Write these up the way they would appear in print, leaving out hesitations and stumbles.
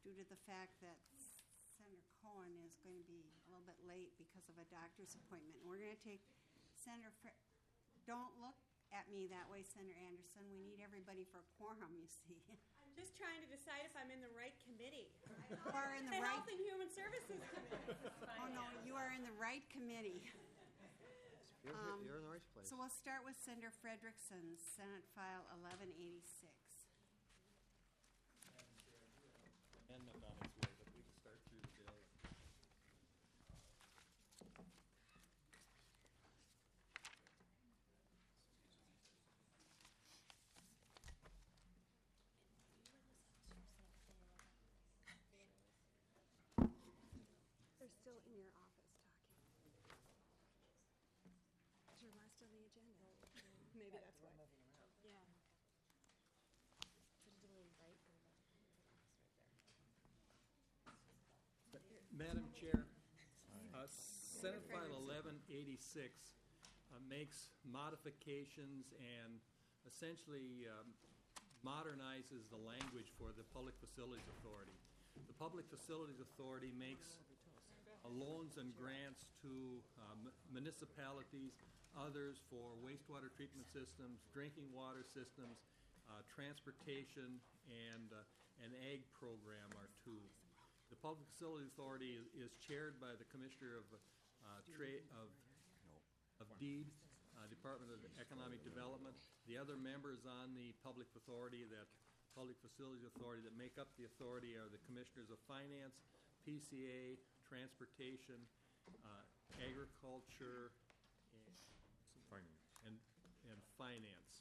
due to the fact that Senator Cohen is going to be a little bit late because of a doctor's appointment. And we're going to take Senator don't look at me that way, Senator Anderson. We need everybody for a quorum, you see. I'm just trying to decide if I'm in the right committee. You are in the right... Health and Human Services Committee. Oh, no, you are in the right committee. You're in the right place. So we'll start with Senator Frederickson, Senate File 1186. Amendment on its way, but we can start through the bill. They're still in your office talking. Is your last on the agenda? Maybe that's why. Yeah. Madam Chair, Senate File 1186 makes modifications and essentially modernizes the language for the Public Facilities Authority. The Public Facilities Authority makes loans and grants to municipalities, others for wastewater treatment systems, drinking water systems, transportation, and an ag program are two. The Public Facilities Authority is chaired by the Commissioner of Deed, Department of Economic Development. The other members on the Public Facilities Authority that make up the authority are the Commissioners of Finance, PCA, Transportation, Agriculture, and Finance.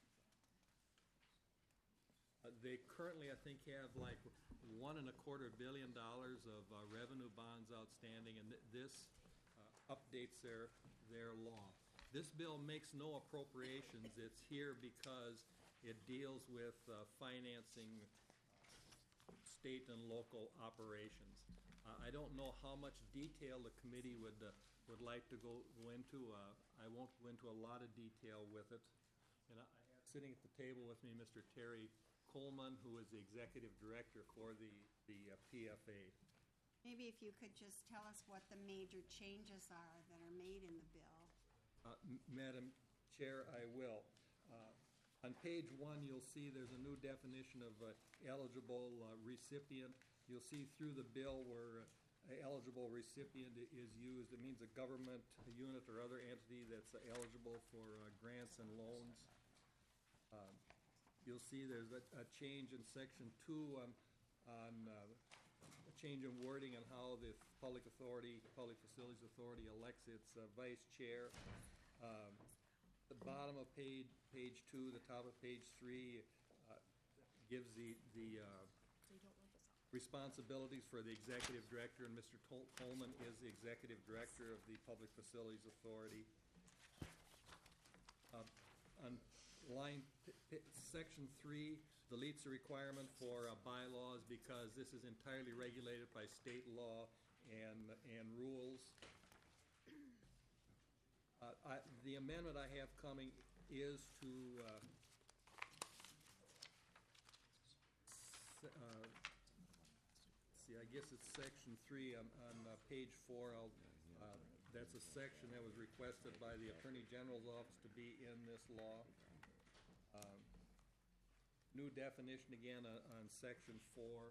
They currently, I think, have like $1.25 billion of revenue bonds outstanding, and this updates their law. This bill makes no appropriations. It's here because it deals with financing state and local operations. I don't know how much detail the committee would like to go into. I won't go into a lot of detail with it. And I have sitting at the table with me Mr. Terry Coleman, who is the executive director for the PFA. Maybe if you could just tell us what the major changes are that are made in the bill. Madam Chair, I will. On page 1, you'll see there's a new definition of eligible recipient. You'll see through the bill where eligible recipient is used. It means a government, a unit, or other entity that's eligible for grants and loans. You'll see there's a change in section 2 on a change in wording on how the Public Facilities Authority elects its vice chair. The bottom of page 2, the top of page 3 gives the responsibilities for the executive director, and Mr. Coleman is the executive director of the Public Facilities Authority. On section 3 deletes the requirement for bylaws because this is entirely regulated by state law and rules. The amendment I have coming is to see, I guess it's section 3 on page 4. That's a section that was requested by the Attorney General's office to be in this law. New definition again on section 4.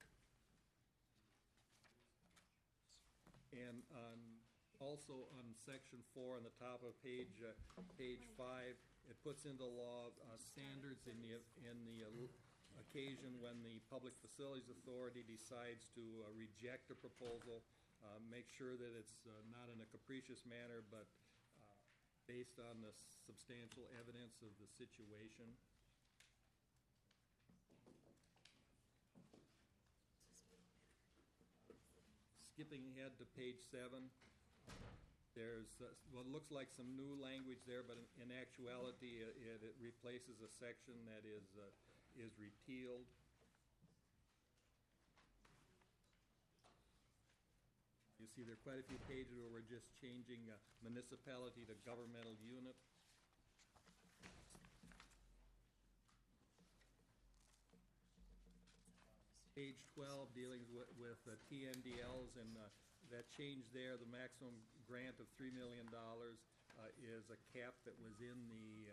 And also on section 4 on the top of page 5, it puts into law standards in the occasion when the Public Facilities Authority decides to reject a proposal. Make sure that it's not in a capricious manner, but based on the substantial evidence of the situation. Skipping ahead to page 7, there's what looks like some new language there, but in actuality it replaces a section that is repealed. You see there are quite a few pages where we're just changing municipality to governmental unit. Page 12, dealing with TMDLs, and that change there, the maximum grant of $3 million is a cap that was in the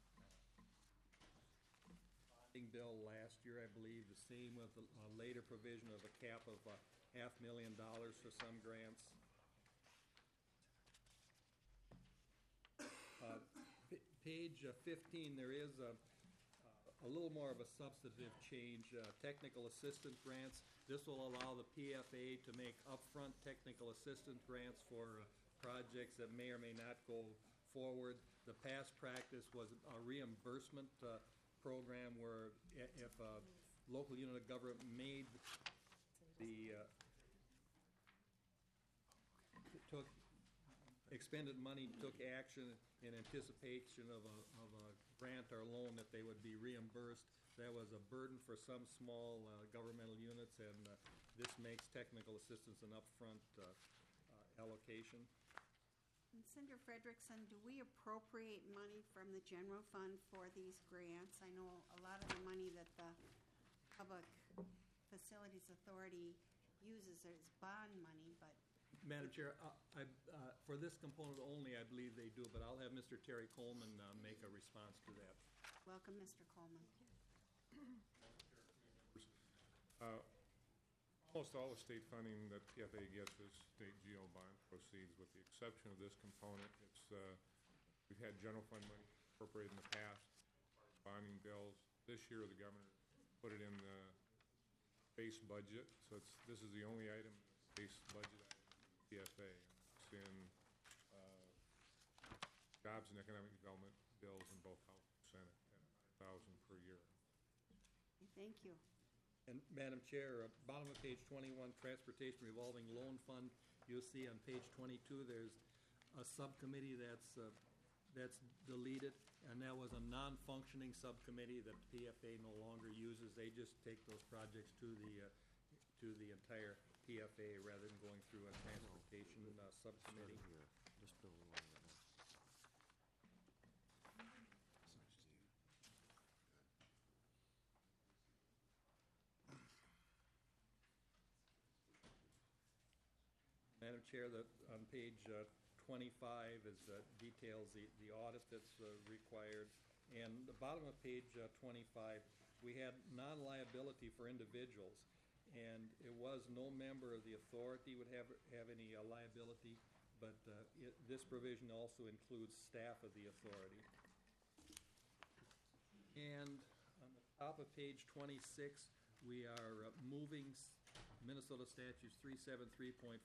bonding bill last year, I believe. The same with a later provision of a cap of $500,000 for some grants. Page 15, there is a little more of a substantive change. Technical assistance grants. This will allow the PFA to make upfront technical assistance grants for projects that may or may not go forward. The past practice was a reimbursement program where if a local unit of government made the expended money, took action in anticipation of a grant or loan, that they would be reimbursed. That was a burden for some small governmental units, and this makes technical assistance an upfront allocation. And Senator Frederickson, do we appropriate money from the general fund for these grants? I know a lot of the money that the Public Facilities Authority uses is bond money, but Madam Chair, for this component only, I believe they do, but I'll have Mr. Terry Coleman make a response to that. welcome, Mr. Coleman. Almost all the state funding that PFA gets is state GO bond proceeds, with the exception of this component. We've had general fund money appropriated in the past, bonding bills. This year, the governor put it in the base budget, so this is the only item, base budget item, PFA. It's in jobs and economic development bills in both House and Senate at $1,000 per year. Thank you. And Madam Chair, bottom of page 21, Transportation Revolving Loan Fund, you'll see on page 22, there's a subcommittee that's deleted, and that was a non-functioning subcommittee that PFA no longer uses. They just take those projects to the entire PFA rather than going through a transportation subcommittee. Here, just build along with that. Madam Chair, on page 25 is details the audit that's required. And the bottom of page 25, we had non-liability for individuals, and it was no member of the authority would have any liability, but this provision also includes staff of the authority. And on the top of page 26, we are moving Minnesota Statutes 373.45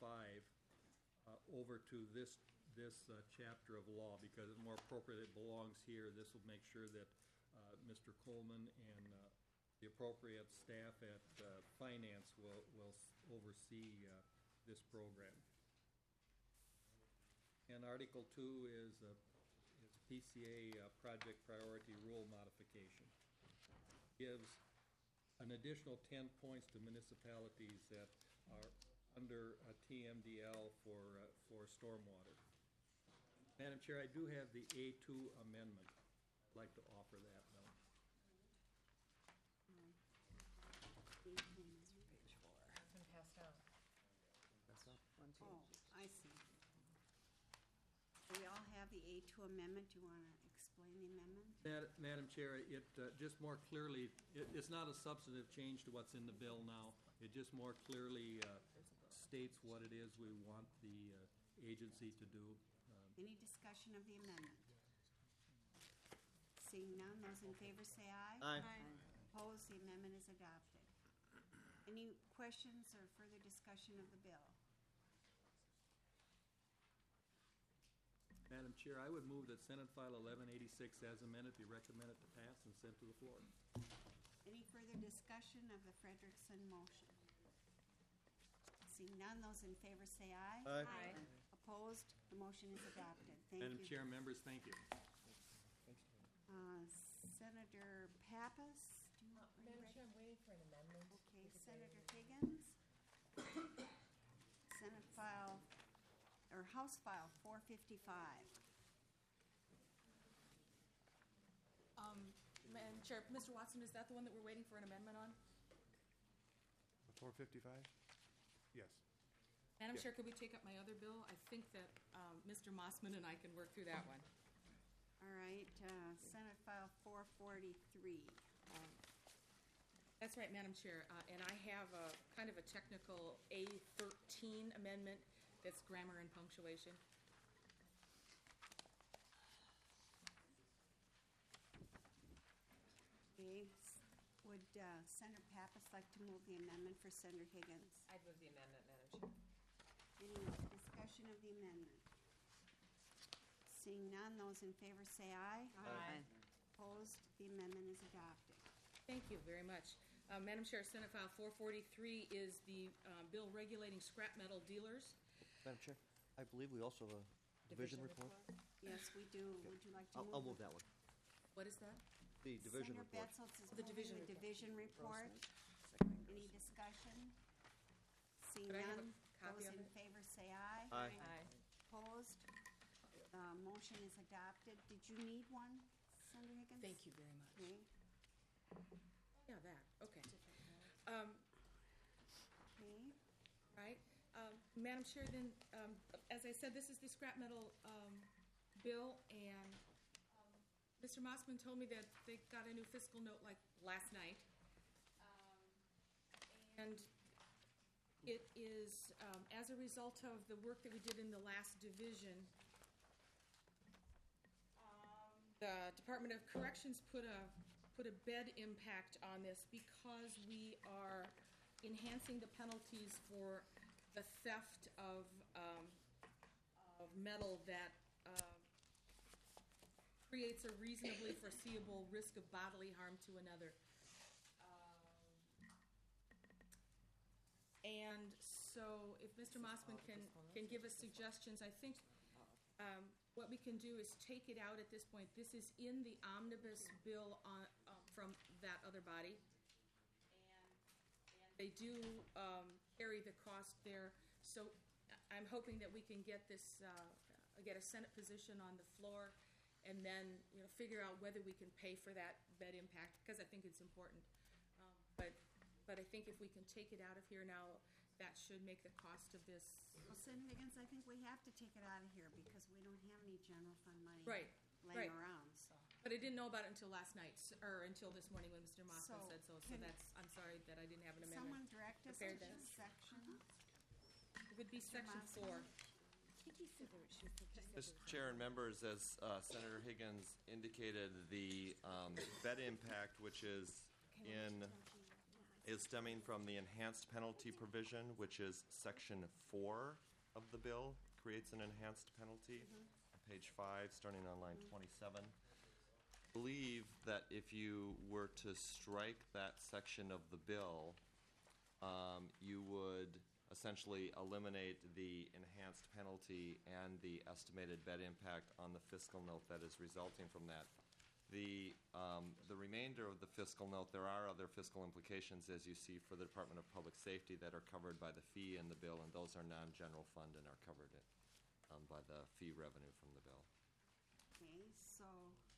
over to this chapter of law, because it's more appropriate. It belongs here. This will make sure that Mr. Coleman and the appropriate staff at Finance will oversee this program. And Article 2 is PCA project priority rule modification. Gives an additional 10 points to municipalities that are under a TMDL for stormwater. Madam Chair, I do have the A2 amendment. I'd like to offer that now. Page 4. It's been passed out. That's up. Oh, I see. We all have the A2 amendment. Do you want to explain the amendment? Madam Chair, it just more clearly, it's not a substantive change to what's in the bill now. It just more clearly states what it is we want the agency to do. Any discussion of the amendment? Seeing none, those in favor say aye. Aye. Opposed, the amendment is adopted. Any questions or further discussion of the bill? Madam Chair, I would move that Senate File 1186 as amended be recommended to pass and sent to the floor. Any further discussion of the Frederickson motion? Seeing none, those in favor say aye. Aye. Aye. Opposed, the motion is adopted. Thank Madam you. Chair, members, thank you. Senator Pappas? are you Madam ready? Chair, I'm waiting for an amendment. Okay, If it's Senator ready. Higgins? Senate file, or House File 455. Madam Chair, Mr. Watson, is that the one that we're waiting for an amendment on? 455? Yes. Madam Yeah. Chair, could we take up my other bill? I think that Mr. Mossman and I can work through that one. All right, Senate File 443. That's right, Madam Chair, and I have a kind of a technical A13 amendment that's grammar and punctuation. Okay, would Senator Pappas like to move the amendment for Senator Higgins? I'd move the amendment, Madam Chair. Any discussion of the amendment? Seeing none, those in favor say aye. Aye. Opposed, the amendment is adopted. Thank you very much. Madam Chair, Senate File 443 is the bill regulating scrap metal dealers. Madam Chair, I believe we also have a division report. Yes, we do. Would you like to move? I'll move that one. What is that? The division Senator report. Betzel's is The moving division the report. division report. Any discussion? Seeing Could I have a none, copy those of in it? favor say aye. Aye. Opposed? The motion is adopted. Did you need one, Senator Higgins? Thank you very much. Okay. Yeah, that, okay. Okay. Right. Madam Chair, then, as I said, this is the scrap metal bill, and Mr. Mossman told me that they got a new fiscal note like last night. And it is, as a result of the work that we did in the last division, the Department of Corrections put a bed impact on this because we are enhancing the penalties for the theft of metal that creates a reasonably foreseeable risk of bodily harm to another. And so if Mr. Mossman can give us suggestions, I think what we can do is take it out at this point. This is in the omnibus bill from that other body. And they do carry the cost there. So I'm hoping that we can get this, get a Senate position on the floor and then, figure out whether we can pay for that bed impact, because I think it's important. But I think if we can take it out of here now, that should make the cost of this. Well, Senator Higgins, I think we have to take it out of here because we don't have any general fund money Right, laying right. around, so. But I didn't know about it until last night, or until this morning when Mr. Mossman So, said so. So can- that's, I'm sorry that I didn't have an Someone amendment. direct us to prepared that. this section? It would be section Mossman? 4. Mr. Chair and members, as Senator Higgins indicated, the bed impact, which is stemming from the enhanced penalty provision, which is section 4 of the bill, creates an enhanced penalty. Page 5, starting on line 27. Believe that if you were to strike that section of the bill, you would essentially eliminate the enhanced penalty and the estimated bed impact on the fiscal note that is resulting from that. The remainder of the fiscal note, there are other fiscal implications, as you see, for the Department of Public Safety that are covered by the fee in the bill, and those are non-general fund and are covered by the fee revenue from the bill. Okay, so,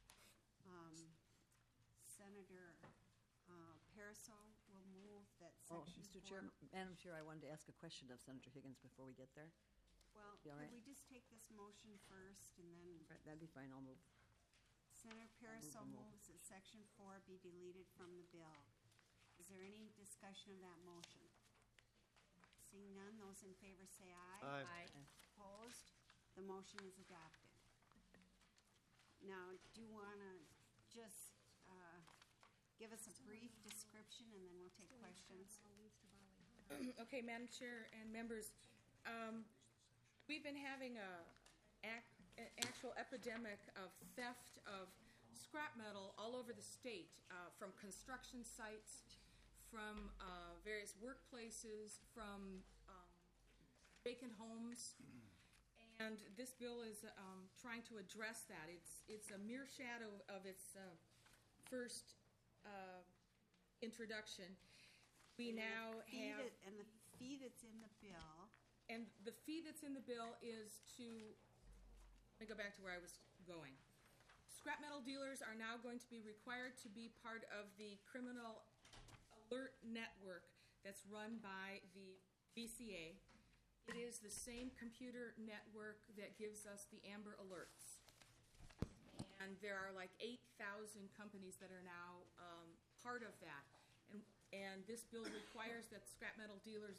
Senator Pariseau will move that Oh, section Mr. 4. Chair, Madam Chair, I wanted to ask a question of Senator Higgins before we get there. Well, Be all could right? we just take this motion first and then Right, that'd be fine, I'll move. Senator Pariseau the mo- moves that section 4 be deleted from the bill. Is there any discussion of that motion? Seeing none, those in favor say aye. Aye. Opposed? The motion is adopted. Now, do you want to just give us a brief description and then we'll take questions? Okay, Madam Chair and members, we've been having an actual epidemic of theft of scrap metal all over the state, from construction sites, from various workplaces, from vacant homes. And this bill is trying to address that. It's a mere shadow of its first introduction. We now have... And the fee that's in the bill, And the fee that's in the bill is to, let me go back to where I was going. Scrap metal dealers are now going to be required to be part of the criminal alert network that's run by the BCA. It is the same computer network that gives us the Amber Alerts. And there are like 8,000 companies that are now part of that. And this bill requires that scrap metal dealers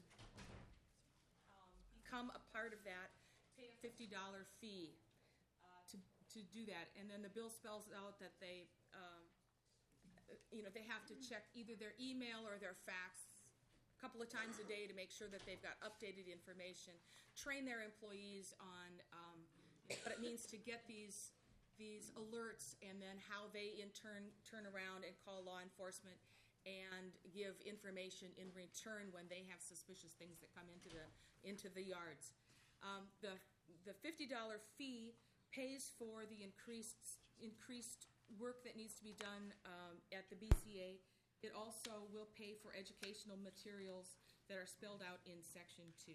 become a part of that, pay a $50 fee to do that. And then the bill spells out that they have to check either their email or their fax a couple of times a day to make sure that they've got updated information, train their employees on what it means to get these alerts, and then how they in turn around and call law enforcement and give information in return when they have suspicious things that come into the yards. The $50 fee pays for the increased work that needs to be done at the BCA. It also will pay for educational materials that are spelled out in Section 2.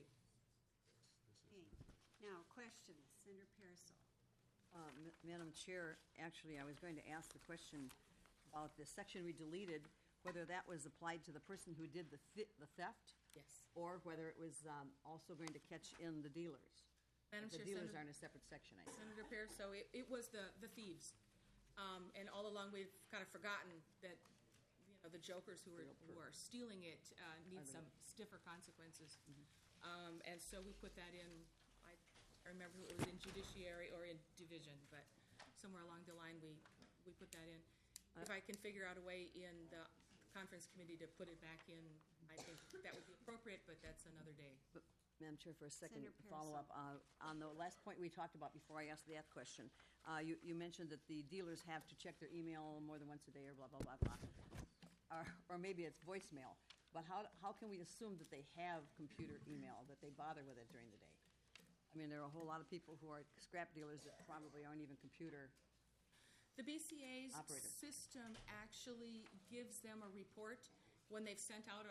Okay. Now, questions. Senator Parasol. Madam Chair, actually, I was going to ask the question about the section we deleted, whether that was applied to the person who did the theft, Yes. or whether it was also going to catch in the dealers. Madam The Chair, dealers Senator- are in a separate section, I think. Senator Pierce, so it was the thieves. And all along, we've kind of forgotten that, the jokers who are stealing it need some stiffer consequences. And so we put that in, I remember it was in judiciary or in division, but somewhere along the line, we put that in. If I can figure out a way in the conference committee to put it back in, I think that would be appropriate, but that's another day. But, Madam Chair, for a second Senator follow-up, on the last point we talked about before I asked that question, you mentioned that the dealers have to check their email more than once a day or blah, blah, blah, blah. Or maybe it's voicemail. But how can we assume that they have computer email, that they bother with it during the day? I mean, there are a whole lot of people who are scrap dealers that probably aren't even computer. The BCA's Operator. system actually gives them a report when they've sent out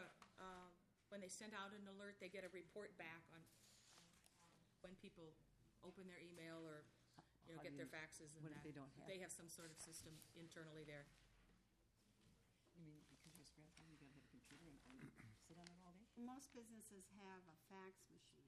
an alert. They get a report back on when people open their email or How get do their you- faxes and what if that. they don't have They it? have some sort of system internally there. You mean because you're a scrap dealer, you gotta have a computer and sit on it all day? Most businesses have a fax machine.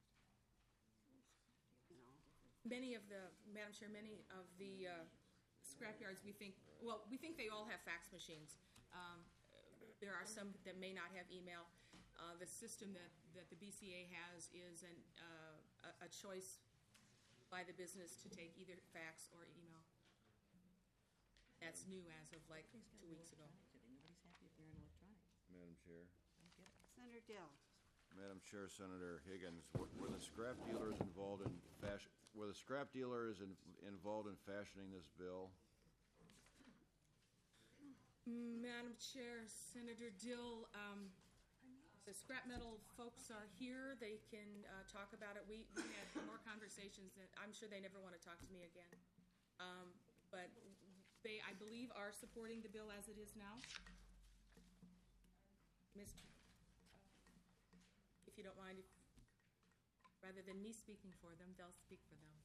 Many of the, Madam Chair, many of the scrap yards, we think they all have fax machines. There are some that may not have email. The system that the BCA has is a choice by the business to take either fax or email. That's new as of like 2 weeks ago. Nobody's happy if they're in electronic. Madam Chair. Senator Dill. Madam Chair, Senator Higgins, were the scrap dealers involved in involved in fashioning this bill? Madam Chair, Senator Dill, the scrap metal folks are here. They can talk about it. We had more conversations that I'm sure they never want to talk to me again. But they, I believe, are supporting the bill as it is now. If you don't mind, rather than me speaking for them, they'll speak for them.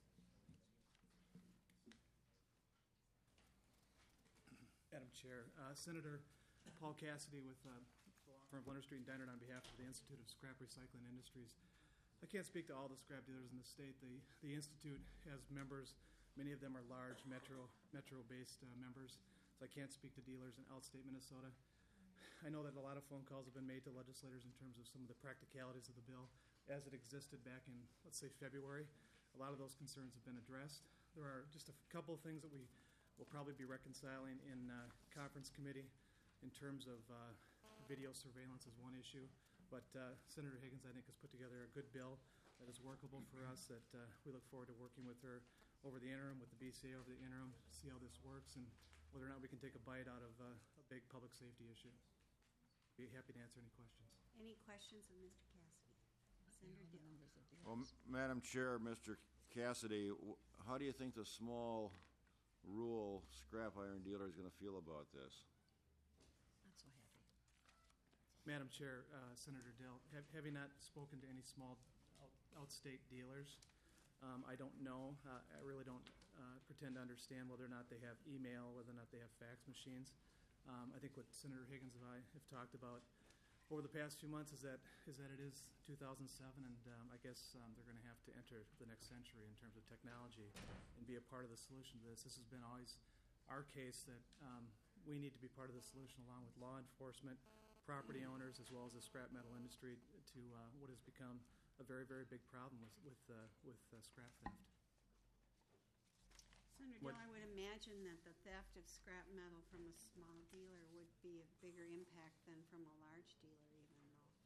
Madam Chair, Senator Paul Cassidy with the law firm Leonard Street and Deinert on behalf of the Institute of Scrap Recycling Industries. I can't speak to all the scrap dealers in the state. The Institute has members. Many of them are large metro-based members, so I can't speak to dealers in outstate Minnesota. I know that a lot of phone calls have been made to legislators in terms of some of the practicalities of the bill as it existed back in, let's say, February. A lot of those concerns have been addressed. There are just a couple of things that we will probably be reconciling in conference committee in terms of video surveillance is one issue. But Senator Higgins, I think, has put together a good bill that is workable for us, that we look forward to working with her over the interim, with the BCA over the interim, see how this works, and whether or not we can take a bite out of a big public safety issue. Be happy to answer any questions. Any questions of Mr. Cassidy? Senator Dill. Well, Madam Chair, Mr. Cassidy, how do you think the small rural scrap iron dealer is going to feel about this? Not so happy. Madam Chair, Senator Dill, having not spoken to any small outstate dealers, I don't know. I really don't pretend to understand whether or not they have email, whether or not they have fax machines. I think what Senator Higgins and I have talked about over the past few months is that it is 2007, and I guess they're going to have to enter the next century in terms of technology and be a part of the solution to this. This has been always our case that we need to be part of the solution along with law enforcement, property owners, as well as the scrap metal industry to what has become a very, very big problem with scrap theft. Senator Dill, I would imagine that the theft of scrap metal from a small dealer would be a bigger impact than from a large dealer even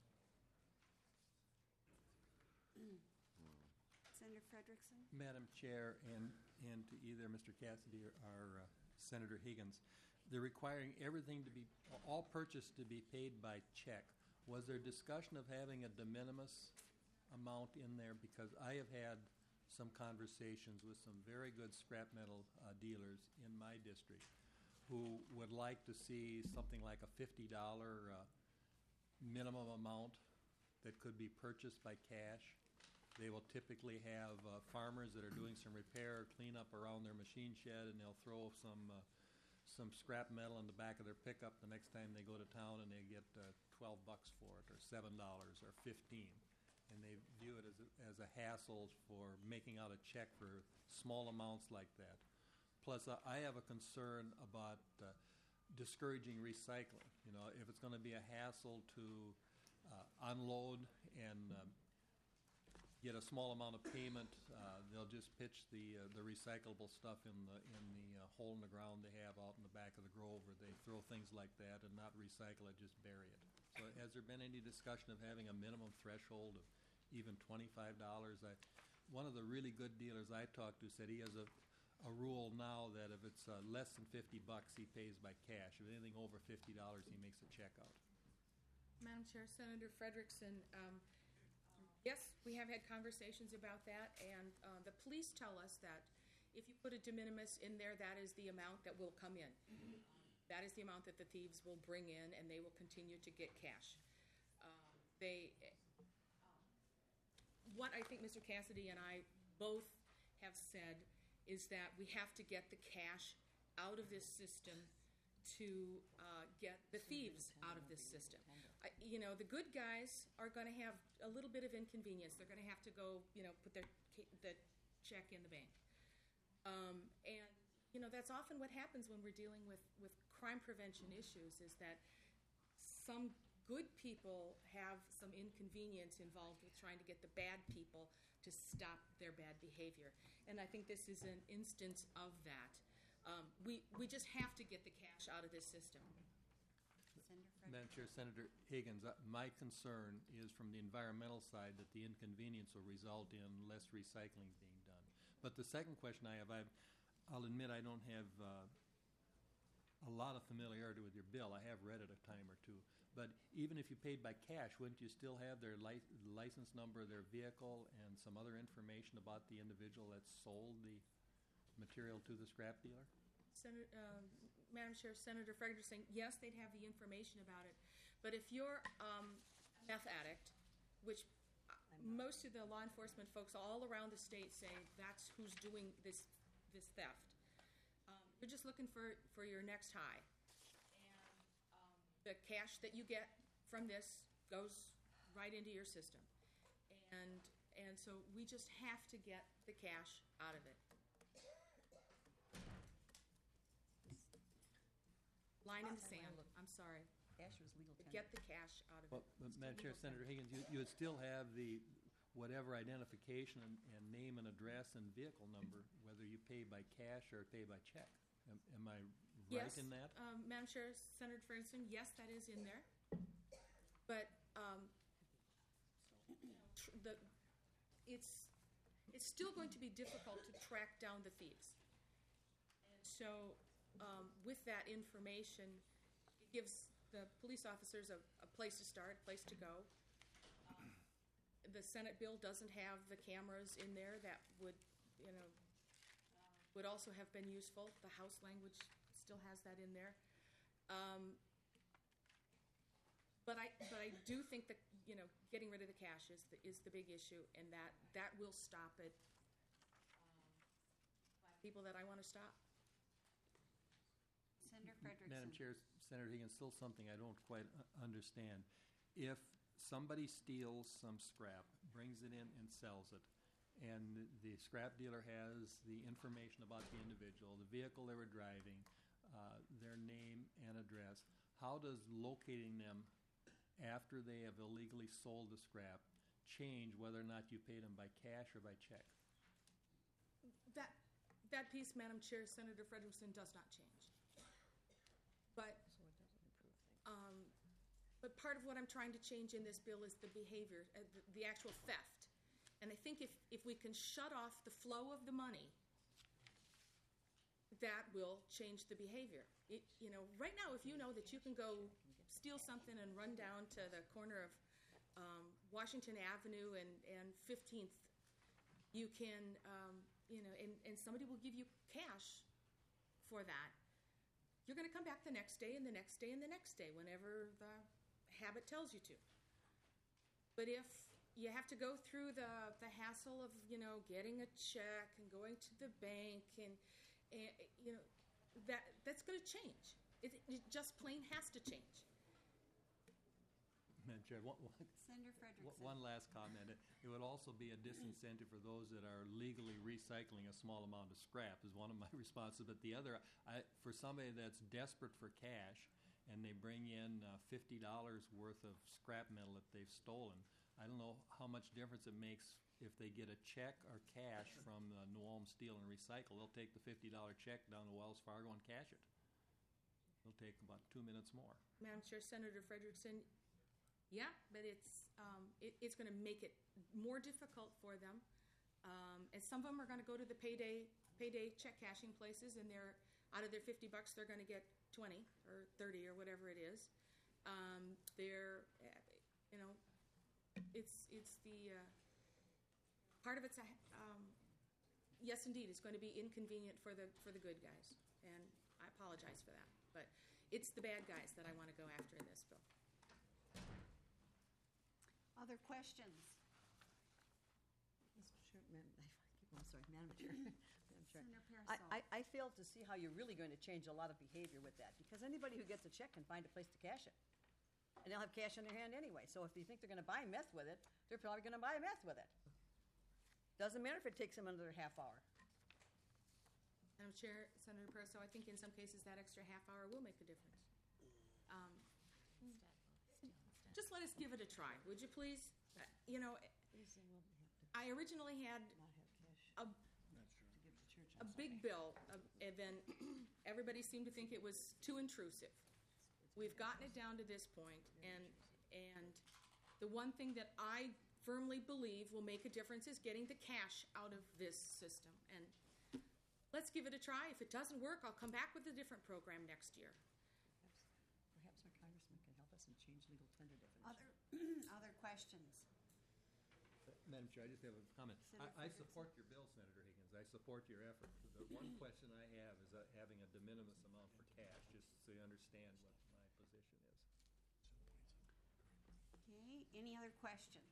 though. Senator Frederickson? Madam Chair, and to either Mr. Cassidy or Senator Higgins, they're requiring everything to be, all purchase to be paid by check. Was there discussion of having a de minimis amount in there? Because I have had some conversations with some very good scrap metal dealers in my district who would like to see something like a $50 minimum amount that could be purchased by cash. They will typically have farmers that are doing some repair or cleanup around their machine shed, and they'll throw some scrap metal in the back of their pickup the next time they go to town, and they get $12 for it, or $7, or $15. And they view it as a hassle for making out a check for small amounts like that. Plus, I have a concern about discouraging recycling. You know, if it's going to be a hassle to unload and get a small amount of payment, they'll just pitch the recyclable stuff in the hole in the ground they have out in the back of the grove, or they throw things like that and not recycle it, just bury it. So has there been any discussion of having a minimum threshold of even $25? One of the really good dealers I talked to said he has a rule now that if it's less than $50, he pays by cash. If anything over $50, he makes a check out. Madam Chair, Senator Frederickson, yes, we have had conversations about that, and the police tell us that if you put a de minimis in there, that is the amount that will come in. That is the amount that the thieves will bring in, and they will continue to get cash. What I think Mr. Cassidy and I both have said is that we have to get the cash out of this system to get the thieves out of this system. The good guys are going to have a little bit of inconvenience. They're going to have to go, put the check in the bank. That's often what happens when we're dealing with crime prevention issues, is that some good people have some inconvenience involved with trying to get the bad people to stop their bad behavior. And I think this is an instance of that. We just have to get the cash out of this system. Madam Chair, Senator Higgins, my concern is from the environmental side that the inconvenience will result in less recycling being done. But the second question I have, I'll admit I don't have a lot of familiarity with your bill. I have read it a time or two. But even if you paid by cash, wouldn't you still have their license number, their vehicle, and some other information about the individual that sold the material to the scrap dealer? Madam Chair, Senator Frederickson, yes, they'd have the information about it. But if you're a meth addict, which most of the law enforcement folks all around the state say that's who's doing this theft, you're just looking for your next high. The cash that you get from this goes right into your system. And so we just have to get the cash out of it. Line in the sand, I'm sorry. Cash was legal tender. Get the cash out of it. Madam Chair, Senator Higgins, you would still have the whatever identification and name and address and vehicle number, whether you pay by cash or pay by check. Am I right in that? Madam Chair, Senator Ferguson, yes, that is in there. But it's still going to be difficult to track down the thieves. And so with that information, it gives the police officers a place to start, a place to go. The Senate bill doesn't have the cameras in there that would also have been useful. The House language still has that in there. But I do think that getting rid of the cash is the big issue, and that will stop it. People that I want to stop. Senator Frederickson. Madam Chair, Senator Higgins, still something I don't quite understand. if somebody steals some scrap, brings it in and sells it, and the scrap dealer has the information about the individual, the vehicle they were driving, their name and address, how does locating them after they have illegally sold the scrap change whether or not you paid them by cash or by check? That piece, Madam Chair, Senator Frederickson, does not change. But but part of what I'm trying to change in this bill is the behavior, the actual theft. And I think if we can shut off the flow of the money, that will change the behavior. Right now, if you know that you can go steal something and run down to the corner of Washington Avenue and 15th, you can, and somebody will give you cash for that. You're going to come back the next day and the next day and the next day whenever the habit tells you to. But if you have to go through the hassle of, getting a check and going to the bank and that's going to change. It just plain has to change. Madam Chair, Senator Frederickson. one last comment. It would also be a disincentive for those that are legally recycling a small amount of scrap is one of my responses. But the other, for somebody that's desperate for cash and they bring in $50 worth of scrap metal that they've stolen, I don't know how much difference it makes if they get a check or cash from New Ulm Steel and Recycle. They'll take the $50 check down to Wells Fargo and cash it. It'll take about 2 minutes more. Madam Chair, Senator Frederickson, yeah, but it's going to make it more difficult for them. And some of them are going to go to the payday check cashing places, and they're out of their $50, they're going to get 20 or 30 or whatever it is. It's the part of it's yes, indeed, it's going to be inconvenient for the good guys, and I apologize for that. But it's the bad guys that I want to go after in this bill. Other questions? I'm sorry, Madam Chair. Madam Chair. Senator Parasol. I fail to see how you're really going to change a lot of behavior with that, because anybody who gets a check can find a place to cash it. And they'll have cash in their hand anyway. So if you think they're going to buy meth with it, they're probably going to buy meth with it. Doesn't matter if it takes them another half hour. Madam Chair, Senator Perso, I think in some cases that extra half hour will make a difference. Just let us give it a try, would you please? I originally had a big bill, and then everybody seemed to think it was too intrusive. We've gotten it down to this point, and the one thing that I firmly believe will make a difference is getting the cash out of this system. And let's give it a try. If it doesn't work, I'll come back with a different program next year. Perhaps our congressman can help us and change legal tender definition. Other questions? Madam Chair, I just have a comment. I support your bill, Senator Higgins. I support your effort. The one question I have is having a de minimis amount for cash, just so you understand what my position is. Okay, any other questions?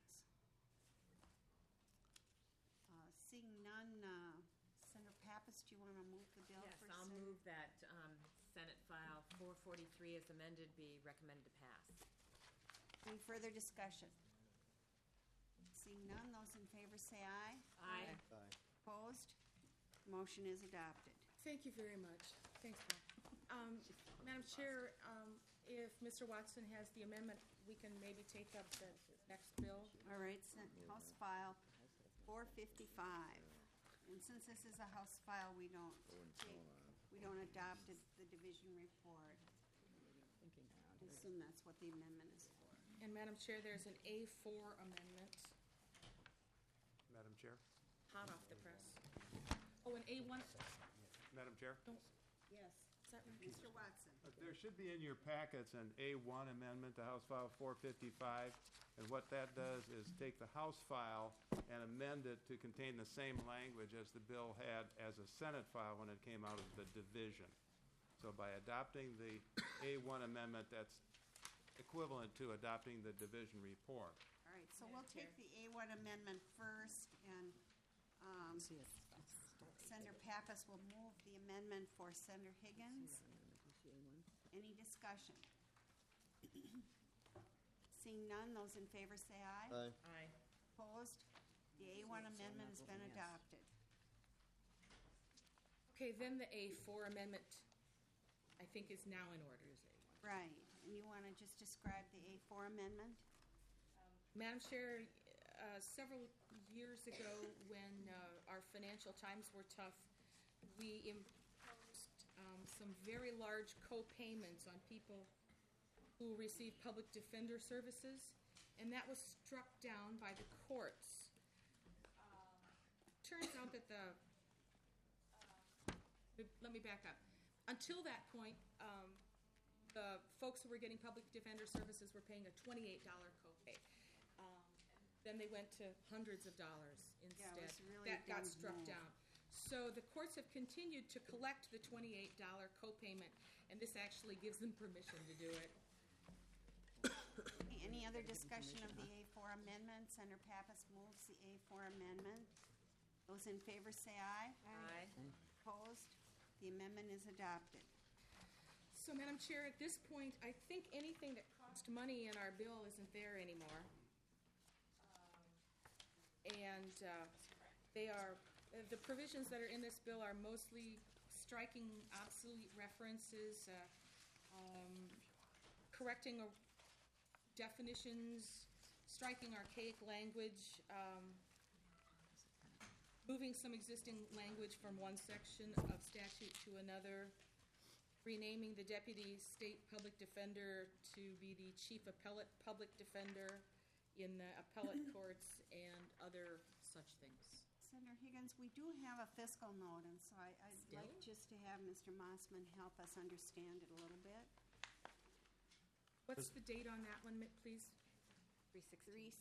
Seeing none, Senator Pappas, do you want to move the bill? Yes, for I'll move that Senate File 443 as amended be recommended to pass. Any further discussion? Seeing none, those in favor say aye. Aye. Opposed? Motion is adopted. Thank you very much. Thanks, Paul. Madam Chair, if Mr. Watson has the amendment, we can maybe take up the next bill. All right, House File 455. And since this is a House file, we don't adopt the division report. I assume that's what the amendment is for. And Madam Chair, there's an A4 amendment, Madam Chair? hot off the press. Oh, an A1. Madam Chair? Yes. Is that right? Mr. Watson. There should be in your packets an A1 amendment to House File 455, and what that does is take the House file and amend it to contain the same language as the bill had as a Senate file when it came out of the division. So by adopting the A1 amendment, that's equivalent to adopting the division report. All right, so we'll take the A1 amendment first, and Senator Pappas will move the amendment for Senator Higgins. Any discussion? Seeing none, those in favor say aye. Aye. Aye. Opposed? The A1 amendment has been adopted. Okay, then the A4 amendment, I think, is now in order, is it? Right, and you want to just describe the A4 amendment? Madam Chair, several years ago, when our financial times were tough, we imposed some very large co-payments on people who receive public defender services, and that was struck down by the courts. Turns out that let me back up. Until that point, the folks who were getting public defender services were paying a $28 copay. Then they went to hundreds of dollars instead. Yeah, it was really that got dumb struck move. down. So the courts have continued to collect the $28 copayment, and this actually gives them permission to do it. Okay, any other discussion of the A4 amendment? Senator Pappas moves the A4 amendment. Those in favor say aye. Aye. Opposed? The amendment is adopted. So, Madam Chair, at this point, I think anything that cost money in our bill isn't there anymore. And they are, the provisions that are in this bill are mostly striking obsolete references, correcting definitions, striking archaic language, moving some existing language from one section of statute to another, renaming the deputy state public defender to be the chief appellate public defender in the appellate courts and other such things. Senator Higgins, we do have a fiscal note, and so I'd Still? like just to have Mr. Mossman help us understand it a little bit. What's the date on that one, please? 316.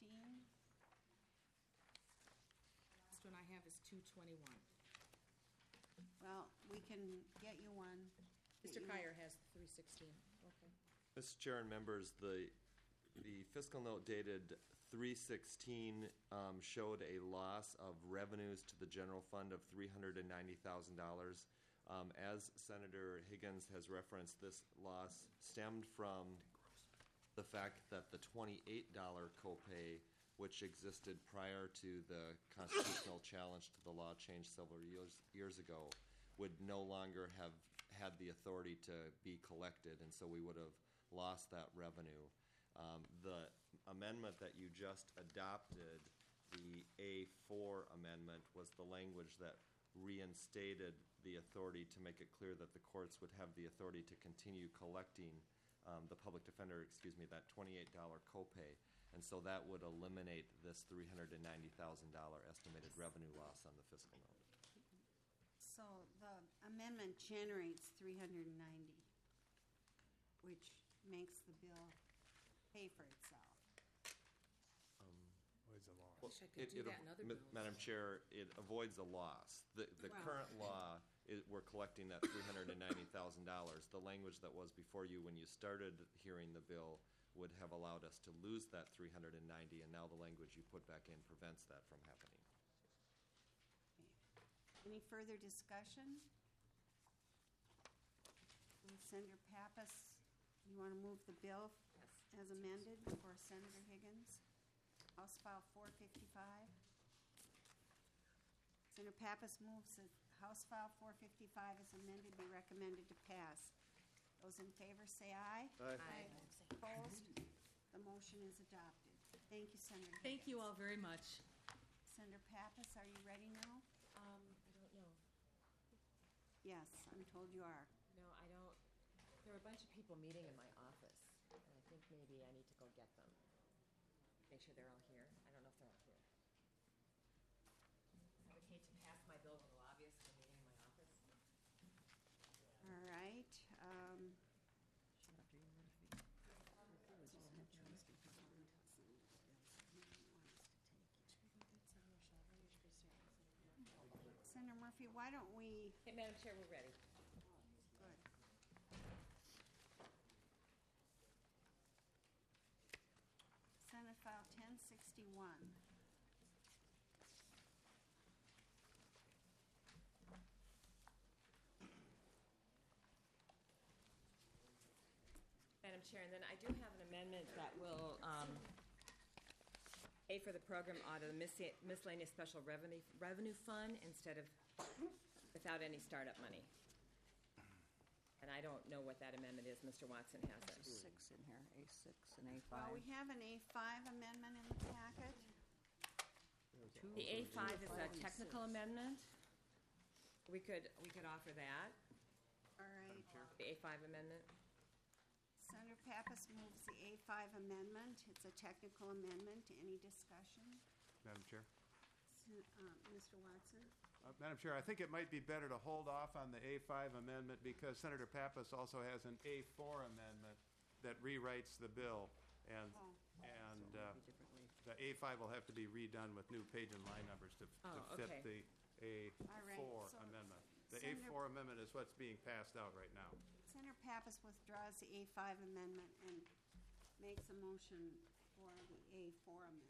Last one I have is 221. Well, we can get you one. Mr. Kyer has 316. Okay. Mr. Chair and members, the fiscal note dated 3/16 showed a loss of revenues to the general fund of $390,000. As Senator Higgins has referenced, this loss stemmed from the fact that the $28 copay, which existed prior to the constitutional challenge to the law change several years ago, would no longer have had the authority to be collected, and so we would have lost that revenue. The amendment that you just adopted, the A4 amendment, was the language that reinstated the authority to make it clear that the courts would have the authority to continue collecting the public defender, that $28 copay. And so that would eliminate this $390,000 estimated revenue loss on the fiscal note. So the amendment generates 390, which makes the bill pay for itself. I wish I could do that in other bills. Madam Chair, it avoids a loss. The Wow. current law, we're collecting that $390,000. The language that was before you when you started hearing the bill would have allowed us to lose that $390, and now the language you put back in prevents that from happening. Any further discussion? Senator Pappas, you want to move the bill as amended for Senator Higgins? House File 455. Senator Pappas moves that House File 455 as amended be recommended to pass. Those in favor say aye. Aye. Opposed? The motion is adopted. Thank you, Senator Higgins. Thank you all very much. Senator Pappas, are you ready now? I don't know. Yes, I'm told you are. No, I don't. There are a bunch of people meeting in my office, and I think maybe I need to go get them. Make sure they're all here. I don't know if they're all here. I would hate to pass my bill to the lobbyists for meeting in my office. All right. Senator Murphy, why don't we, Hey, Madam Chair, we're ready. good. Senate File 1061. Madam Chair, and then I do have an amendment that will pay for the program out of the miscellaneous special revenue fund instead of without any startup money. And I don't know what that amendment is. Mr. Watson has it. Six in here, A6 and A5. Well, we have an A5 amendment in the packet. The A5 is a technical amendment. We could offer that, All right. the A5 amendment. Senator Pappas moves the A5 amendment. It's a technical amendment. Any discussion? Madam Chair. Mr. Watson? Madam Chair, I think it might be better to hold off on the A5 amendment because Senator Pappas also has an A4 amendment that rewrites the bill. And the A5 will have to be redone with new page and line numbers to fit the A4 All right, so amendment. The Senator- A4 amendment is what's being passed out right now. Senator Pappas withdraws the A5 amendment and makes a motion for the A4 amendment.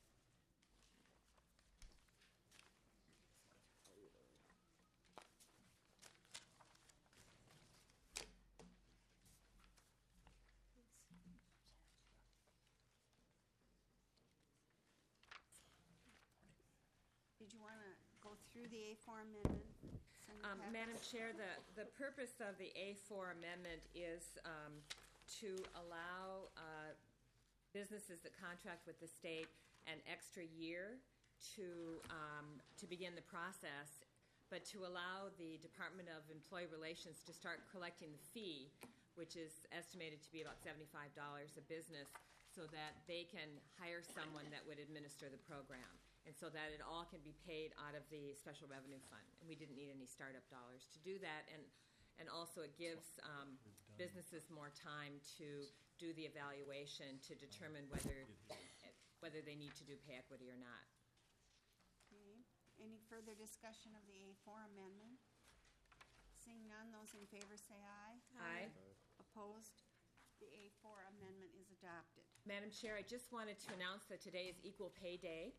Did you want to go through the A4 amendment? Senator Pappas? Madam Chair, the purpose of the A4 amendment is to allow businesses that contract with the state an extra year to begin the process, but to allow the Department of Employee Relations to start collecting the fee, which is estimated to be about $75 a business, so that they can hire someone that would administer the program, and so that it all can be paid out of the Special Revenue Fund. And we didn't need any startup dollars to do that, and also it gives businesses more time to do the evaluation to determine whether they need to do pay equity or not. Okay. Any further discussion of the A4 amendment? Seeing none, those in favor say aye. Aye. Opposed? The A4 amendment is adopted. Madam Chair, I just wanted to announce that today is Equal Pay Day.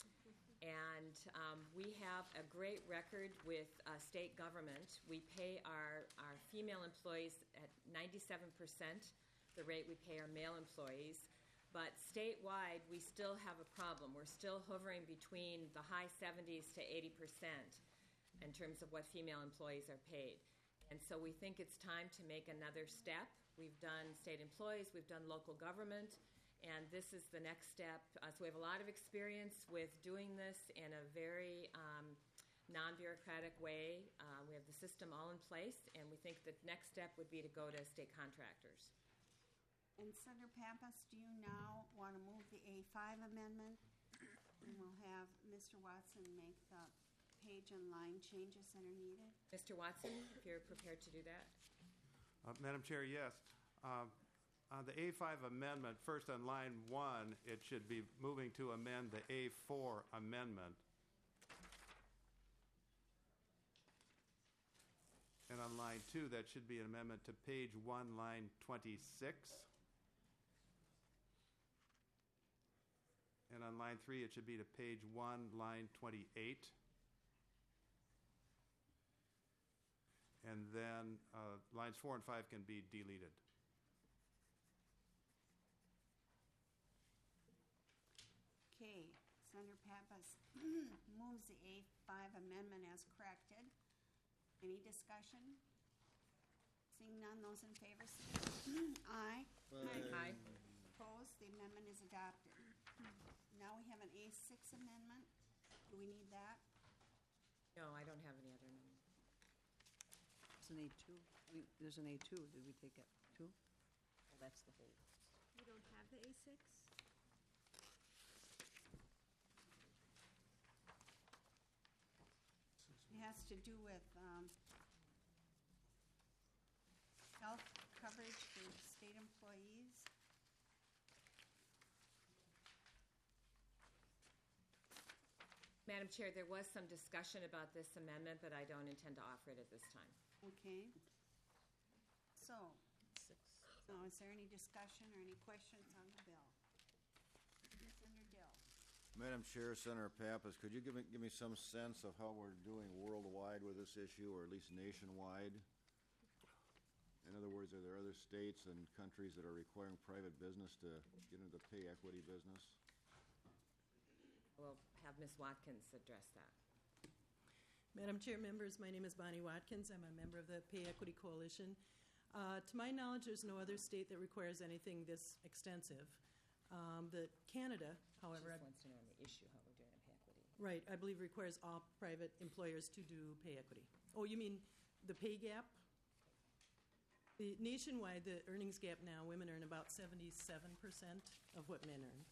And we have a great record with state government. We pay our female employees at 97% the rate we pay our male employees. But statewide, we still have a problem. We're still hovering between the high 70s to 80% in terms of what female employees are paid. And so we think it's time to make another step. We've done state employees, we've done local government, and this is the next step. So we have a lot of experience with doing this in a very non-bureaucratic way. We have the system all in place, and we think the next step would be to go to state contractors. And Senator Pappas, do you now want to move the A5 amendment? And we'll have Mr. Watson make the page and line changes that are needed. Mr. Watson, if you're prepared to do that. Madam Chair, yes. On the A5 amendment, first on line 1, it should be moving to amend the A4 amendment. And on line 2, that should be an amendment to page 1, line 26. And on line 3, it should be to page 1, line 28. And then lines 4 and 5 can be deleted. Okay, Senator Pappas moves the A5 amendment as corrected. Any discussion? Seeing none, those in favor say aye. Aye. Opposed? The amendment is adopted. Now we have an A6 amendment. Do we need that? No, I don't have any other amendment. It's an A2. There's an A2. Did we take it? 2? Oh, that's the whole. You don't have the A6? It has to do with health coverage for state employees. Madam Chair, there was some discussion about this amendment, but I don't intend to offer it at this time. Okay. So, is there any discussion or any questions on the bill? Senator Dill. Madam Chair, Senator Pappas, could you give me some sense of how we're doing worldwide with this issue, or at least nationwide? In other words, are there other states and countries that are requiring private business to get into the pay equity business? We'll have Ms. Watkins address that. Madam Chair, members, my name is Bonnie Watkins. I'm a member of the Pay Equity Coalition. To my knowledge, there's no other state that requires anything this extensive. Canada, however, She just wants to know on the issue how we're doing in pay equity. right, I believe requires all private employers to do pay equity. Oh, you mean the pay gap? The nationwide, the earnings gap now, women earn about 77% of what men earn.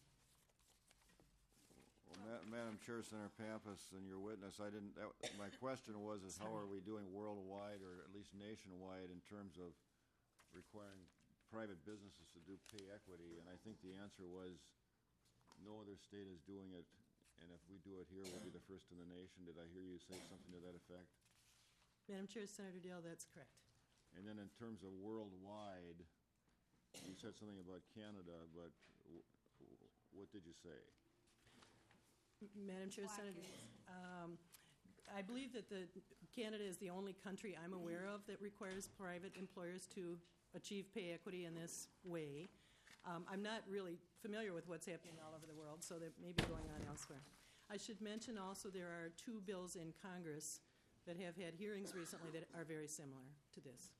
Well, Madam Chair, Senator Pappas, and your witness, my question was, is how are we doing worldwide or at least nationwide in terms of requiring private businesses to do pay equity? And I think the answer was no other state is doing it, and if we do it here, we'll be the first in the nation. Did I hear you say something to that effect? Madam Chair, Senator Dale, that's correct. And then in terms of worldwide, you said something about Canada, but what did you say? Madam Chair, Senator, I believe that Canada is the only country I'm aware of that requires private employers to achieve pay equity in this way. I'm not really familiar with what's happening all over the world, so that may be going on elsewhere. I should mention also there are 2 bills in Congress that have had hearings recently that are very similar to this.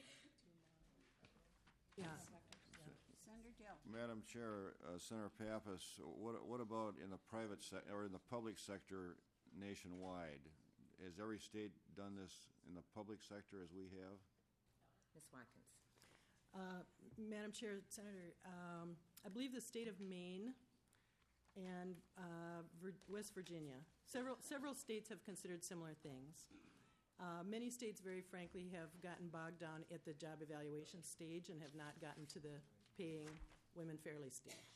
Yeah. Senator Dill. Madam Chair, Senator Pappas, what about in the private or in the public sector nationwide? Has every state done this in the public sector as we have? Ms. Watkins. Madam Chair, Senator, I believe the state of Maine and West Virginia, several states have considered similar things. Many states, very frankly, have gotten bogged down at the job evaluation stage and have not gotten to the paying women fairly stage.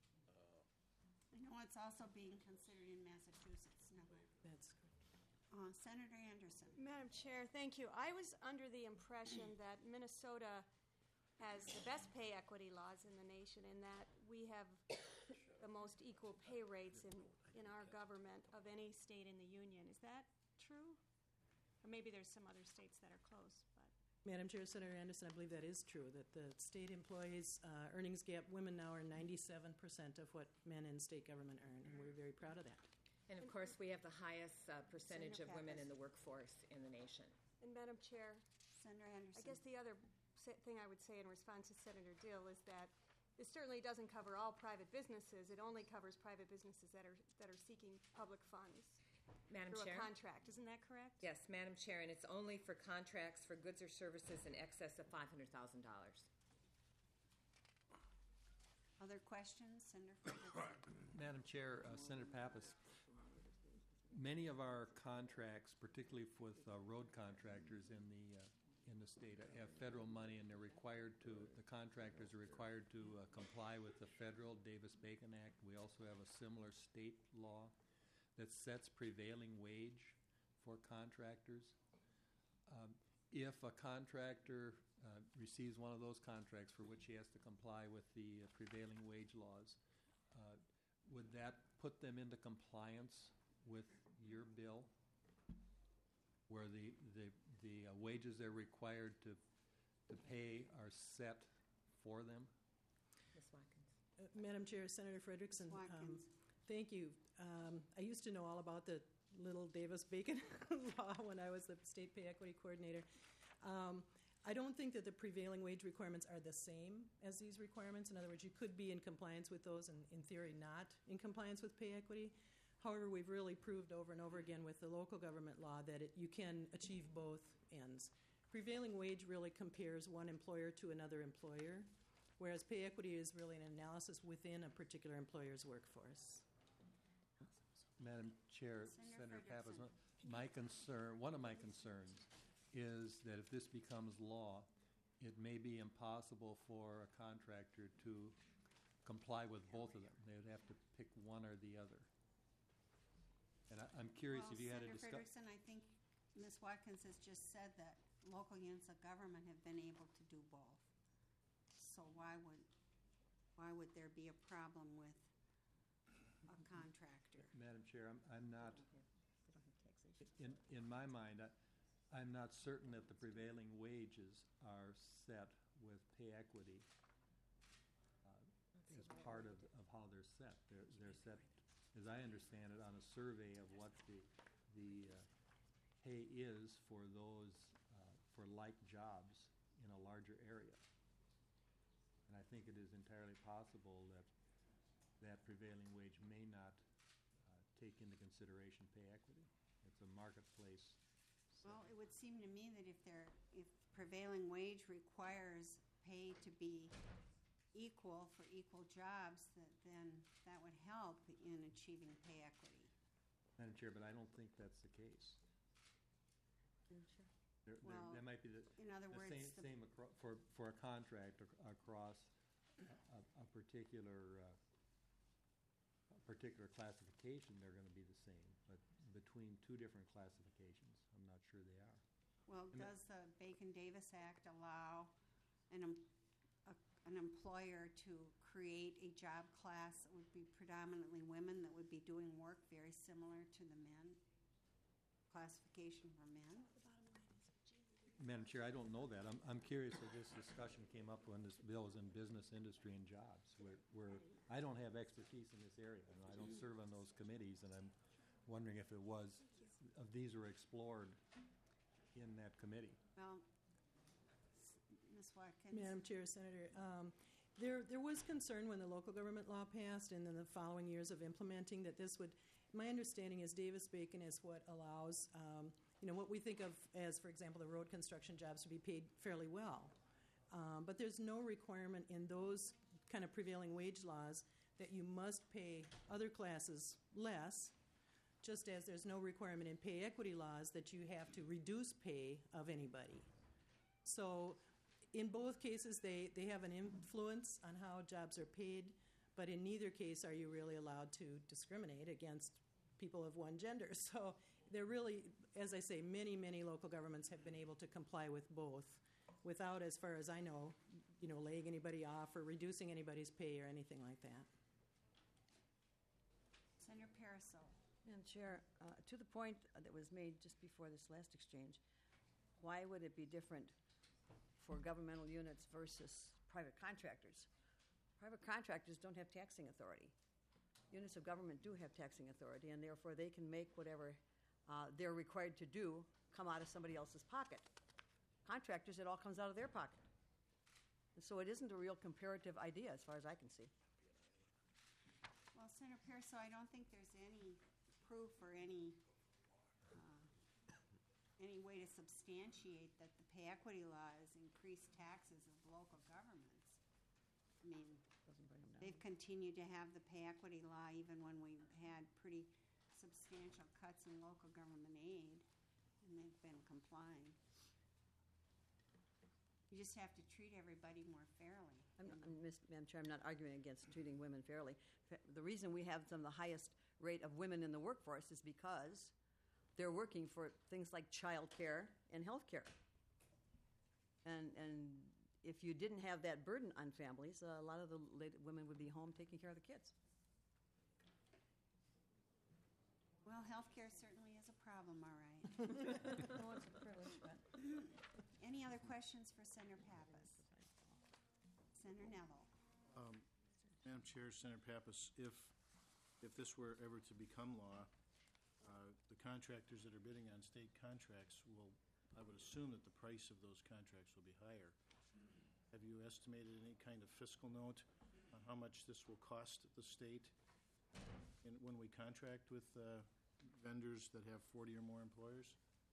I know it's also being considered in Massachusetts now. That's correct. Senator Anderson. Madam Chair, thank you. I was under the impression that Minnesota has the best pay equity laws in the nation, in that we have the most equal pay rates in our government of any state in the union. Is that true? Or maybe there's some other states that are close. But Madam Chair, Senator Anderson, I believe that is true, that the state employees' earnings gap, women now are 97% of what men in state government earn, and we're very proud of that. And of course, we have the highest percentage of Senator women in Pappas. the workforce in the nation. And Madam Chair, Senator Anderson. I guess the other thing I would say in response to Senator Dill is that this certainly doesn't cover all private businesses. It only covers private businesses that are seeking public funds Madam through Chair? a contract. Isn't that correct? Yes, Madam Chair, and it's only for contracts for goods or services in excess of $500,000. Other questions? Senator Frederickson. Madam Chair, Senator Pappas, many of our contracts, particularly with road contractors in the state, have federal money, and the contractors are required to comply with the federal Davis-Bacon Act. We also have a similar state law that sets prevailing wage for contractors. If a contractor receives one of those contracts for which he has to comply with the prevailing wage laws, would that put them into compliance with your bill, where the wages they're required to pay are set for them? Ms. Watkins. Madam Chair, Senator Frederickson, Watkins. thank you. I used to know all about the little Davis-Bacon law when I was the state pay equity coordinator. I don't think that the prevailing wage requirements are the same as these requirements. In other words, you could be in compliance with those and, in theory, not in compliance with pay equity. However, we've really proved over and over again with the local government law that you can achieve both ends. Prevailing wage really compares one employer to another employer, whereas pay equity is really an analysis within a particular employer's workforce. Madam Chair, Senator Senator Pappas, Frederickson. one of my concerns is that if this becomes law, it may be impossible for a contractor to comply with both of them. They would have to pick one or the other. And I'm curious if you had a Senator discussion. Frederickson, I think Ms. Watkins has just said that local units of government have been able to do both. So why would there be a problem with a contractor? Madam Chair, I'm not, in my mind, I'm not certain that the prevailing wages are set with pay equity as part of how they're set. They're set, as I understand it, on a survey of what the pay is for those, for like jobs in a larger area. And I think it is entirely possible that that prevailing wage may not take into consideration pay equity. It's a marketplace. Well, it would seem to me that if prevailing wage requires pay to be equal for equal jobs, then that would help in achieving pay equity. Madam Chair, but I don't think that's the case. Well, That might be in other words, same for a contract across a particular classification, they're going to be the same. But between two different classifications, I'm not sure they are. well, does the Bacon-Davis Act allow an employer to create a job class that would be predominantly women that would be doing work very similar to the men classification for men? Madam Chair, I don't know that. I'm curious if this discussion came up when this bill was in business, industry, and jobs, where I don't have expertise in this area, and I don't serve on those committees, and I'm wondering if it was, if these were explored in that committee. Well, Ms. Watkins? Madam Chair, Senator, there was concern when the local government law passed and then the following years of implementing that this would, my understanding is Davis-Bacon is what allows, what we think of as, for example, the road construction jobs to be paid fairly well. But there's no requirement in those kind of prevailing wage laws that you must pay other classes less, just as there's no requirement in pay equity laws that you have to reduce pay of anybody. So in both cases, they have an influence on how jobs are paid, but in neither case are you really allowed to discriminate against people of one gender. So they're really, as I say, many, many local governments have been able to comply with both without, as far as I know, laying anybody off or reducing anybody's pay or anything like that. Senator Parasol. Madam Chair, to the point that was made just before this last exchange, why would it be different for governmental units versus private contractors? Private contractors don't have taxing authority. Units of government do have taxing authority, and therefore they can make whatever they're required to do come out of somebody else's pocket. Contractors, it all comes out of their pocket. And so it isn't a real comparative idea as far as I can see. Well, Senator Parasol, I don't think there's any proof or any way to substantiate that the pay equity laws increase taxes of local governments. I mean, they've continued to have the pay equity law even when we've had pretty substantial cuts in local government aid, and they've been complying. You just have to treat everybody more fairly. Madam Chair, I'm not arguing against treating women fairly. The reason we have some of the highest rate of women in the workforce is because they're working for things like child care and health care. And if you didn't have that burden on families, a lot of the women would be home taking care of the kids. Well, healthcare certainly is a problem, all right. No, it's a privilege, but... Any other questions for Senator Pappas? Senator Neville. Madam Chair, Senator Pappas, if this were ever to become law, the contractors that are bidding on state contracts will, I would assume that the price of those contracts will be higher. Have you estimated any kind of fiscal note on how much this will cost the state when we contract with vendors that have 40 or more employers?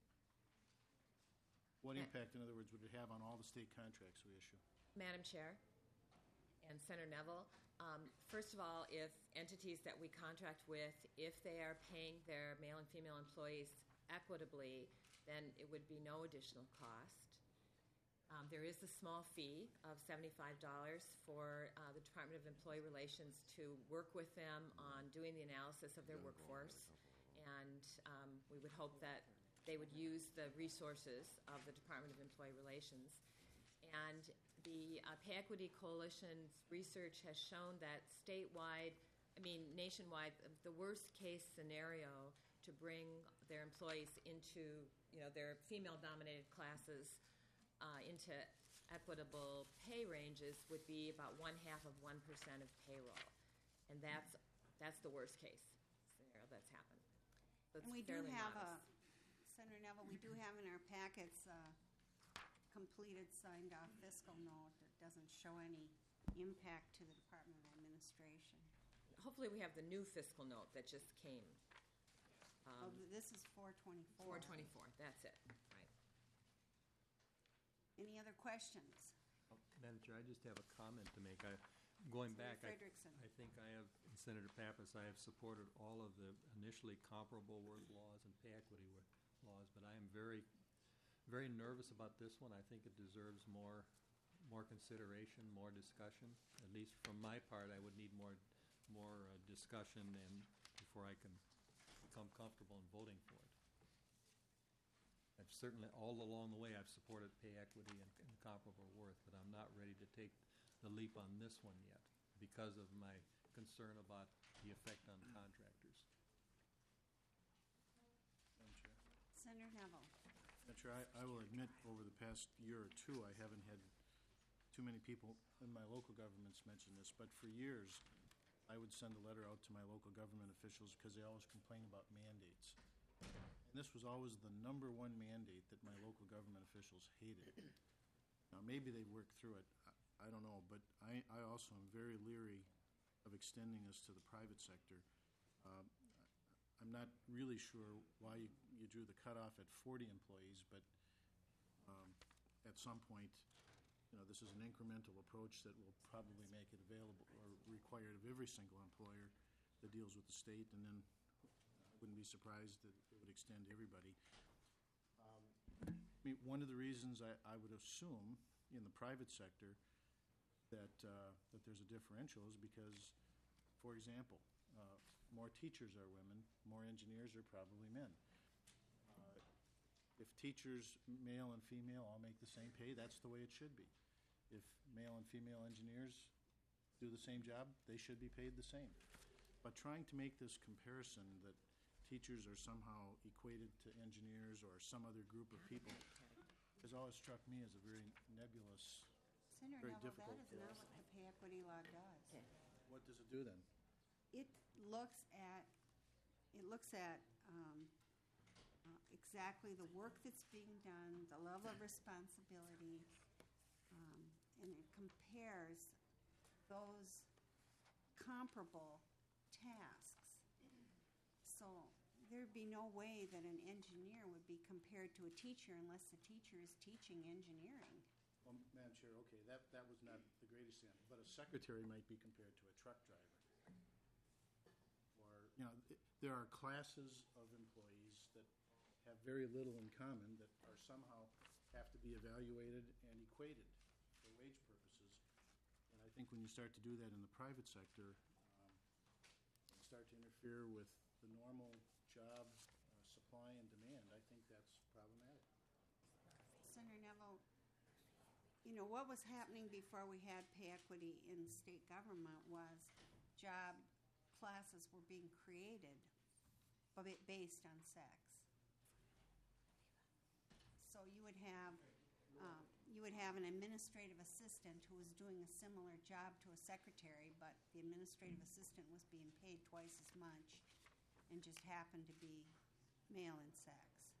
What impact, in other words, would it have on all the state contracts we issue? Madam Chair and Senator Neville, first of all, if entities that we contract with, if they are paying their male and female employees equitably, then it would be no additional cost. There is a small fee of $75 for the Department of Employee Relations to work with them on doing the analysis of their workforce, and we would hope that they would use the resources of the Department of Employee Relations. And the Pay Equity Coalition's research has shown that nationwide, the worst case scenario to bring their employees into, their female-dominated classes into equitable pay ranges would be about 0.5% of payroll. And that's the worst case scenario that's happened. So it's And we do fairly have modest. Senator Neville, we do have in our packets completed, signed-off fiscal note that doesn't show any impact to the Department of Administration. Hopefully, we have the new fiscal note that just came. This is 424. 424, that's it, right. Any other questions? Madam Chair, I just have a comment to make. Going Senator back, Frederickson. I think I have, and Senator Pappas, I have supported all of the initially comparable work laws and pay equity laws, but I am very, very nervous about this one. I think it deserves more consideration, more discussion. At least from my part, I would need more discussion and before I can become comfortable in voting for it. I've certainly, all along the way, I've supported pay equity and comparable worth, but I'm not ready to take the leap on this one yet because of my concern about the effect on contractors. Madam Chair. Senator Neville. Madam Chair, I will admit, over the past year or two, I haven't had too many people in my local governments mention this, but for years, I would send a letter out to my local government officials because they always complain about mandates. And this was always the number one mandate that my local government officials hated. Now, maybe they worked through it, I don't know, but I also am very leery of extending this to the private sector. I'm not really sure why you drew the cutoff at 40 employees, but at some point, this is an incremental approach that will probably make it available or required of every single employer that deals with the state, and then I wouldn't be surprised that it would extend to everybody. One of the reasons I would assume in the private sector that there's a differential is because, for example, more teachers are women, more engineers are probably men. If teachers, male and female, all make the same pay, that's the way it should be. If male and female engineers do the same job, they should be paid the same. But trying to make this comparison that teachers are somehow equated to engineers or some other group of people has always struck me as a very nebulous, Senator very Neville, difficult that is not what the pay equity law does. What does it do then? It looks at exactly the work that's being done, the level of responsibility, and it compares those comparable tasks. So there'd be no way that an engineer would be compared to a teacher unless the teacher is teaching engineering. Well, Madam Chair, okay, that was not the greatest example, but a secretary might be compared to a truck driver. Or, there are classes of employees that have very little in common that are somehow have to be evaluated and equated for wage purposes. And I think when you start to do that in the private sector, and start to interfere with the normal job supply and demand, I think that's problematic. Senator Neville, what was happening before we had pay equity in state government was job classes were being created based on sex. So you would have an administrative assistant who was doing a similar job to a secretary, but the administrative assistant was being paid twice as much and just happened to be male in sex.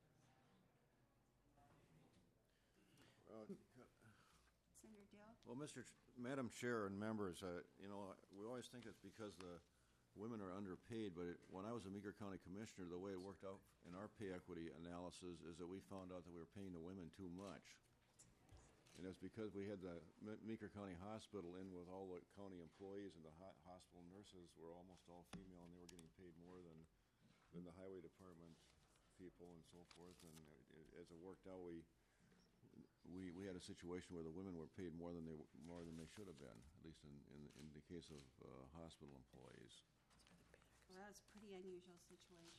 Senator Dill? Well, Madam Chair and members, we always think it's because the women are underpaid, but when I was a Meeker County Commissioner, the way it worked out in our pay equity analysis is that we found out that we were paying the women too much. And it's because we had the Meeker County Hospital in with all the county employees, and the hospital nurses were almost all female, and they were getting paid more than the highway department people and so forth. And as it worked out, we had a situation where the women were paid more than they should have been, at least in the case of hospital employees. Well, that was a pretty unusual situation.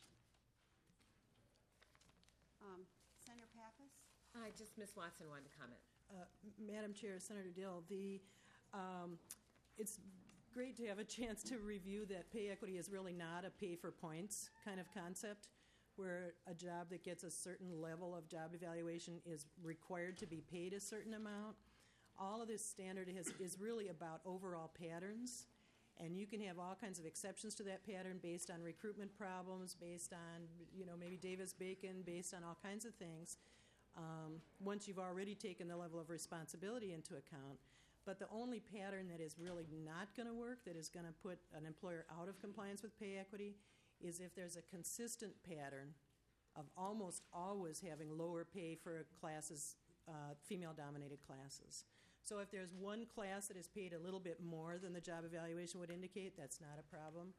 Senator Pappas? Ms. Watson wanted to comment. Madam Chair, Senator Dill, it's great to have a chance to review that pay equity is really not a pay for points kind of concept. where a job that gets a certain level of job evaluation is required to be paid a certain amount. All of this standard is really about overall patterns, and you can have all kinds of exceptions to that pattern based on recruitment problems, based on, maybe Davis-Bacon, based on all kinds of things, once you've already taken the level of responsibility into account. But the only pattern that is really not going to work, that is going to put an employer out of compliance with pay equity, is if there's a consistent pattern of almost always having lower pay for classes, female-dominated classes. So if there's one class that is paid a little bit more than the job evaluation would indicate, that's not a problem.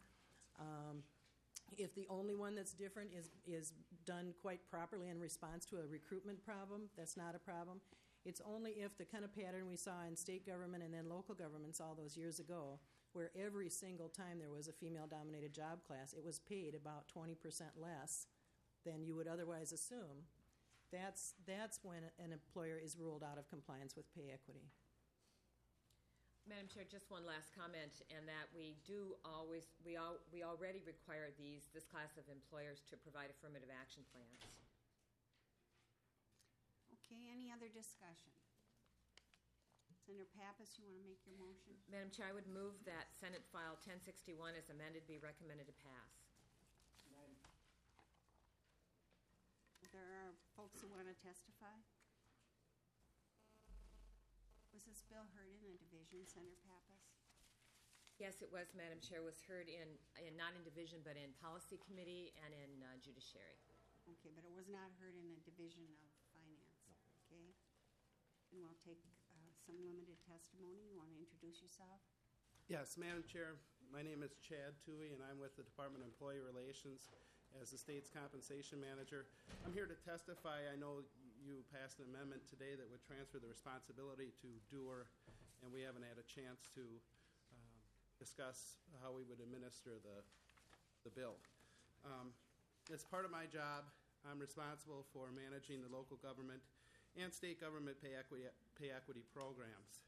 If the only one that's different is done quite properly in response to a recruitment problem, that's not a problem. It's only if the kind of pattern we saw in state government and then local governments all those years ago, where every single time there was a female-dominated job class, it was paid about 20% less than you would otherwise assume. That's when an employer is ruled out of compliance with pay equity. Madam Chair, just one last comment, and that we already require this class of employers to provide affirmative action plans. Okay, any other discussion? Senator Pappas, you want to make your motion? Madam Chair, I would move that Senate File 1061 as amended be recommended to pass. There are folks who want to testify. Was this bill heard in a division, Senator Pappas? Yes, it was, Madam Chair. Was heard not in division, but in Policy Committee and in Judiciary. Okay, but it was not heard in a division of Finance. Okay? And we'll take some limited testimony. You want to introduce yourself? Yes, Madam Chair. My name is Chad Toohey, and I'm with the Department of Employee Relations as the state's compensation manager. I'm here to testify. I know you passed an amendment today that would transfer the responsibility to Doer, and we haven't had a chance to discuss how we would administer the bill. As part of my job, I'm responsible for managing the local government and state government pay equity programs.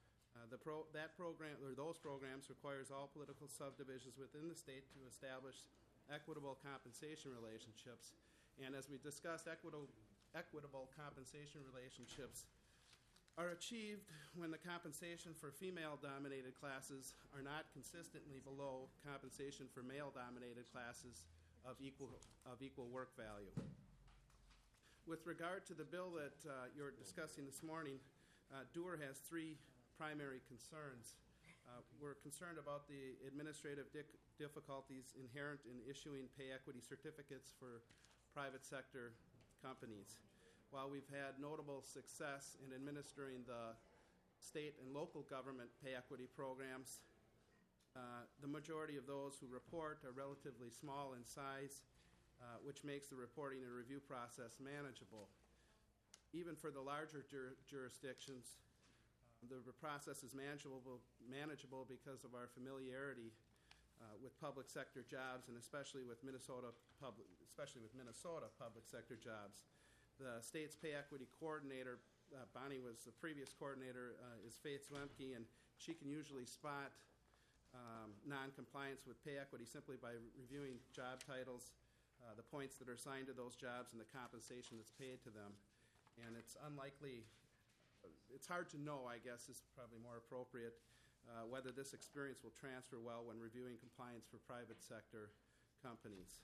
Those programs requires all political subdivisions within the state to establish equitable compensation relationships. And as we discussed, equitable compensation relationships are achieved when the compensation for female-dominated classes are not consistently below compensation for male-dominated classes of equal work value. With regard to the bill that you're discussing this morning, Doer has three primary concerns. We're concerned about the administrative difficulties inherent in issuing pay equity certificates for private sector companies. While we've had notable success in administering the state and local government pay equity programs, the majority of those who report are relatively small in size, which makes the reporting and review process manageable. Even for the larger jurisdictions, the process is manageable because of our familiarity with public sector jobs, and especially with Minnesota public sector jobs. The state's pay equity coordinator, Bonnie was the previous coordinator, is Faith Lemke, and she can usually spot non-compliance with pay equity simply by reviewing job titles, the points that are assigned to those jobs, and the compensation that's paid to them. And it's hard to know, I guess, is probably more appropriate, whether this experience will transfer well when reviewing compliance for private sector companies.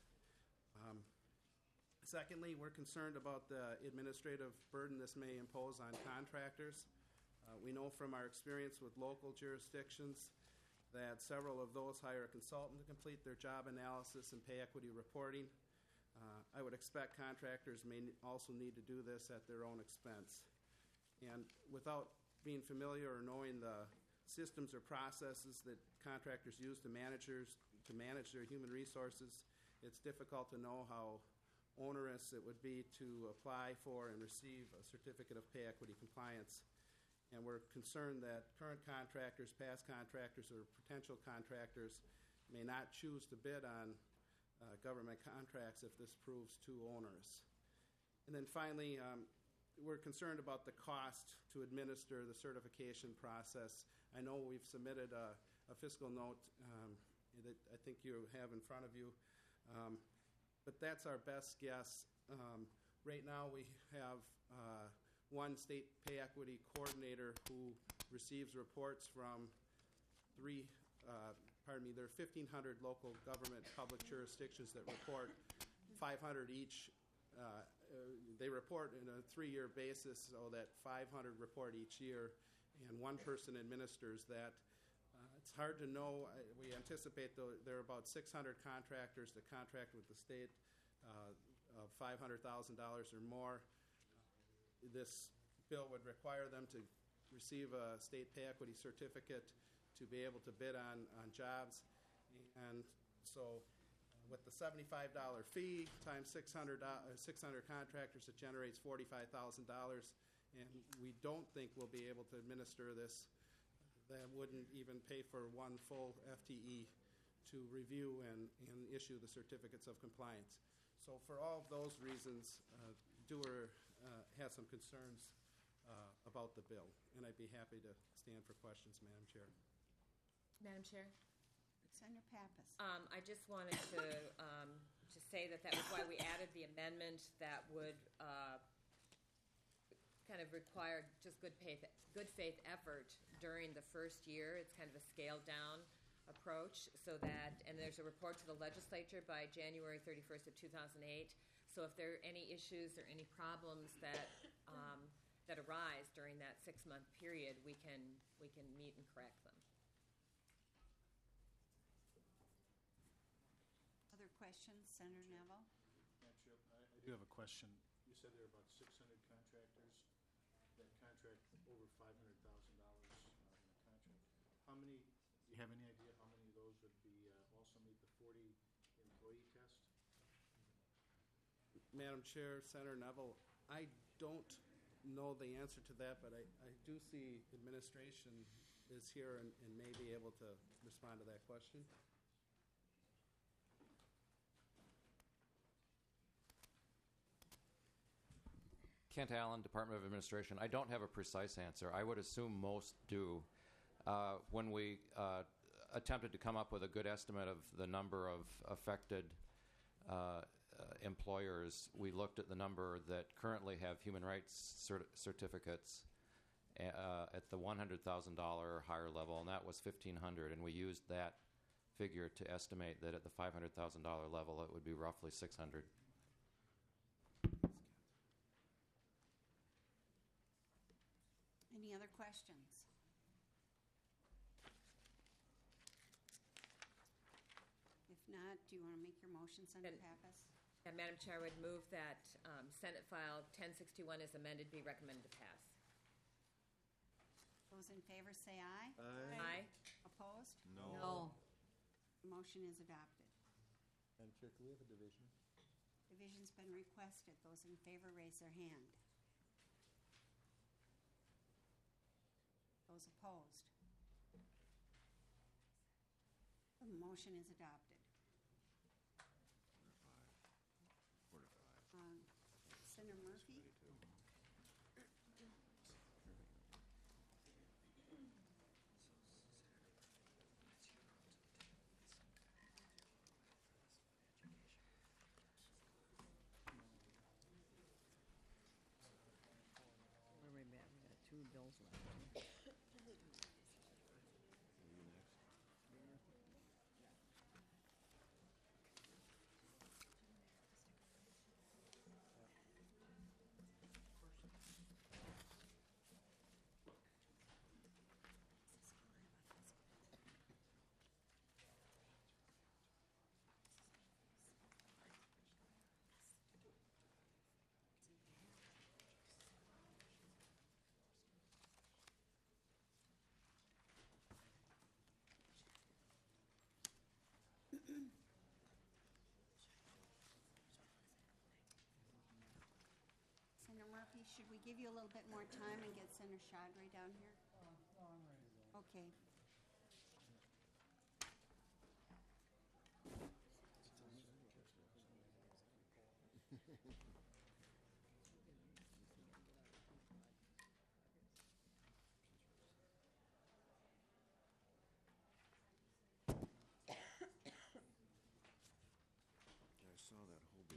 Secondly, we're concerned about the administrative burden this may impose on contractors. We know from our experience with local jurisdictions that several of those hire a consultant to complete their job analysis and pay equity reporting. I would expect contractors may also need to do this at their own expense. And without being familiar or knowing the systems or processes that contractors use to manage their human resources, it's difficult to know how onerous it would be to apply for and receive a certificate of pay equity compliance. And we're concerned that current contractors, past contractors, or potential contractors may not choose to bid on government contracts if this proves too onerous. And then finally, we're concerned about the cost to administer the certification process. I know we've submitted a fiscal note that I think you have in front of you. but that's our best guess. Right now, we have one state pay equity coordinator who receives reports from there are 1,500 local government public jurisdictions that report 500 each. They report in a 3-year basis, so that 500 report each year, and one person administers that. It's hard to know. We anticipate there are about 600 contractors that contract with the state of $500,000 or more. This bill would require them to receive a state pay equity certificate to be able to bid on jobs. And so with the $75 fee times 600 contractors, it generates $45,000. And we don't think we'll be able to administer this. That wouldn't even pay for one full FTE to review and issue the certificates of compliance. So for all of those reasons, Dewar has some concerns about the bill, and I'd be happy to stand for questions, Madam Chair. Madam Chair? Senator Pappas. I just wanted to say that was why we added the amendment that would kind of require just good faith effort during the first year. It's kind of a scaled down approach, and there's a report to the legislature by January 31st of 2008. So if there are any issues or any problems that arise during that 6-month period, we can meet and correct them. Other questions? Senator Neville? I do have a question. You said there are about 600 contractors that contract over $500,000 in a contract. How many, do you have any idea how many of those would be also meet the 40-employee test? Madam Chair, Senator Neville, I don't know the answer to that, but I do see administration is here and may be able to respond to that question. Kent Allen, Department of Administration. I don't have a precise answer. I would assume most do. When we attempted to come up with a good estimate of the number of affected employers, we looked at the number that currently have human rights certificates at the $100,000 or higher level, and that was 1,500, and we used that figure to estimate that at the $500,000 level it would be roughly 600. Any other questions? If not, do you want to make your motion, Senator Pappas? Madam Chair, I would move that Senate File 1061 as amended be recommended to pass. Those in favor say aye. Aye. Opposed? No. The motion is adopted. Madam Chair, can we have a division? Division's been requested. Those in favor raise their hand. Those opposed? The motion is adopted. 4 to 5. Senator Murphy? Where are we at? We got 2 bills left. Senator Murphy, should we give you a little bit more time and get Senator Chaudry down here? No, I'm ready to go. Okay. I saw that whole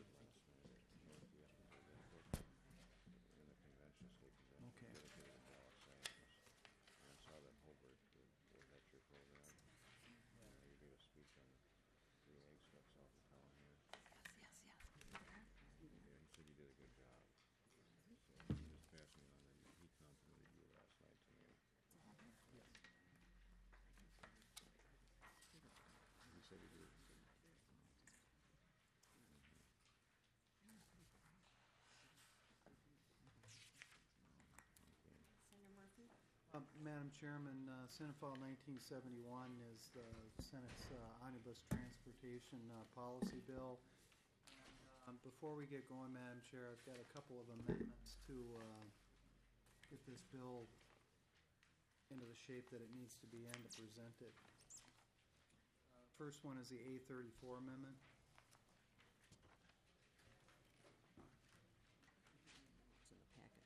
Madam Chairman, Senate File 1971 is the Senate's omnibus transportation policy bill. Before we get going, Madam Chair, I've got a couple of amendments to get this bill into the shape that it needs to be in to present it. First one is the A34 amendment. It's in the packet.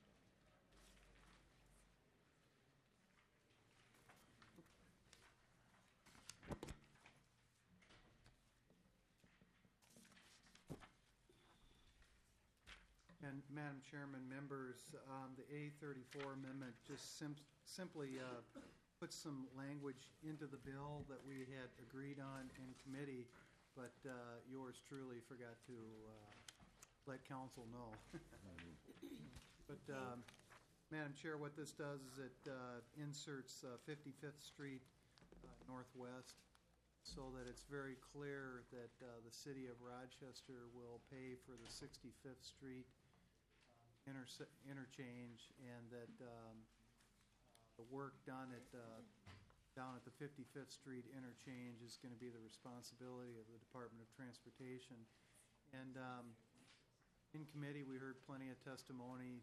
And Madam Chairman, members, the A34 amendment just simply puts some language into the bill that we had agreed on in committee, but yours truly forgot to let council know. But Madam Chair, what this does is it inserts 55th Street Northwest so that it's very clear that the city of Rochester will pay for the 65th Street interchange, and that the work done at down at the 55th Street interchange is going to be the responsibility of the Department of Transportation. And in committee, we heard plenty of testimony.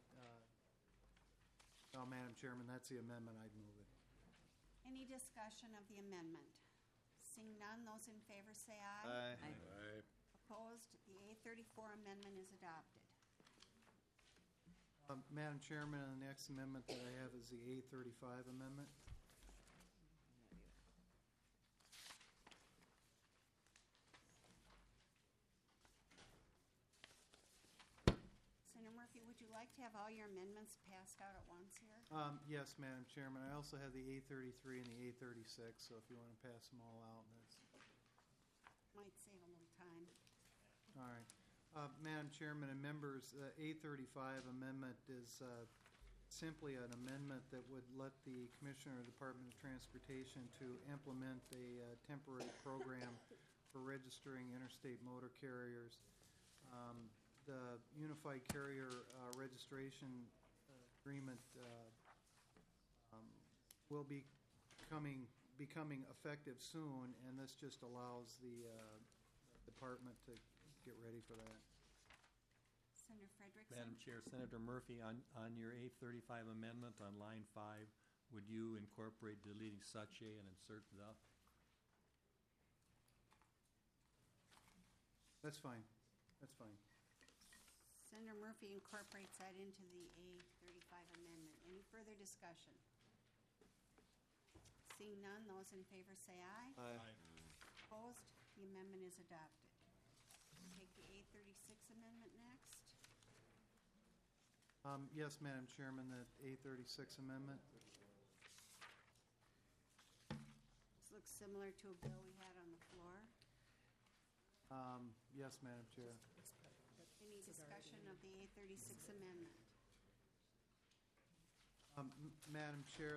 Well, Madam Chairman, that's the amendment. I'd move it. Any discussion of the amendment? Seeing none, those in favor say aye. Aye. Opposed? The A34 amendment is adopted. Madam Chairman, the next amendment that I have is the A35 amendment. Senator Murphy, would you like to have all your amendments passed out at once here? Yes, Madam Chairman. I also have the A33 and the A36, so if you want to pass them all out, that's Might save a little time. all right. Madam Chairman and members, the A35 amendment is simply an amendment that would let the Commissioner of the Department of Transportation to implement a temporary program for registering interstate motor carriers. The Unified Carrier Registration Agreement will be becoming effective soon, and this just allows the department to get ready for that. Senator Frederickson? Madam Chair, Senator Murphy, on your A35 amendment on line 5, would you incorporate deleting such a and insert the? That's fine. That's fine. Senator Murphy incorporates that into the A35 amendment. Any further discussion? Seeing none, those in favor say aye. Aye. Opposed? The amendment is adopted. Take the A36 amendment next. Yes, Madam Chairman, the A36 amendment. This looks similar to a bill we had on the floor. Yes, Madam Chair. Any discussion of the A36 amendment? Madam Chair,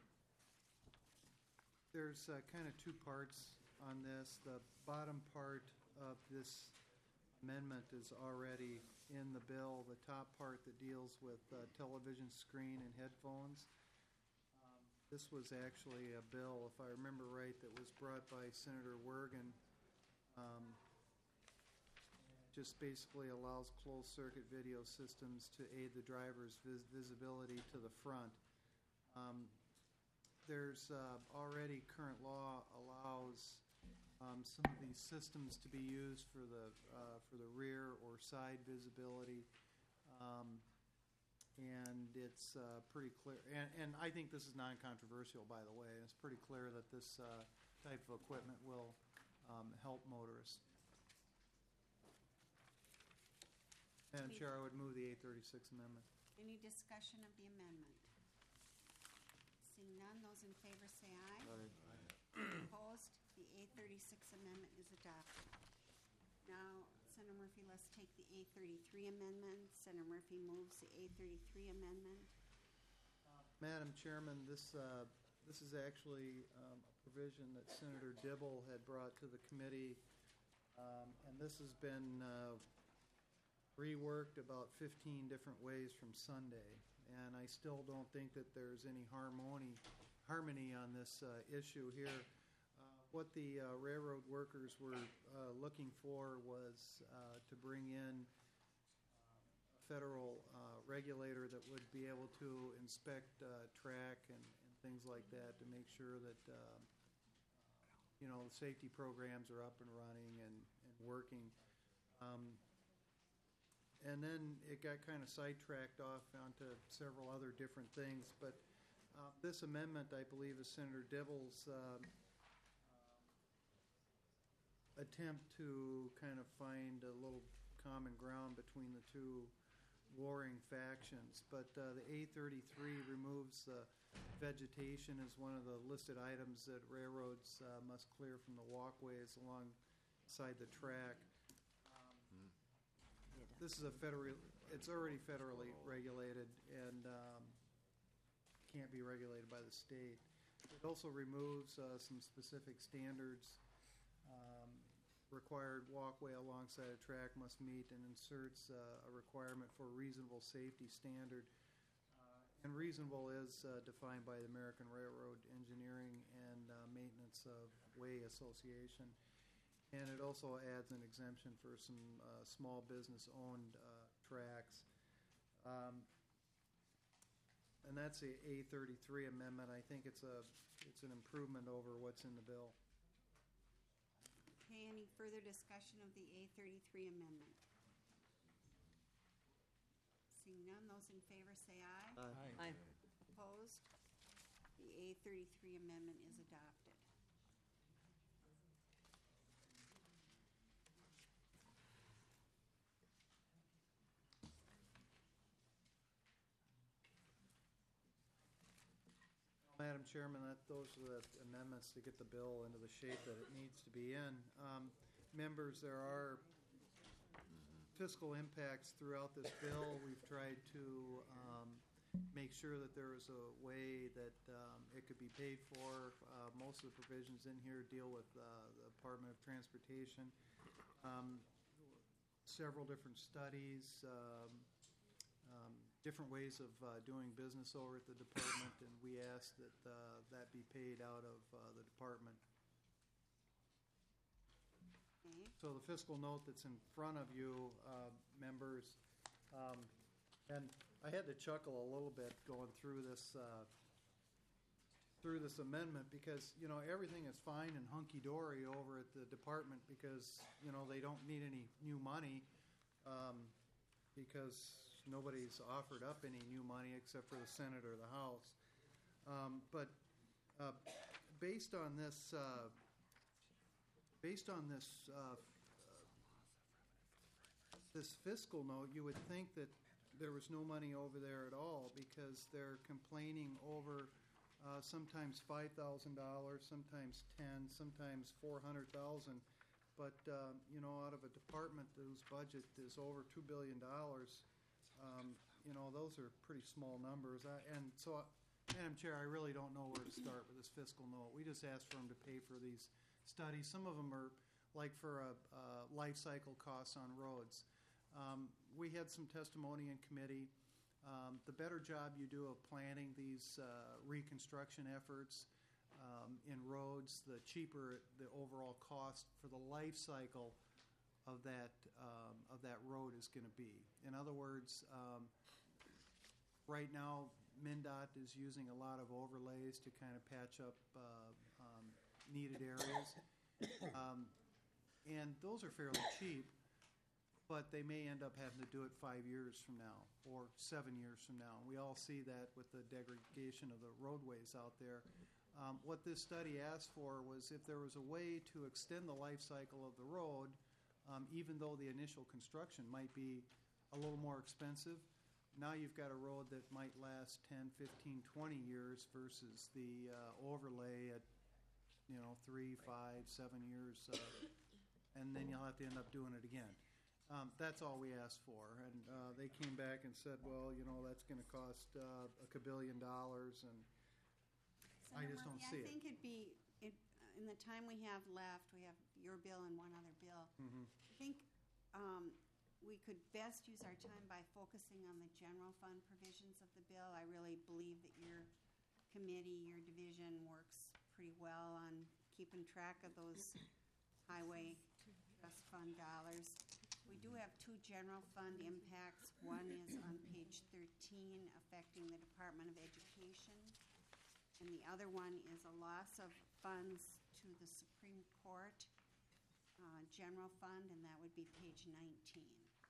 there's kind of two parts on this. The bottom part of this amendment is already in the bill. The top part that deals with television screen and headphones. This was actually a bill, if I remember right, that was brought by Senator Wergen. Just basically allows closed-circuit video systems to aid the driver's visibility to the front. There's already current law allows some of these systems to be used for the rear or side visibility, and it's pretty clear. And I think this is non-controversial, by the way. It's pretty clear that this type of equipment will help motorists. Madam Chair, I would move the A36 amendment. Any discussion of the amendment? Seeing none, those in favor say aye. Opposed? The A36 amendment is adopted. Now, Senator Murphy, let's take the A33 amendment. Senator Murphy moves the A33 amendment. Madam Chairman, this is actually a provision that Senator Dibble had brought to the committee, and this has been reworked about 15 different ways from Sunday. and I still don't think that there's any harmony on this issue here. What the railroad workers were looking for was to bring in a federal regulator that would be able to inspect track and things like that to make sure that the safety programs are up and running and working. And then it got kind of sidetracked off onto several other different things. But this amendment, I believe, is Senator Dibble's attempt to kind of find a little common ground between the two warring factions. But the A33 removes vegetation as one of the listed items that railroads must clear from the walkways alongside the track. This is it's already federally regulated and can't be regulated by the state. It also removes some specific standards. Required walkway alongside a track must meet, and inserts a requirement for a reasonable safety standard. And reasonable is defined by the American Railroad Engineering and Maintenance of Way Association. And it also adds an exemption for some small business-owned tracks. And that's the A33 amendment. I think it's an improvement over what's in the bill. Okay, any further discussion of the A33 amendment? Seeing none, those in favor say aye. Aye. Opposed? The A33 amendment is adopted. Madam Chairman, those are the amendments to get the bill into the shape that it needs to be in. Members, there are fiscal impacts throughout this bill. We've tried to make sure that there is a way that it could be paid for. Most of the provisions in here deal with the Department of Transportation. Several different studies, different ways of doing business over at the department, and we ask that that be paid out of the department. Okay. So the fiscal note that's in front of you, members, and I had to chuckle a little bit going through this amendment because everything is fine and hunky dory over at the department because they don't need any new money because nobody's offered up any new money except for the Senate or the House. But based on this fiscal note, you would think that there was no money over there at all because they're complaining over sometimes $5,000, sometimes $10,000, sometimes $400,000. But out of a department whose budget is over $2 billion. Those are pretty small numbers. Madam Chair, I really don't know where to start with this fiscal note. We just asked for them to pay for these studies. Some of them are like for life cycle costs on roads. We had some testimony in committee. The better job you do of planning these reconstruction efforts in roads, the cheaper the overall cost for the life cycle of that road is going to be. In other words, right now MnDOT is using a lot of overlays to kind of patch up needed areas, and those are fairly cheap, but they may end up having to do it 5 years from now or 7 years from now. We all see that with the degradation of the roadways out there. What this study asked for was if there was a way to extend the life cycle of the road, even though the initial construction might be a little more expensive. Now you've got a road that might last 10, 15, 20 years versus the overlay at 3, 5, 7 years, and then you'll have to end up doing it again. That's all we asked for, and they came back and said, well, that's going to cost $1 billion, and I just don't see it. I think it'd be, in the time we have left, we have your bill and one other bill. Mm-hmm. I think we could best use our time by focusing on the general fund provisions of the bill. I really believe that your committee, your division works pretty well on keeping track of those highway trust fund dollars. We do have two general fund impacts. One is on page 13, affecting the Department of Education, and the other one is a loss of funds to the Supreme Court general fund, and that would be page 19.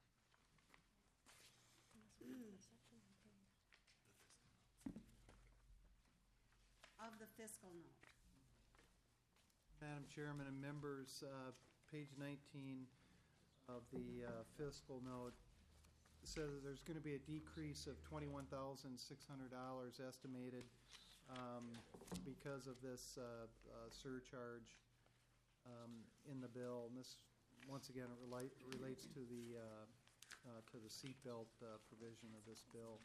Of the fiscal note. Madam Chairman and members, page 19 of the fiscal note says that there's going to be a decrease of $21,600 estimated because of this surcharge in the bill. And this, once again, it relates to the seatbelt provision of this bill.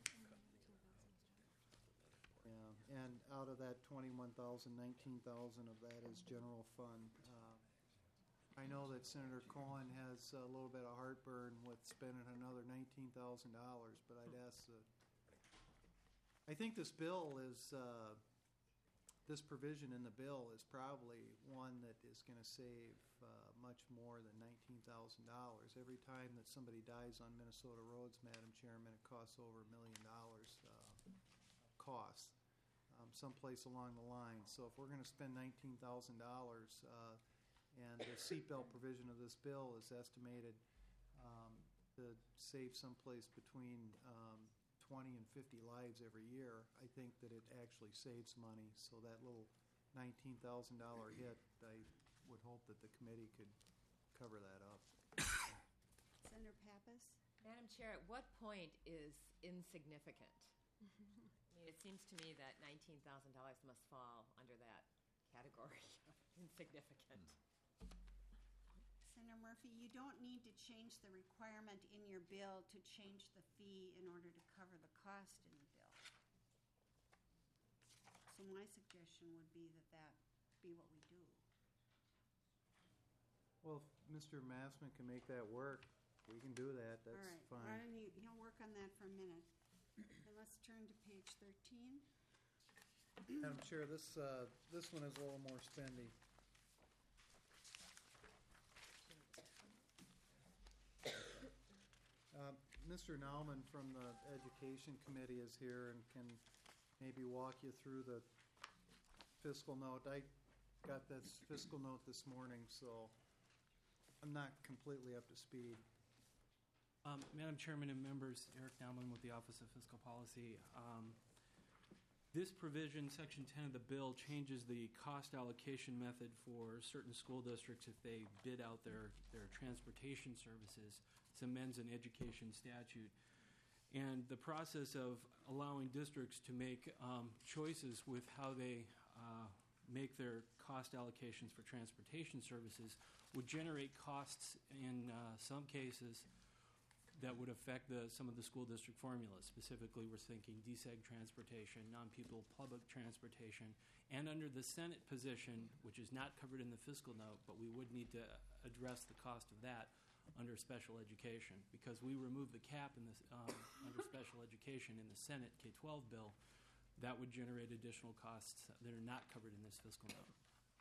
Yeah, and out of that 21,000, 19,000 of that is general fund. I know that Senator Cohen has a little bit of heartburn with spending another $19,000, but I'd ask I think this bill is, this provision in the bill is probably one that is going to save much more than $19,000. Every time that somebody dies on Minnesota roads, Madam Chairman, it costs over $1 million cost someplace along the line. So if we're going to spend $19,000 and the seatbelt provision of this bill is estimated to save someplace between 20 and 50 lives every year, I think that it actually saves money. So that little $19,000 hit, I would hope that the committee could cover that up. Senator Pappas? Madam Chair, at what point is insignificant? I mean, it seems to me that $19,000 must fall under that category of insignificant. Senator Murphy, you don't need to change the requirement in your bill to change the fee in order to cover the cost in the bill. So my suggestion would be that that be what we do. Well, if Mr. Massman can make that work, we can do that. That's All right. fine. Why don't he'll work on that for a minute. And let's turn to page 13. Madam Chair, this one is a little more spendy. Mr. Nauman from the Education Committee is here and can maybe walk you through the fiscal note. I got this fiscal note this morning, so I'm not completely up to speed. Madam Chairman and members, Eric Nauman with the Office of Fiscal Policy. This provision, Section 10 of the bill, changes the cost allocation method for certain school districts if they bid out their transportation services. This amends an education statute. And the process of allowing districts to make choices with how they make their cost allocations for transportation services would generate costs in some cases that would affect some of the school district formulas. Specifically, we're thinking DSEG transportation, non-pupil public transportation, and under the Senate position, which is not covered in the fiscal note, but we would need to address the cost of that under special education, because we removed the cap in this, under special education in the Senate K-12 bill. That would generate additional costs that are not covered in this fiscal note.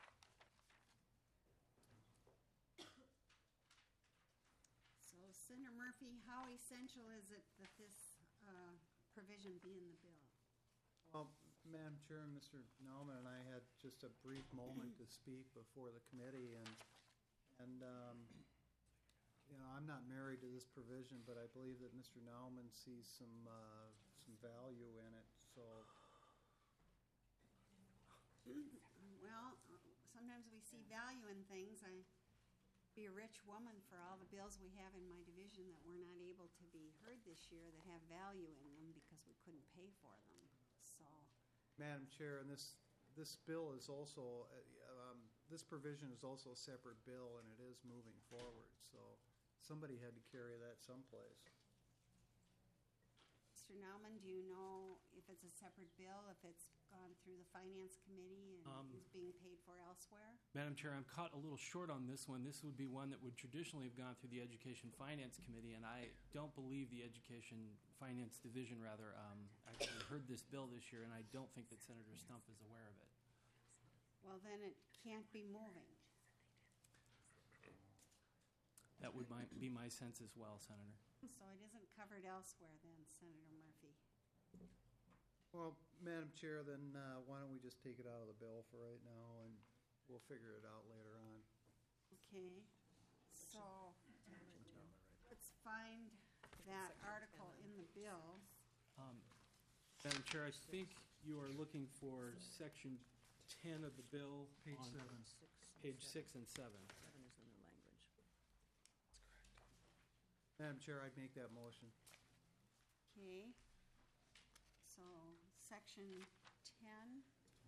So, Senator Murphy, how essential is it that this provision be in the bill? Well, Madam Chair, Mr. Nauman and I had just a brief moment to speak before the committee, and you know, I'm not married to this provision, but I believe that Mr. Nauman sees some value in it. So, well, sometimes we see value in things. I'd be a rich woman for all the bills we have in my division that were not able to be heard this year that have value in them because we couldn't pay for them. So, Madam Chair, and this bill is also this provision is also a separate bill, and it is moving forward. So, somebody had to carry that someplace. Mr. Nauman, do you know if it's a separate bill, if it's gone through the finance committee and is being paid for elsewhere? Madam Chair, I'm caught a little short on this one. This would be one that would traditionally have gone through the Education Finance Committee, and I don't believe the Education Finance Division, rather, actually heard this bill this year, and I don't think that Senator Stump is aware of it. Well, then it can't be moving. That would be my sense as well, Senator. So it isn't covered elsewhere then, Senator Murphy? Well, Madam Chair, then why don't we just take it out of the bill for right now, and we'll figure it out later on. Okay, so let's find that article in the bill. Madam Chair, I think you are looking for Section 10 of the bill. Page on 7. Page 6 and 7. 7 is the new language. Madam Chair, I'd make that motion. Okay, so section 10.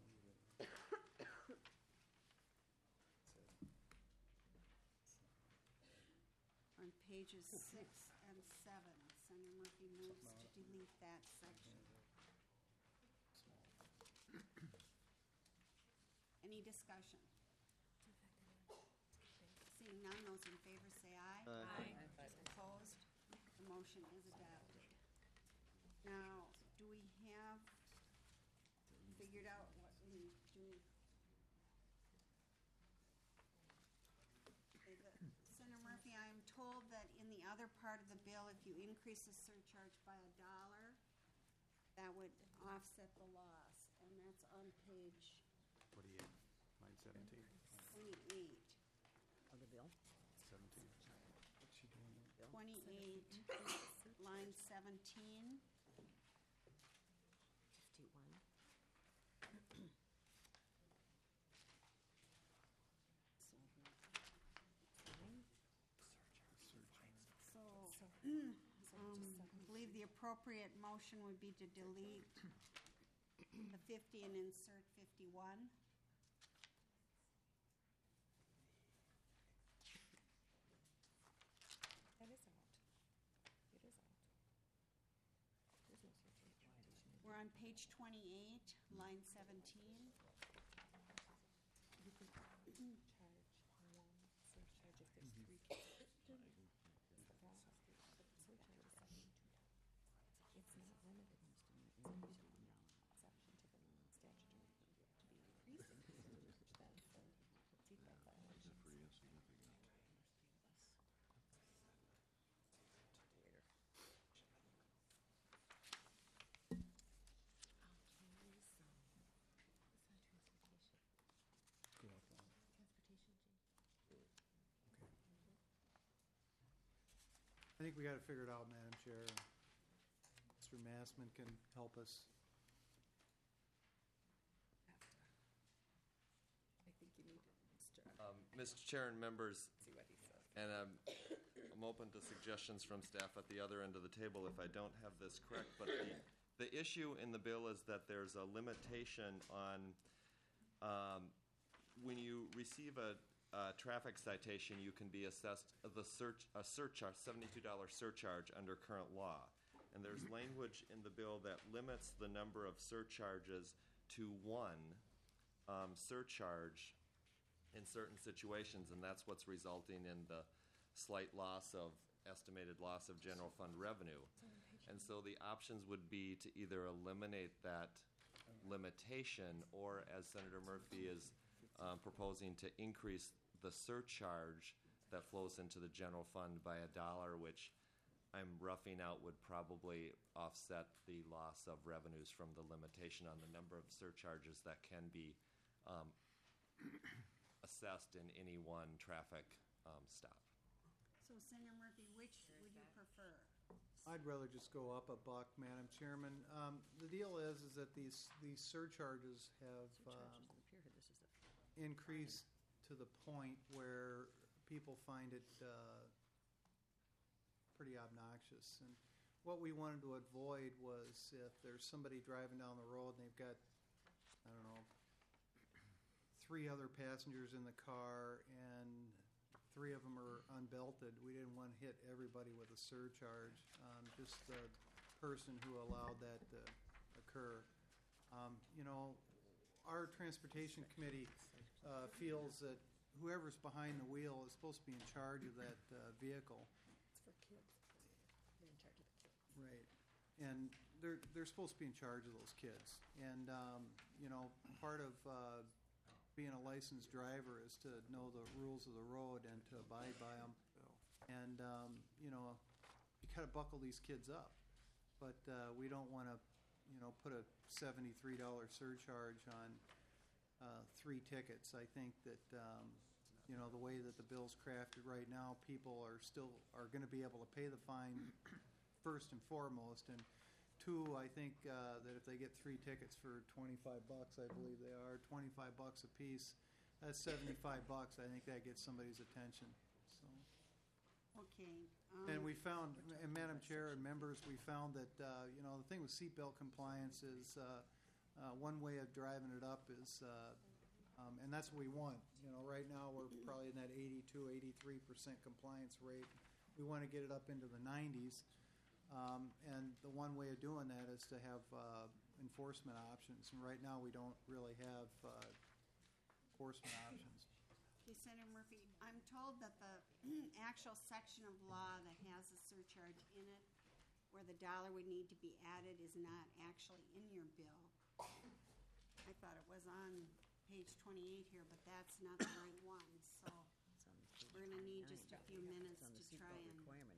On pages 6 and 7, Senator Murphy moves to delete that section. Any discussion? Seeing none, those in favor say aye. Aye. Opposed? The motion is adopted. Now, do we have figured out what we do? Senator Murphy, I am told that in the other part of the bill, if you increase the surcharge by $1, that would offset the loss, and that's on page 48, line 17. 28. Of the bill? 17. What's she doing there? 28, line 17. 51. I believe the appropriate motion would be to delete the 50 and insert 51. That is out. It is out. There's no surcharge. We're on page 28, line 17. You can charge one surcharge if there's 3 kids. It's not limited. It's an exception to the non-statutory to be increasing, which then defeat that violation. I think we got to figure it out, Madam Chair. Mr. Massman can help us. I think you need Mr. Mr. Chair and members, See what he says. and I'm open to suggestions from staff at the other end of the table if I don't have this correct, but the issue in the bill is that there's a limitation on when you receive a traffic citation, you can be assessed a surcharge, $72 surcharge under current law. And there's language in the bill that limits the number of surcharges to one surcharge in certain situations, and that's what's resulting in the slight estimated loss of general fund revenue. And so the options would be to either eliminate that limitation, or as Senator Murphy is proposing, to increase the surcharge that flows into the general fund by $1, which I'm roughing out would probably offset the loss of revenues from the limitation on the number of surcharges that can be assessed in any one traffic stop. So Senator Murphy, which would you prefer? I'd rather just go up $1, Madam Chairman. The deal is that these surcharges have increased to the point where people find it pretty obnoxious. And what we wanted to avoid was if there's somebody driving down the road and they've got, I don't know, 3 other passengers in the car and 3 of them are unbelted, we didn't want to hit everybody with a surcharge, just the person who allowed that to occur. You know, our transportation committee feels that whoever's behind the wheel is supposed to be in charge of that vehicle. It's for kids. They're in charge of the kids. Right. And they're supposed to be in charge of those kids. And, you know, part of being a licensed driver is to know the rules of the road and to abide by them. And, you know, you got to buckle these kids up. But we don't want to, you know, put a $73 surcharge on 3 tickets. I think that, you know, the way that the bill's crafted right now, people are going to be able to pay the fine first and foremost. And 2, I think that if they get 3 tickets for $25, I believe they are, $25 a piece, that's $75. I think that gets somebody's attention. So. Okay. And we found, and Madam Chair and members, we found that, you know, the thing with seatbelt compliance is one way of driving it up is, and that's what we want. You know, right now we're probably in that 82, 83% compliance rate. We want to get it up into the 90s. And the one way of doing that is to have enforcement options. And right now we don't really have enforcement options. Okay, Senator Murphy, I'm told that the actual section of law that has a surcharge in it, where the dollar would need to be added, is not actually in your bill. I thought it was on page 28 here, but that's not the right one. So we're going to need just a few minutes to try and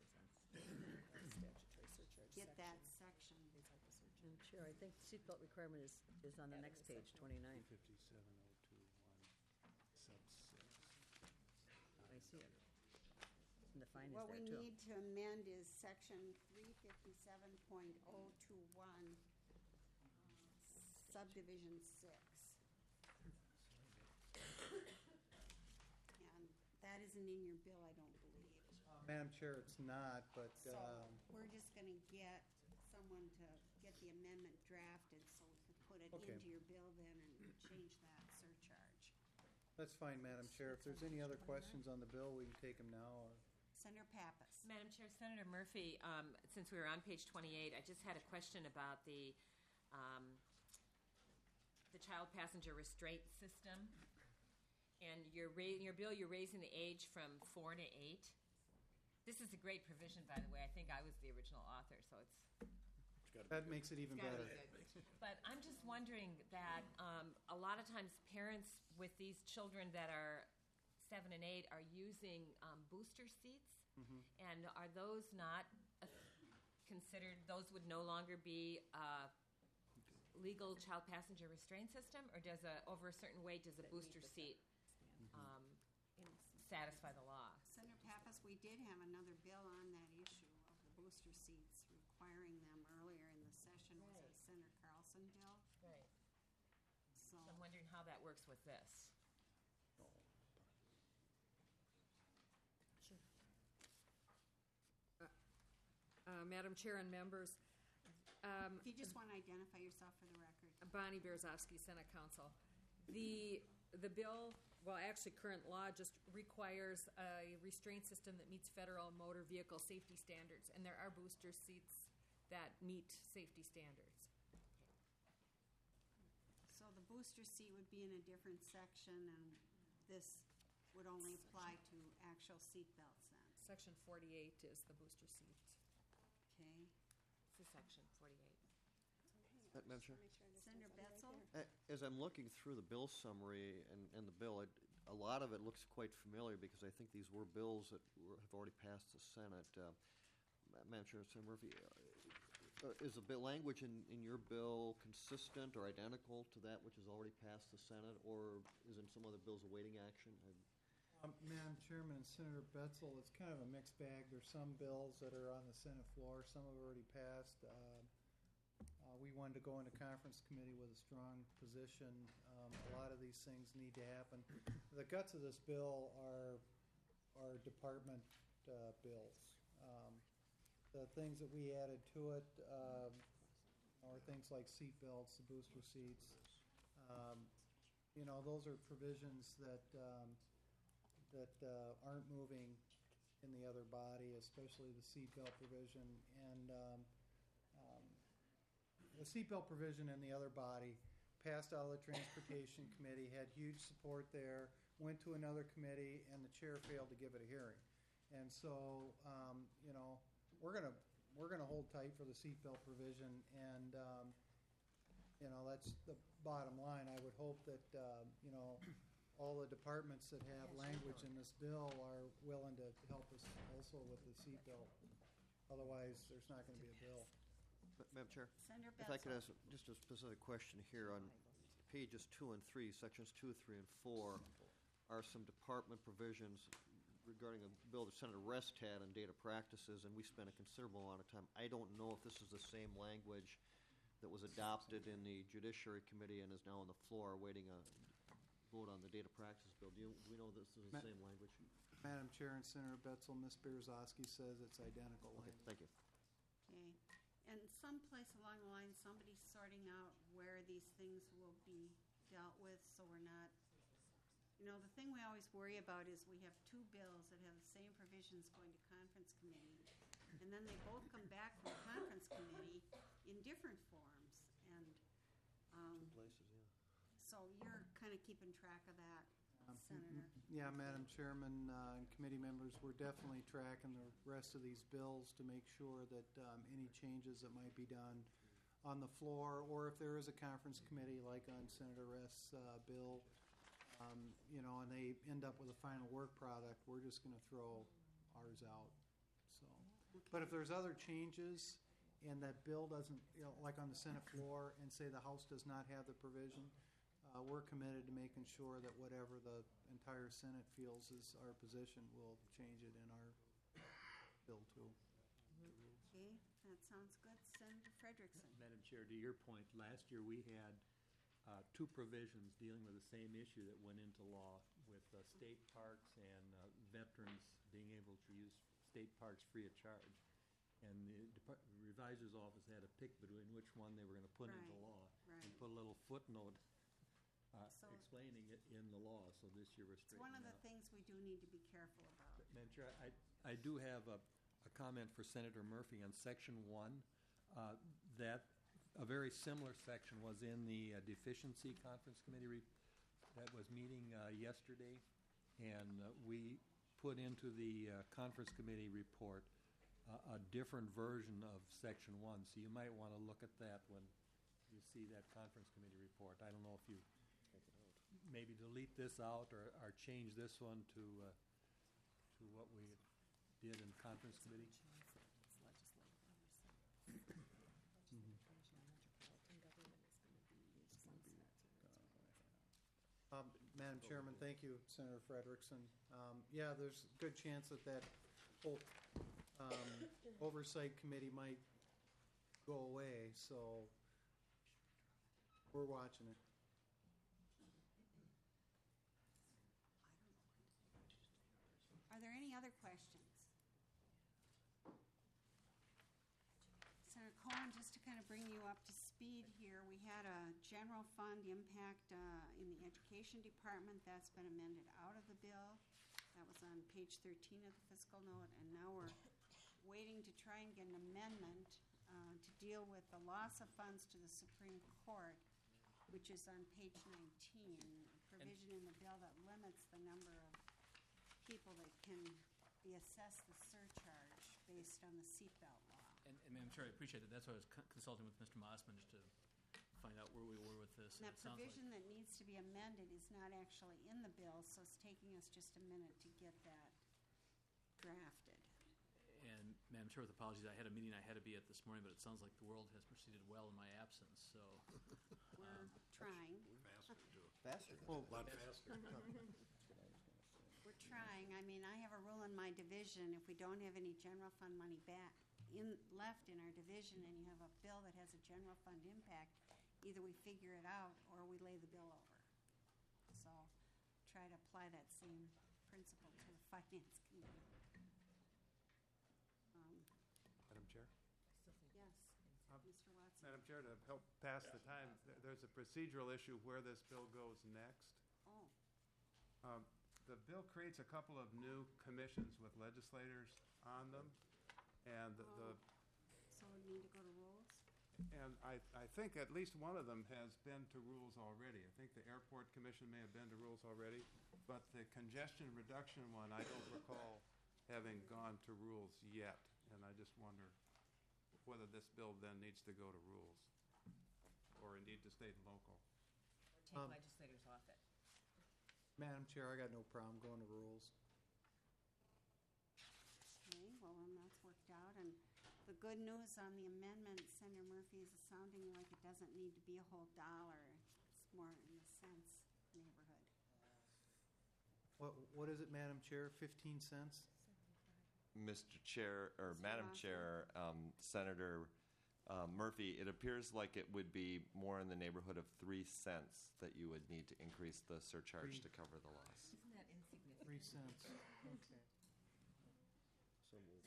get that section. Madam Chair, I think seatbelt requirement is on the next page, 29. 57021, sub 6. I see it. And the fine is What there, we too. need to amend is section 357.021, subdivision 6. And that isn't in your bill, I don't believe. Madam Chair, it's not, but So we're just going to get someone to get the amendment drafted so we can put it Okay. into your bill then and change that surcharge. that's fine, Madam Chair. If there's any other questions on the bill, we can take them now. Or Senator Pappas. Madam Chair, Senator Murphy, since we were on page 28, I just had a question about the child passenger restraint system. And your bill, you're raising the age from 4 to 8. This is a great provision, by the way. I think I was the original author, so it's that makes it even gotta better. be good. But I'm just wondering that a lot of times parents with these children that are 7 and 8 are using booster seats. Mhm. And are those not considered, those would no longer be a legal child passenger restraint system? Or does over a certain weight, does a booster seat satisfy the law? Senator Pappas, we did have another bill on that issue of the booster seats requiring them earlier in the session. Was it a Senator Carlson bill? Right. So I'm wondering how that works with this. Madam Chair and members, if you just want to identify yourself for the record. Bonnie Berzowski, Senate Counsel. The bill, well, actually, current law just requires a restraint system that meets federal motor vehicle safety standards, and there are booster seats that meet safety standards. So the booster seat would be in a different section, and this would only apply to actual seat belts then. Section 48 is the booster seat. Okay. This is section 48. Madam Chair? Senator Betzel? As I'm looking through the bill summary and the bill, a lot of it looks quite familiar because I think these were bills that have already passed the Senate. Madam Chair, Senator Murphy, is the language in your bill consistent or identical to that which has already passed the Senate, or is in some other bills awaiting action? Madam Chairman and Senator Betzel, it's kind of a mixed bag. There's some bills that are on the Senate floor. Some have already passed. We wanted to go into conference committee with a strong position. A lot of these things need to happen. The guts of this bill are department bills. The things that we added to it are things like seat belts, the booster seats. You know, those are provisions that aren't moving in the other body, especially the seatbelt provision. And a seatbelt provision in the other body, passed out of the Transportation Committee, had huge support there, went to another committee, and the chair failed to give it a hearing. And so, we're gonna hold tight for the seatbelt provision, and, that's the bottom line. I would hope that, all the departments that have language in this bill are willing to help us also with the seatbelt. Otherwise, there's not gonna be a bill. Madam Chair? Senator If I could Betzel. ask just a specific question here on pages 2 and 3, sections 2, 3, and 4, are some department provisions regarding a bill that Senator Rest had on data practices, and we spent a considerable amount of time. I don't know if this is the same language that was adopted in the Judiciary Committee and is now on the floor awaiting a vote on the data practice bill. Do we know this is the same language? Madam Chair and Senator Betzel, Ms. Berzowski says it's identical language. Thank you. Okay. And someplace along the line, somebody's sorting out where these things will be dealt with, so we're not, the thing we always worry about is we have two bills that have the same provisions going to conference committee, and then they both come back from the conference committee in different forms, and, Two places, yeah. so you're kind of keeping track of that, Senator. Yeah, Madam Chairman and committee members, we're definitely tracking the rest of these bills to make sure that any changes that might be done on the floor, or if there is a conference committee like on Senator Rest's bill, and they end up with a final work product, we're just going to throw ours out. So, but if there's other changes and that bill doesn't, like on the Senate floor, and say the House does not have the provision, we're committed to making sure that whatever the entire Senate feels is our position, we'll change it in our bill too. Okay, that sounds good. Senator Frederickson. Madam Chair, to your point, last year we had two provisions dealing with the same issue that went into law with state parks and veterans being able to use state parks free of charge. And the revisor's office had to pick between which one they were going to put into law and put a little footnote explaining it in the law. So this year we're It's straightening one of the out. things we do need to be careful about. Madam Chair, I do have a comment for Senator Murphy on Section 1, that a very similar section was in the Deficiency Conference Committee that was meeting yesterday, and we put into the Conference Committee report a different version of Section 1, so you might want to look at that when you see that Conference Committee report. I don't know if you maybe delete this out or change this one to what we did in Conference Committee. Madam Chairman, thank you, Senator Frederickson. Yeah, there's a good chance that whole oversight committee might go away, so we're watching it. Are there any other questions? Senator Cohen, just to kind of bring you up to speed here, we had a general fund impact in the Education Department. That's been amended out of the bill. That was on page 13 of the fiscal note, and now we're waiting to try and get an amendment to deal with the loss of funds to the Supreme Court, which is on page 19, a provision in the bill that limits the number of people that can be assessed the surcharge based on the seatbelt law. And Madam Chair, I appreciate that. That's why I was consulting with Mr. Mossman just to find out where we were with this. And that It sounds like- provision that needs to be amended is not actually in the bill, so it's taking us just a minute to get that drafted. And Madam Chair, with apologies, I had a meeting I had to be at this morning, but it sounds like the world has proceeded well in my absence, so. We're trying. Faster. A lot faster. We're trying. I mean, I have a rule in my division, if we don't have any general fund money left in our division, and you have a bill that has a general fund impact, either we figure it out or we lay the bill over. So try to apply that same principle to the Finance Committee. Madam Chair? Yes, Mr. Watson. Madam Chair, to help pass the time, there's a procedural issue where this bill goes next. Oh. The bill creates a couple of new commissions with legislators on them, and So we need to go to rules? And I think at least one of them has been to rules already. I think the Airport Commission may have been to rules already, but the congestion reduction one, I don't recall having gone to rules yet. And I just wonder whether this bill then needs to go to rules or indeed to state and local. Take legislators off it. Madam Chair, I got no problem going to rules. Okay, well, then that's worked out. And the good news on the amendment, Senator Murphy, is sounding like it doesn't need to be a whole dollar. It's more in the cents neighborhood. What is it, Madam Chair, 15 cents? Mr. Chair, or Madam Chair, Senator Murphy, it appears like it would be more in the neighborhood of 3 cents that you would need to increase the surcharge to cover the loss. Isn't that insignificant? 3 cents, okay. So moved.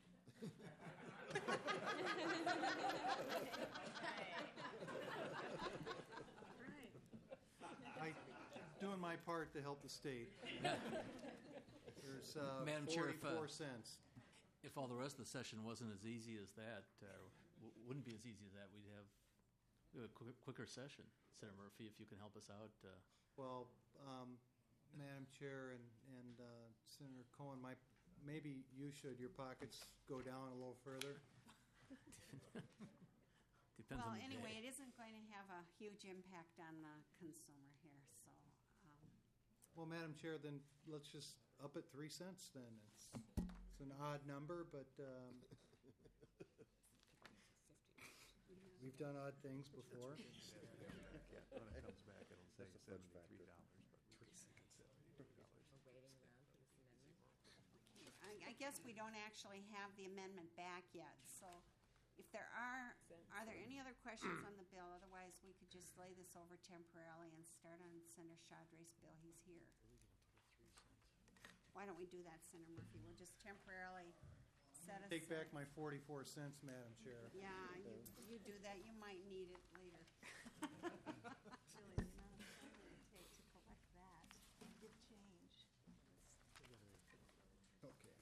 I doing my part to help the state. There's Madam Chair, 44 cents. if all the rest of the session wasn't as easy as that, wouldn't be as easy as that, we'd have a quicker session. Senator Murphy, if you can help us out. Well, Madam Chair and Senator Cohen, maybe you should. Your pockets go down a little further. Depends Well, on the anyway, day. it isn't going to have a huge impact on the consumer here, so. Well, Madam Chair, then let's just up it 3 cents then. It's an odd number, but we've done odd things before. When it comes back, it'll say $73, but We're waiting around for this amendment. I guess we don't actually have the amendment back yet, so if there are there any other questions on the bill? Otherwise, we could just lay this over temporarily and start on Senator Chaudry's bill. He's here. Why don't we do that, Senator Murphy? We'll just temporarily set aside. Take back my 44 cents, Madam Chair. Yeah, you do that. You might need it later. Really, the amount of time it would take to collect that and give change. Okay.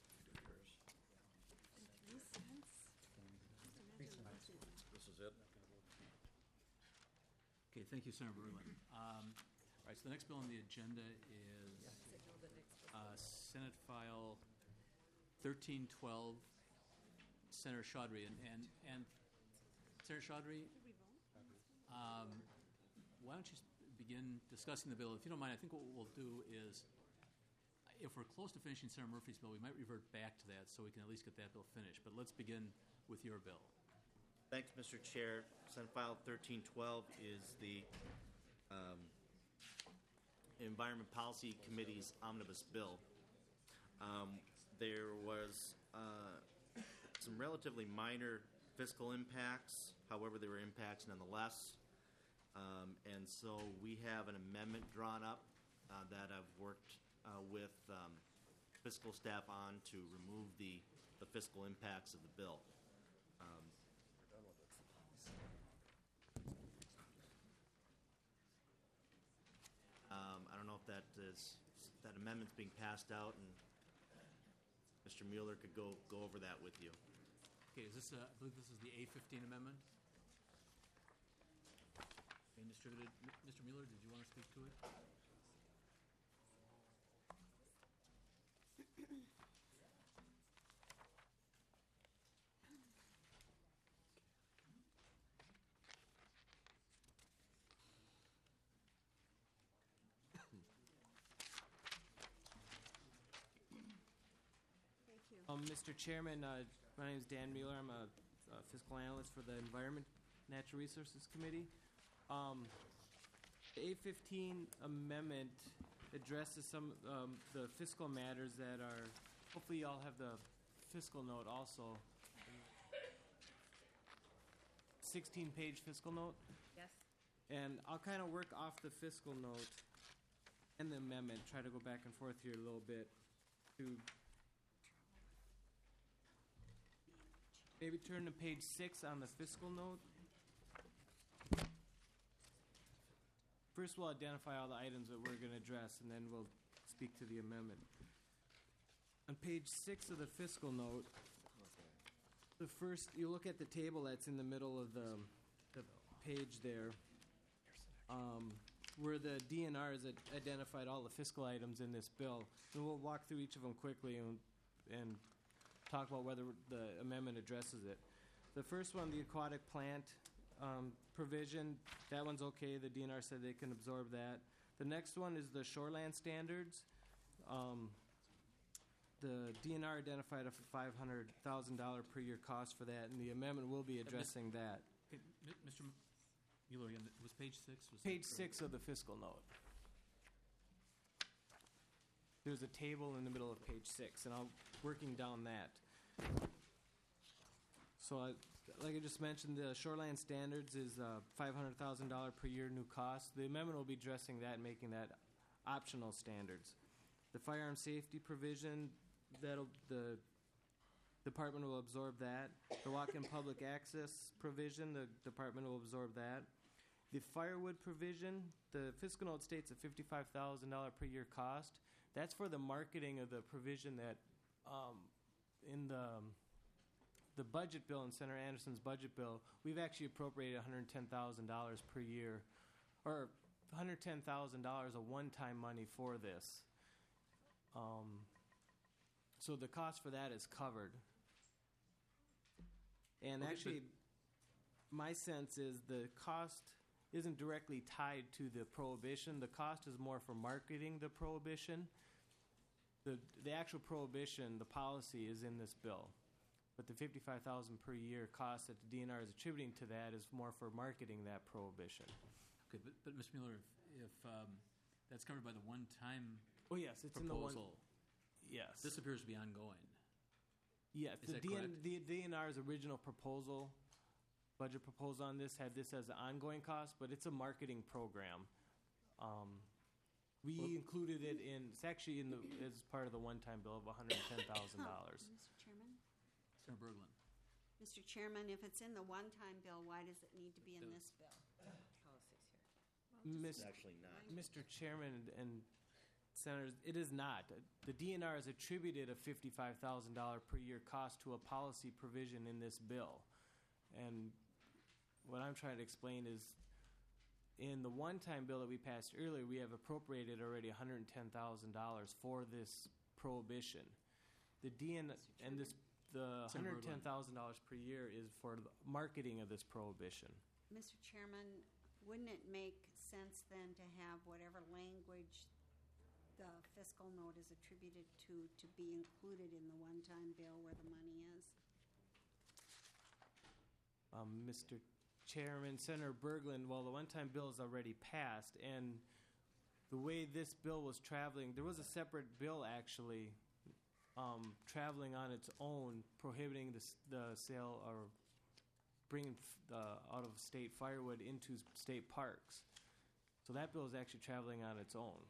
3 cents? This is it? Okay, thank you, Senator Berlin. All right, so the next bill on the agenda is Senate File 1312, Senator Chaudry. And Senator Chaudry, why don't you begin discussing the bill? If you don't mind, I think what we'll do is, if we're close to finishing Senator Murphy's bill, we might revert back to that so we can at least get that bill finished. But let's begin with your bill. Thanks, Mr. Chair. Senate File 1312 is the Environment Policy Committee's omnibus bill. There was some relatively minor fiscal impacts, however, there were impacts nonetheless. And so we have an amendment drawn up that I've worked with fiscal staff on to remove the fiscal impacts of the bill. I don't know if that amendment's being passed out, and Mr. Mueller could go over that with you. Okay, is this, I believe this is the A15 amendment? Being distributed. Mr. Mueller, did you want to speak to it? Mr. Chairman, my name is Dan Mueller. I'm a fiscal analyst for the Environment Natural Resources Committee. The A15 amendment addresses some the fiscal matters that are, hopefully you all have the fiscal note also. 16-page fiscal note. Yes. And I'll kind of work off the fiscal note and the amendment, try to go back and forth here a little bit to maybe turn to page 6 on the fiscal note. First, we'll identify all the items that we're going to address, and then we'll speak to the amendment. On page 6 of the fiscal note, the first, you look at the table that's in the middle of the page there, where the DNR has identified all the fiscal items in this bill. And we'll walk through each of them quickly and talk about whether the amendment addresses it. The first one, the aquatic plant provision, that one's okay. The DNR said they can absorb that. The next one is the shoreland standards. The DNR identified a $500,000 per year cost for that, and the amendment will be addressing that. Okay, Mr. Mueller, again, was page 6? Page 6 of the fiscal note. There's a table in the middle of page 6, and I'm working down that. So, like I just mentioned, the shoreline standards is $500,000 per year new cost. The amendment will be addressing that and making that optional standards. The firearm safety provision, the department will absorb that. The walk-in public access provision, the department will absorb that. The firewood provision, the fiscal note states a $55,000 per year cost. That's for the marketing of the provision that in the budget bill, in Senator Anderson's budget bill, we've actually appropriated $110,000 per year, or $110,000 of one-time money for this. So the cost for that is covered. And Okay, actually, my sense is the cost isn't directly tied to the prohibition. The cost is more for marketing the prohibition. The actual prohibition, the policy, is in this bill. But the $55,000 per year cost that the DNR is attributing to that is more for marketing that prohibition. Okay, but Mr. Mueller, if that's covered by the one-time Oh, yes, it's in the one. proposal, Yes. this appears to be ongoing. Yes, Is that correct? the DNR's original proposal, budget proposal on this, had this as an ongoing cost, but it's a marketing program. We included it it's actually as part of the one-time bill of $110,000. Mr. Chairman? Senator Berglund. Mr. Chairman, if it's in the one-time bill, why does it need to be in this bill? It's actually not. Mr. Chairman and Senators, it is not. The DNR has attributed a $55,000 per year cost to a policy provision in this bill. And what I'm trying to explain is, in the one-time bill that we passed earlier, we have appropriated already $110,000 for this prohibition. The $110,000 per year is for the marketing of this prohibition. Mr. Chairman, wouldn't it make sense then to have whatever language the fiscal note is attributed to be included in the one-time bill where the money is? Mr. Chairman, Senator Berglund, well, the one-time bill is already passed, and the way this bill was traveling, there was a separate bill actually traveling on its own, prohibiting the sale or bringing out-of-state firewood into state parks. So that bill is actually traveling on its own.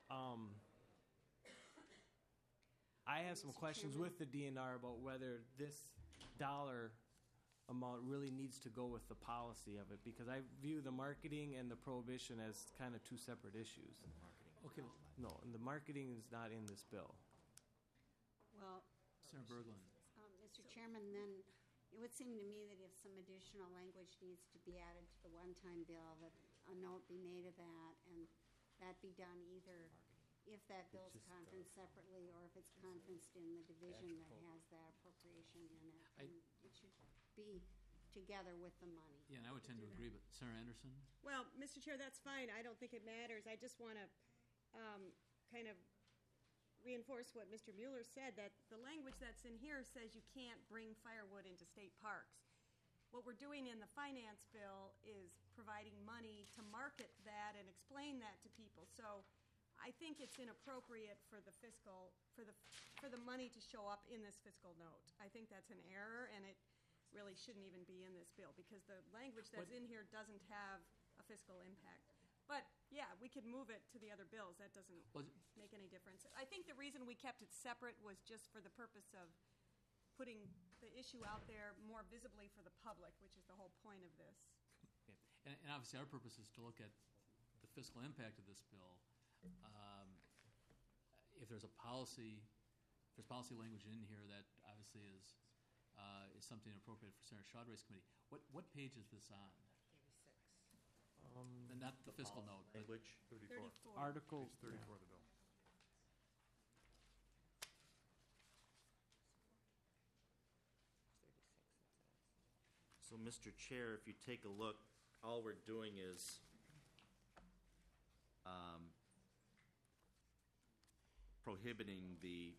I have some questions with the DNR about whether this dollar amount really needs to go with the policy of it, because I view the marketing and the prohibition as kind of two separate issues. Okay. No, and the marketing is not in this bill. Well, Senator Berglund. Mr. Chairman, then it would seem to me that if some additional language needs to be added to the one-time bill, that a note be made of that, and that be done either if that bill's conferenced separately or if it's conferenced in the division that has that appropriation in it. And it should be together with the money. Yeah, and I would tend to agree, but Senator Anderson? Well, Mr. Chair, that's fine. I don't think it matters. I just want to kind of reinforce what Mr. Mueller said, that the language that's in here says you can't bring firewood into state parks. What we're doing in the finance bill is providing money to market that and explain that to people. So I think it's inappropriate for the fiscal, for the money to show up in this fiscal note. I think that's an error, and it really shouldn't even be in this bill, because the language that's in here doesn't have a fiscal impact. But, yeah, we could move it to the other bills. That doesn't make any difference. I think the reason we kept it separate was just for the purpose of putting the issue out there more visibly for the public, which is the whole point of this. Okay. And obviously, our purpose is to look at the fiscal impact of this bill. If there's policy language in here that obviously is something appropriate for Senator Chaudhry's committee. What page is this on? Not the fiscal note. but- Language? 34. Article. Page 34 of the bill. So, Mr. Chair, if you take a look, all we're doing is prohibiting the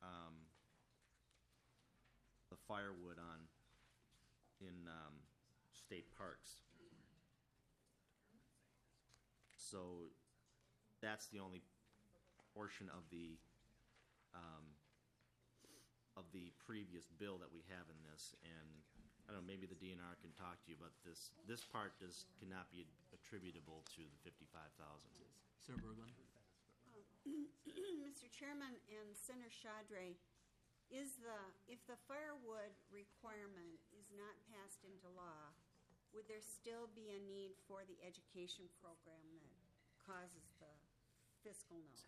firewood in state parks. So that's the only portion of the previous bill that we have in this, and I don't know, maybe the DNR can talk to you, but this part cannot be attributable to the 55,000. Sarah Berglund? Mr. Chairman and Senator Shadre, if the firewood requirement is not passed into law, would there still be a need for the education program that causes the fiscal note?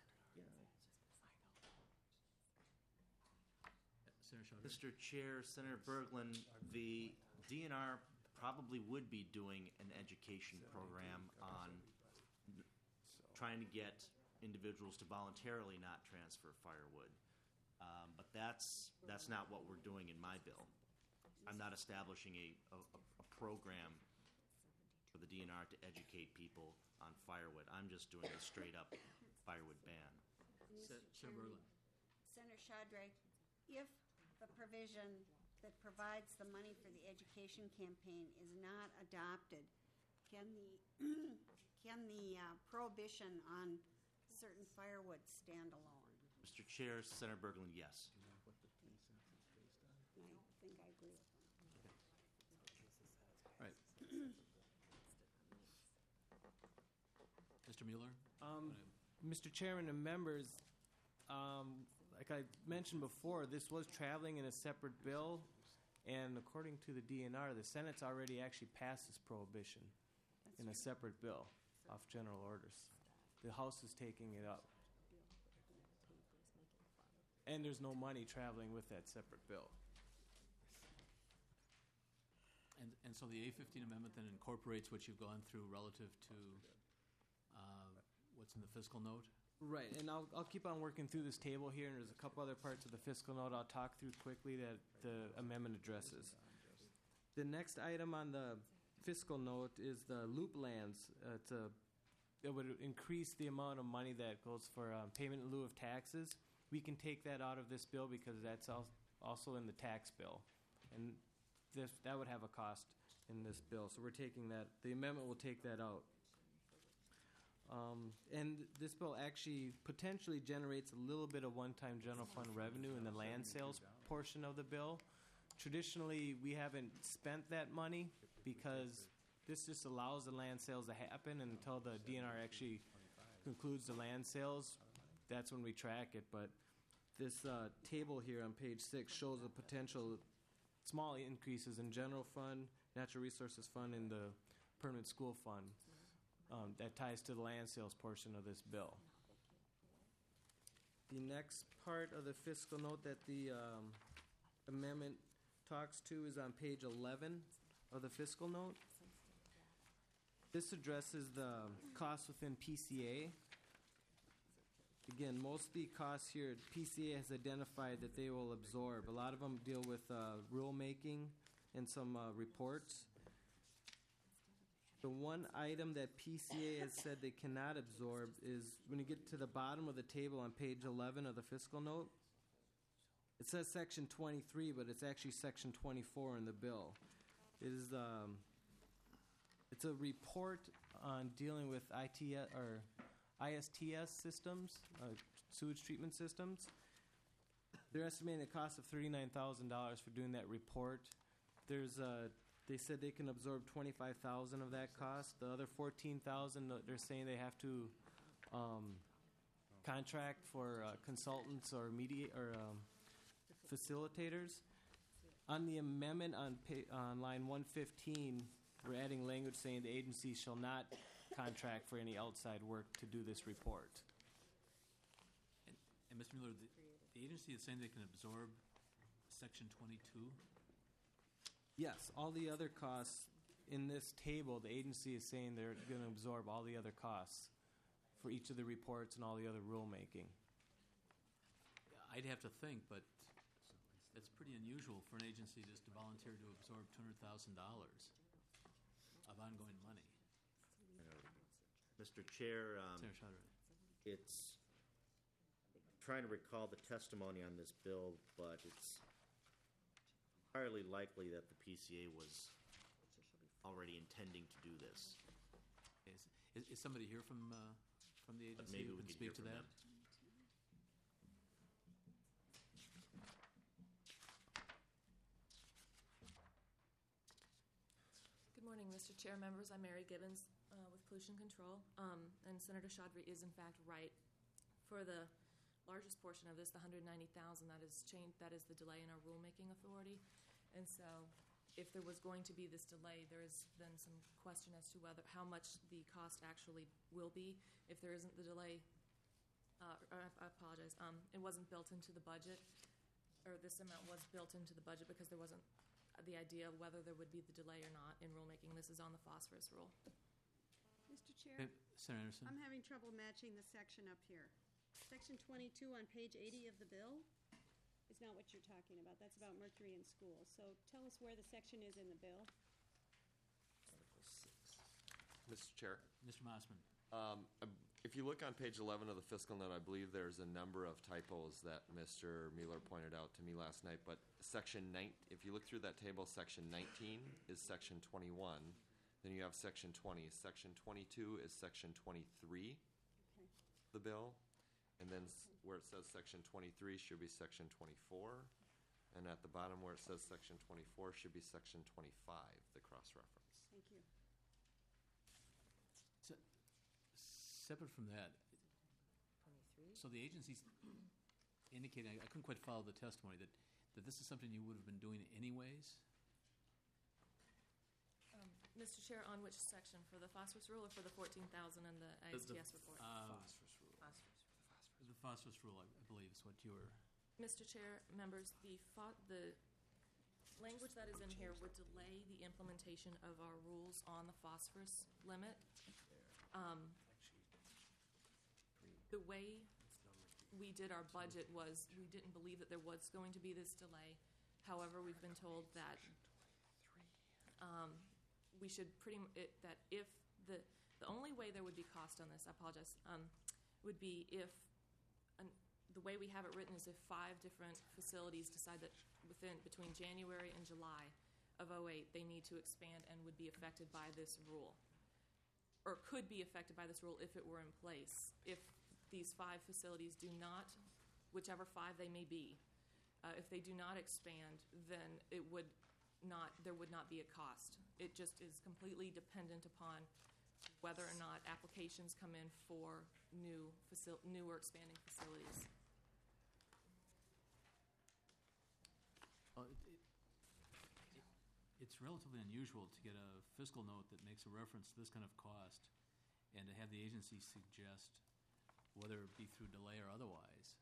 Mr. Chair, Senator Berglund, the DNR probably would be doing an education program on trying to get individuals to voluntarily not transfer firewood. But that's not what we're doing in my bill. I'm not establishing a program for the DNR to educate people on firewood. I'm just doing a straight-up firewood ban. Sarah Berglund. Senator Shadre, if the provision that provides the money for the education campaign is not adopted, can the prohibition on certain firewood stand alone? Mr. Chair, Senator Berglund, yes. I think I agree with him. Right. Mr. Mueller? Mr. Chairman and members, like I mentioned before, this was traveling in a separate bill, and according to the DNR, the Senate's already actually passed this prohibition in a separate bill off general orders. The House is taking it up. And there's no money traveling with that separate bill. And so the A15 amendment then incorporates what you've gone through relative to what's in the fiscal note? Right, and I'll keep on working through this table here, and there's a couple other parts of the fiscal note I'll talk through quickly that the amendment addresses. The next item on the fiscal note is the loop lands. It would increase the amount of money that goes for payment in lieu of taxes. We can take that out of this bill because that's also in the tax bill, and that would have a cost in this bill. So we're taking that. The amendment will take that out. And this bill actually potentially generates a little bit of one-time general fund revenue in the land sales portion of the bill. Traditionally, we haven't spent that money because this just allows the land sales to happen until the DNR actually concludes the land sales. That's when we track it. But this table here on page 6 shows the potential small increases in general fund, natural resources fund, and the permanent school fund. That ties to the land sales portion of this bill. The next part of the fiscal note that the amendment talks to is on page 11 of the fiscal note. This addresses the costs within PCA. Again, most of the costs here, PCA has identified that they will absorb. A lot of them deal with rulemaking and some reports. The one item that PCA has said they cannot absorb is when you get to the bottom of the table on page 11 of the fiscal note. It says section 23, but it's actually section 24 in the bill. It's a report on dealing with ISTS systems, sewage treatment systems. They're estimating a cost of $39,000 for doing that report. They said they can absorb $25,000 of that cost. The other $14,000, they're saying they have to contract for consultants or facilitators. On the amendment on line 115, we're adding language saying the agency shall not contract for any outside work to do this report. And Mr. Miller, the agency is saying they can absorb Section 22? Yes, all the other costs in this table, the agency is saying they're going to absorb all the other costs for each of the reports and all the other rulemaking. I'd have to think, but it's pretty unusual for an agency just to volunteer to absorb $200,000 of ongoing money. Mr. Chair, Senator Chaudhry. it's trying to recall the testimony on this bill, but it's entirely likely that the PCA was already intending to do this. Is somebody here from the But agency maybe who we can could speak hear to from that? them. Good morning, Mr. Chair, members. I'm Mary Gibbons with Pollution Control, and Senator Chaudhry is in fact right. For the largest portion of this, the $190,000, that is the delay in our rulemaking authority. And so, if there was going to be this delay, there has been some question as to how much the cost actually will be. If there isn't the delay, I apologize. It wasn't built into the budget, or this amount was built into the budget because there wasn't the idea of whether there would be the delay or not in rulemaking. This is on the phosphorus rule. Mr. Chair, Senator Anderson? I'm having trouble matching the section up here. Section 22 on page 80 of the bill is not what you're talking about. That's about mercury in schools. So tell us where the section is in the bill. Mr. Chair. Mr. Mossman. If you look on page 11 of the fiscal note, I believe there's a number of typos that Mr. Mueller pointed out to me last night. But if you look through that table, section 19 is section 21. Then you have section 20. Section 22 is section 23, the bill. And then where it says section 23 should be section 24. And at the bottom where it says section 24 should be section 25, the cross-reference. Thank you. Separate from that, so the agency's indicating, I couldn't quite follow the testimony, that this is something you would have been doing anyways? Mr. Chair, on which section? For the phosphorus rule or for the 14,000 and the ISTS report? Phosphorus rule. The phosphorus rule, I believe, is what you were... Mr. Chair, members, the language that is in here would delay the implementation of our rules on the phosphorus limit. The way we did our budget was we didn't believe that there was going to be this delay. However, we've been told that we should that if the only way there would be cost on this, I apologize, would be if the way we have it written is if 5 different facilities decide that between January and July of 2008 they need to expand and would be affected by this rule, or could be affected by this rule if it were in place. If these 5 facilities do not, whichever 5 they may be, if they do not expand, then there would not be a cost. It just is completely dependent upon whether or not applications come in for new or expanding facilities. It's relatively unusual to get a fiscal note that makes a reference to this kind of cost and to have the agency suggest, whether it be through delay or otherwise.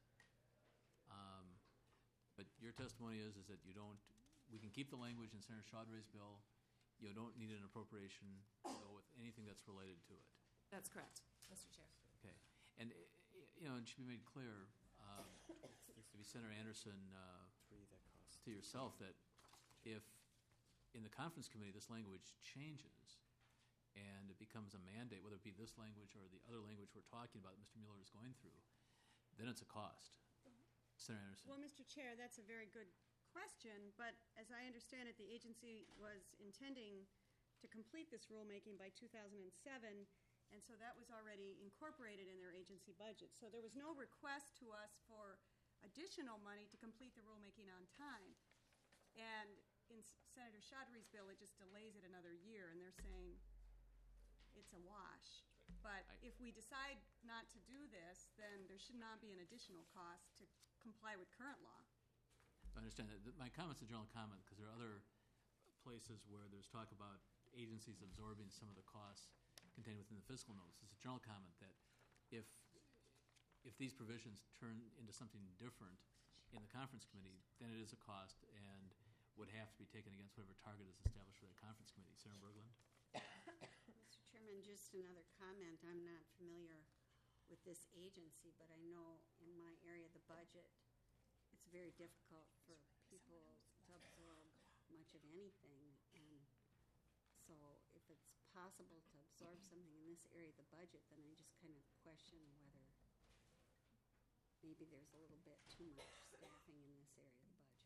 But your testimony is that we can keep the language in Senator Chaudhry's bill. You don't need an appropriation to go with anything that's related to it. That's correct, Mr. Chair. Okay. And, it should be made clear, maybe Senator Anderson, to yourself, that if in the conference committee this language changes and it becomes a mandate, whether it be this language or the other language we're talking about that Mr. Mueller is going through, then it's a cost. Senator Anderson. Well, Mr. Chair, that's a very good question, but as I understand it, the agency was intending to complete this rulemaking by 2007, and so that was already incorporated in their agency budget. So there was no request to us for additional money to complete the rulemaking on time. And in Senator Chaudhry's bill, it just delays it another year, and they're saying it's a wash. But if we decide not to do this, then there should not be an additional cost to comply with current law. I understand that. My comment's a general comment because there are other places where there's talk about agencies absorbing some of the costs contained within the fiscal notes. It's a general comment that if these provisions turn into something different in the conference committee, then it is a cost, and would have to be taken against whatever target is established for that conference committee. Senator Berglund? Mr. Chairman, just another comment. I'm not familiar with this agency, but I know in my area, the budget, it's very difficult for people to absorb much of anything. And so if it's possible to absorb something in this area of the budget, then I just kind of question whether maybe there's a little bit too much staffing in this area of the budget.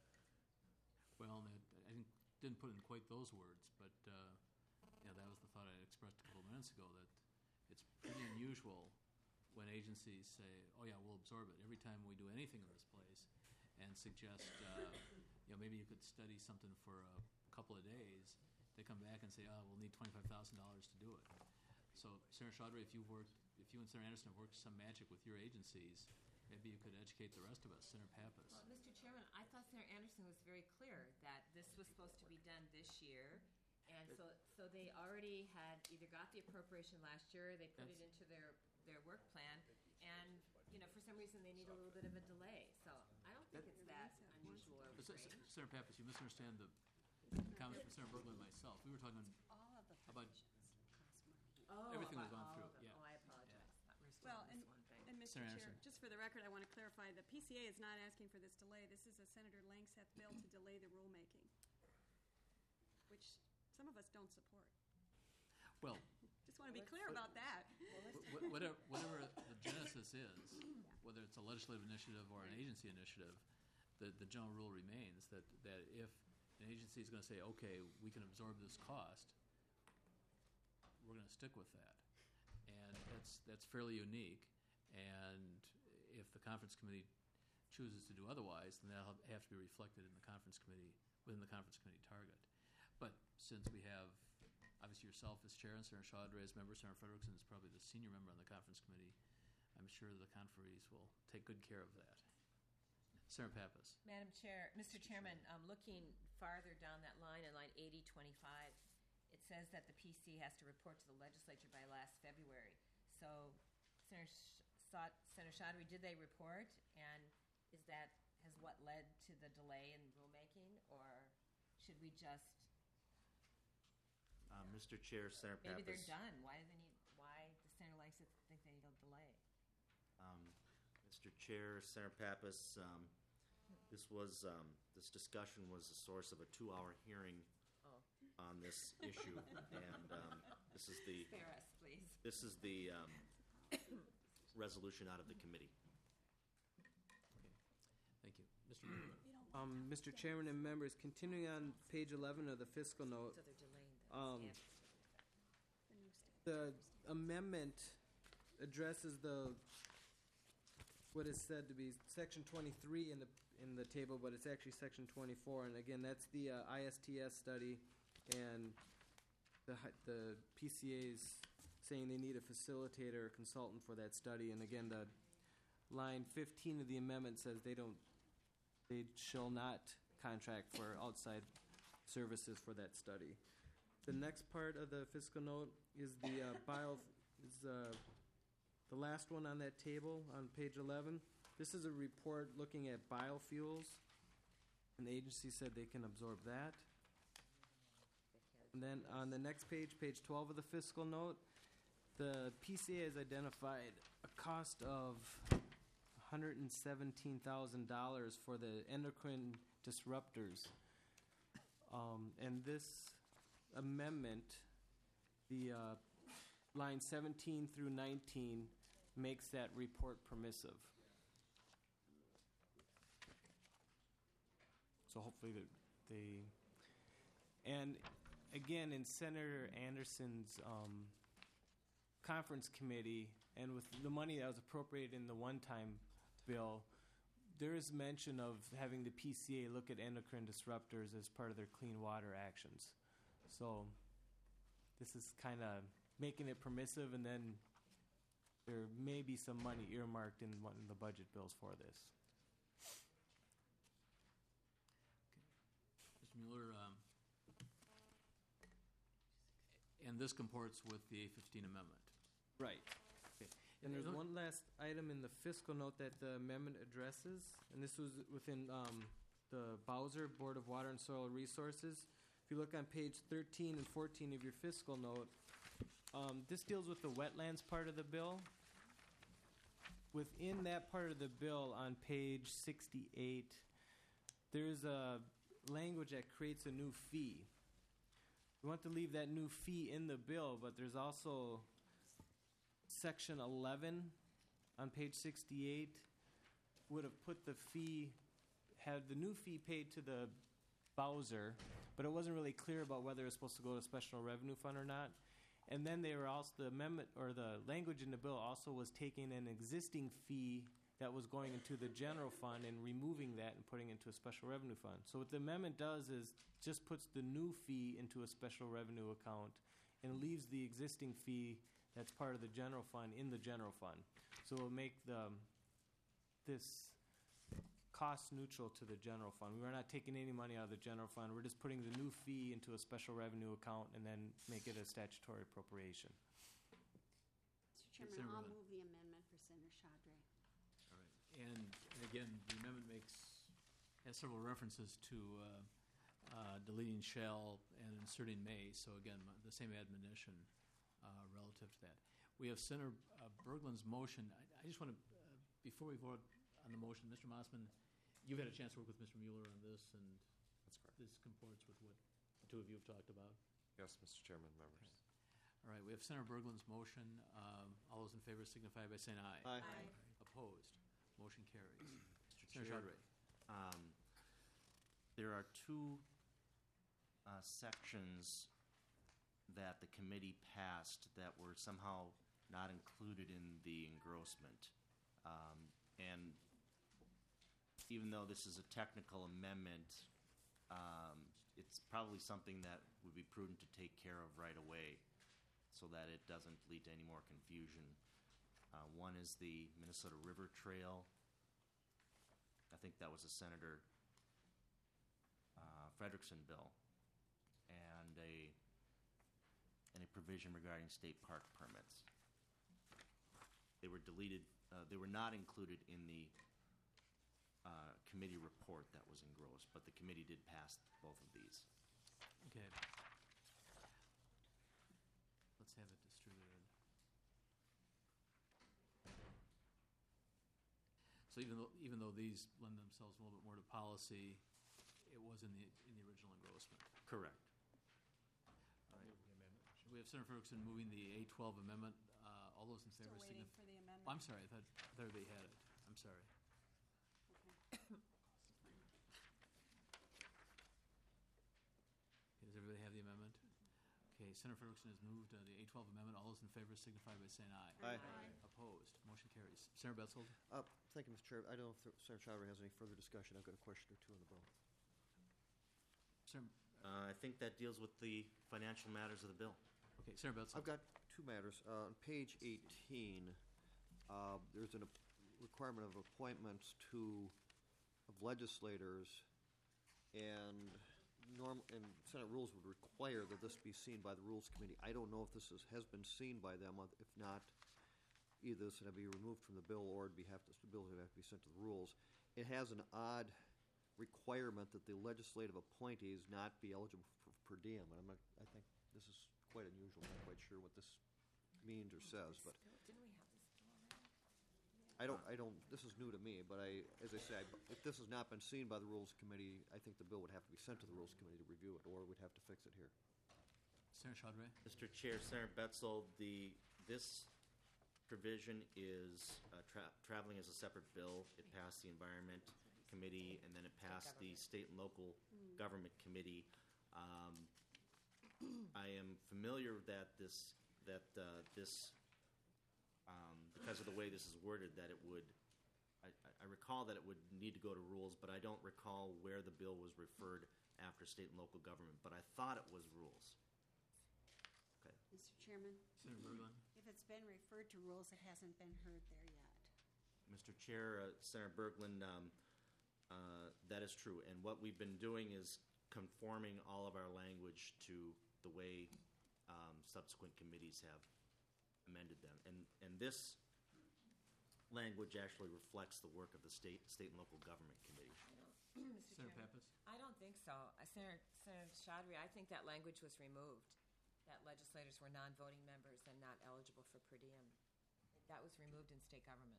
Well, I didn't put in quite those words, but that was the thought I expressed a couple of minutes ago, that it's pretty unusual when agencies say, oh yeah, we'll absorb it every time we do anything in this place, and suggest, maybe you could study something for a couple of days. They come back and say, we'll need $25,000 to do it. So, Senator Chaudhry, if you and Senator Anderson have worked some magic with your agencies, maybe you could educate the rest of us. Senator Pappas. Well, Mr. Chairman, I thought Senator Anderson was very clear that this was supposed to be done this year. And so they already had either got the appropriation last year, they put it into their work plan, and, for some reason they need a little bit of a delay. So I don't think it's that unusual or strange. Senator Pappas, you misunderstand the comments from Senator Berglund and myself. We were talking All of the about everything we've gone through. Yeah. Oh, I apologize. We're still Well, on and, this one thing. and Mr. Senator Chair, Anderson. just for the record, I want to clarify, the PCA is not asking for this delay. This is a Senator Langseth bill to delay the rulemaking, which some of us don't support. Well, Just want to be clear about that. whatever the genesis is, whether it's a legislative initiative or an agency initiative, the general rule remains that if an agency is going to say, okay, we can absorb this cost, we're going to stick with that. And that's fairly unique. And if the conference committee chooses to do otherwise, then that'll have to be reflected in the conference committee, within the conference committee target. But since we have, obviously yourself as chair and Senator Chaudhry as member, Senator Frederickson is probably the senior member on the conference committee, I'm sure the conferees will take good care of that. Senator Pappas. Madam Chair, Mr. Chairman, looking farther down that line, in line 8025, it says that the PC has to report to the legislature by last February. So, Senator Chaudhry, did they report? And has what led to the delay in rulemaking? Or should we just... Mr. Chair, Senator Pappas. Maybe they're done. Why does Senator Langseth think they need a delay? Mr. Chair, Senator Pappas, this discussion was the source of a 2-hour hearing on this issue, and this is the Spare us, please. This is the resolution out of the committee. Thank you, Mr. Berglund. Mr. Chairman and members, continuing on page 11 of the fiscal note, So they're delaying the amendment addresses what is said to be section 23 in the table, but it's actually section 24. And again, that's the ISTS study, and the PCA's saying they need a facilitator or consultant for that study. And again, the line 15 of the amendment says they shall not contract for outside services for that study. The next part of the fiscal note is the last one on that table on page 11. This is a report looking at biofuels, and the agency said they can absorb that. And then on the next page, page 12 of the fiscal note, the PCA has identified a cost of $117,000 for the endocrine disruptors. And this amendment, the line 17 through 19, makes that report permissive. So hopefully and again, in Senator Anderson's conference committee, and with the money that was appropriated in the one-time bill, there is mention of having the PCA look at endocrine disruptors as part of their clean water actions. So this is kind of making it permissive, and then there may be some money earmarked in one of the budget bills for this. Mr. Mueller, and this comports with the A15 amendment. Right. Okay. And there's one last item in the fiscal note that the amendment addresses, and this was within the Bowser Board of Water and Soil Resources. If you look on page 13 and 14 of your fiscal note, this deals with the wetlands part of the bill. Within that part of the bill on page 68, there's a language that creates a new fee. We want to leave that new fee in the bill, but there's also section 11 on page 68 would have put the fee, had the new fee paid to the Bowser, but it wasn't really clear about whether it was supposed to go to special revenue fund or not. And then they were also, the amendment or the language in the bill also was taking an existing fee that was going into the general fund and removing that and putting it into a special revenue fund. So what the amendment does is just puts the new fee into a special revenue account and leaves the existing fee that's part of the general fund in the general fund. So it'll make this cost neutral to the general fund. We're not taking any money out of the general fund. We're just putting the new fee into a special revenue account and then make it a statutory appropriation. Mr. Chairman, I'll move the amendment for Senator Chandra. All right. And again, the amendment has several references to deleting shall and inserting may. So again, the same admonition relative to that. We have Senator Berglund's motion. I just want to, before we vote on the motion, Mr. Mossman, you've had a chance to work with Mr. Mueller on this, and that's correct. This comports with what the two of you have talked about. Yes, Mr. Chairman, members. All right, we have Senator Berglund's motion. All those in favor signify by saying aye. Aye. Aye. Opposed? Motion carries. Mr. Senator Chair, Chandra. there are two sections that the committee passed that were somehow not included in the engrossment. And even though this is a technical amendment, it's probably something that would be prudent to take care of right away so that it doesn't lead to any more confusion. One is the Minnesota River Trail. I think that was a Senator Frederickson bill, and a provision regarding state park permits. They were deleted. They were not included in the committee report that was engrossed, but the committee did pass both of these. Okay. Let's have it distributed. So even though these lend themselves a little bit more to policy, it was in the original engrossment. Correct. All right. We have Senator Ferguson moving the A12 amendment. All those in favor Still waiting for the amendment. I'm sorry. I thought they had it. I'm sorry. Okay, does everybody have the amendment? Okay, Senator Ferguson has moved the A12 amendment. All those in favor signify by saying aye. Aye. Opposed? Motion carries. Senator Betzold? Thank you, Mr. Chair. I don't know if Senator Chowdhury has any further discussion. I've got a question or two on the bill. I think that deals with the financial matters of the bill. Okay, Senator Betzold. I've got two matters. On page 18, there's a requirement of appointments of legislators, and Senate rules would require that this be seen by the Rules Committee. I don't know if this has been seen by them. If not, either this would be removed from the bill or the bill would have to be sent to the Rules. It has an odd requirement that the legislative appointees not be eligible for per diem, and I think this is quite unusual. I'm not quite sure what this means or says, but Didn't we have this bill already? I don't, this is new to me, but as I say, if this has not been seen by the Rules Committee, I think the bill would have to be sent to the Rules Committee to review it, or we'd have to fix it here. Senator Chandra? Mr. Chair, Senator Betzold, this provision is traveling as a separate bill. It passed the Environment Committee, and then it passed the State and Local Government Committee. I am familiar that because of the way this is worded, that it would, I recall that it would need to go to Rules, but I don't recall where the bill was referred after State and Local Government, but I thought it was Rules. Okay. Mr. Chairman? Senator Berglund? If it's been referred to Rules, it hasn't been heard there yet. Mr. Chair, Senator Berglund, that is true. And what we've been doing is conforming all of our language to the way subsequent committees have amended them. And this language actually reflects the work of the State and Local Government Committee. Mr. Chairman, think so. Senator Chaudhry, I think that language was removed, that legislators were non-voting members and not eligible for per diem. That was removed in state government.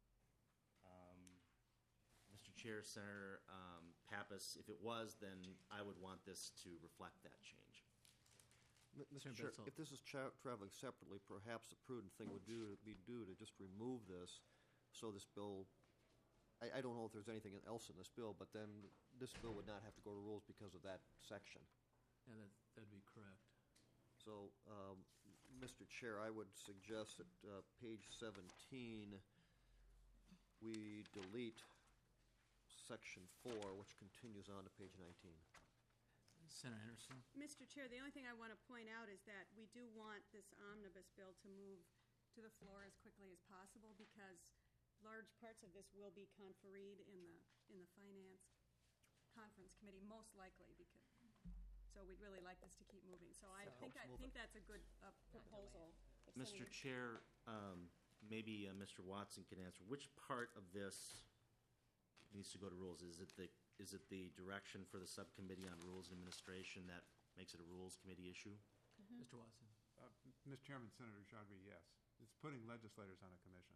Mr. Chair, Senator Pappas, if it was, then I would want this to reflect that change. Mr. Senator Chair, Betzel. if this is traveling separately, perhaps the prudent thing would be to just remove this, so this bill, I don't know if there's anything else in this bill, but then this bill would not have to go to rules because of that section. Yeah, that'd be correct. So, Mr. Chair, I would suggest that page 17, we delete section 4, which continues on to page 19. Senator Anderson? Mr. Chair, the only thing I want to point out is that we do want this omnibus bill to move to the floor as quickly as possible because large parts of this will be confereed in the Finance Conference Committee, most likely, because, so we'd really like this to keep moving. So I think that's a good proposal. if Mr. Senator- Chair, maybe Mr. Watson can answer. Which part of this needs to go to rules? Is it the direction for the subcommittee on rules and administration that makes it a rules committee issue? Mr. Watson? Mr. Chairman, Senator Chaudhry, yes. It's putting legislators on a commission.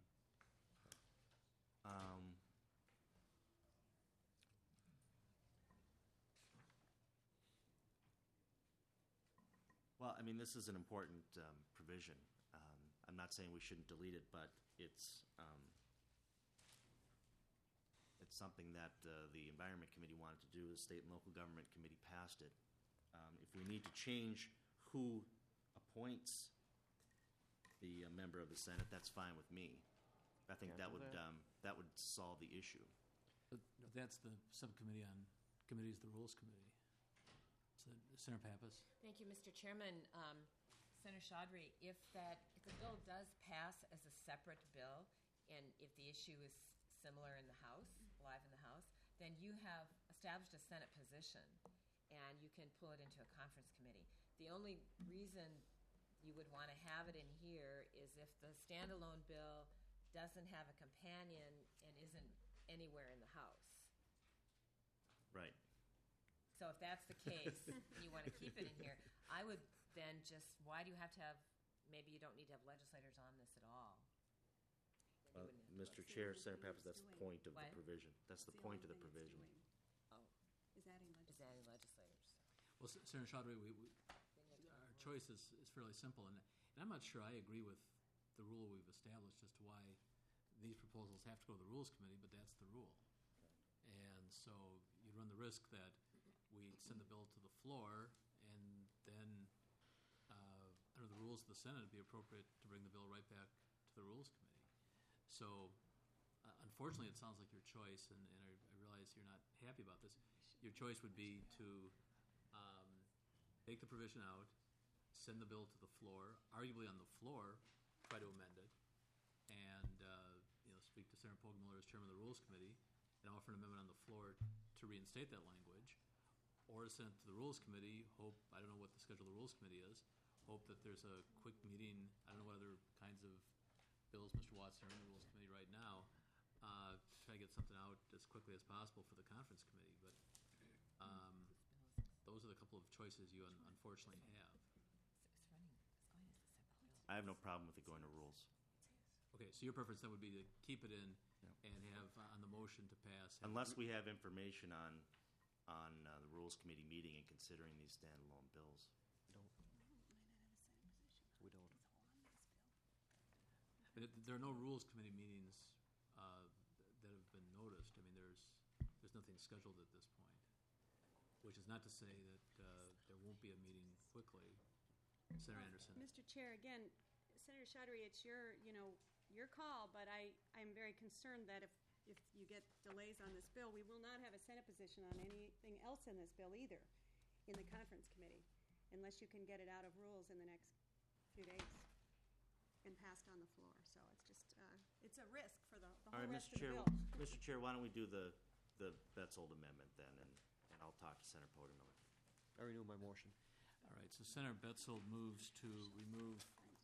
Well, I mean, this is an important provision. I'm not saying we shouldn't delete it, but it's something that the Environment Committee wanted to do. The State and Local Government Committee passed it. If we need to change who appoints the member of the Senate, that's fine with me. I think that would solve the issue. But that's the subcommittee on committees, the Rules Committee. Senator Pappas? Thank you, Mr. Chairman. Senator Chaudhry, if the bill does pass as a separate bill, and if the issue is similar in the House, live in the House, then you have established a Senate position, and you can pull it into a conference committee. The only reason you would want to have it in here is if the standalone bill doesn't have a companion and isn't anywhere in the House. Right. So if that's the case, and you want to keep it in here, I would then just, why do you have to have, maybe you don't need to have legislators on this at all. Mr. Chair, Senator Pappas, that's the point of the What? provision. That's the point of the provision. Oh, Is adding is adding legislators. Well, Senator Chaudhry, our choice is fairly simple, and I'm not sure I agree with the rule we've established as to why these proposals have to go to the Rules Committee, but that's the rule. And so you run the risk that we send the bill to the floor, and then under the rules of the Senate, it'd be appropriate to bring the bill right back to the Rules Committee. So unfortunately, it sounds like your choice, and I realize you're not happy about this. Your choice would be to take the provision out, send the bill to the floor, arguably on the floor, try to amend it, and speak to Senator Pogemiller as chairman of the Rules Committee, and offer an amendment on the floor to reinstate that language, or to send it to the Rules Committee, hope, I don't know what the schedule of the Rules Committee is, hope that there's a quick meeting, I don't know what other kinds of bills Mr. Watson are in the Rules Committee right now, try to get something out as quickly as possible for the Conference Committee, but those are the couple of choices you unfortunately have. I have no problem with it going to rules. Okay, so your preference then would be to keep it in and have on the motion to pass. Unless we have information on the Rules Committee meeting and considering these standalone bills. We don't. But there are no Rules Committee meetings that have been noticed. I mean, there's nothing scheduled at this point, which is not to say that there won't be a meeting quickly. Senator Anderson. Mr. Chair, again, Senator Chaudhry, it's your call, but I'm very concerned that if you get delays on this bill, we will not have a Senate position on anything else in this bill either, in the Conference Committee, unless you can get it out of rules in the next few days and passed on the floor. So it's just, it's a risk for the All whole right, rest Mr. of the Chair, bill. Mr. Chair, why don't we do the Betzold amendment then, and I'll talk to Senator Pogemiller. I renew my motion. All right, so Senator Betzold moves to remove,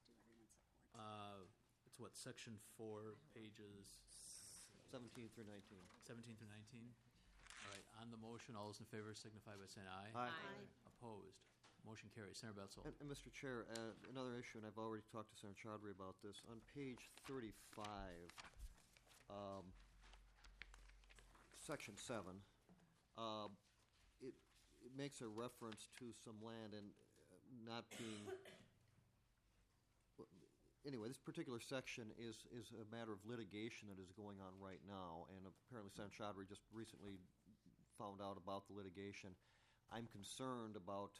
it's what, section 4, pages 17 through 19. 17 through 19? All right, On the motion, all those in favor signify by saying aye. Aye. Opposed? Motion carries. Senator Betzel. And Mr. Chair, another issue, and I've already talked to Senator Chaudhary about this. On page 35, Section 7, it makes a reference to some land and not being... Anyway, this particular section is a matter of litigation that is going on right now, and apparently Senator Chaudhary just recently found out about the litigation. I'm concerned about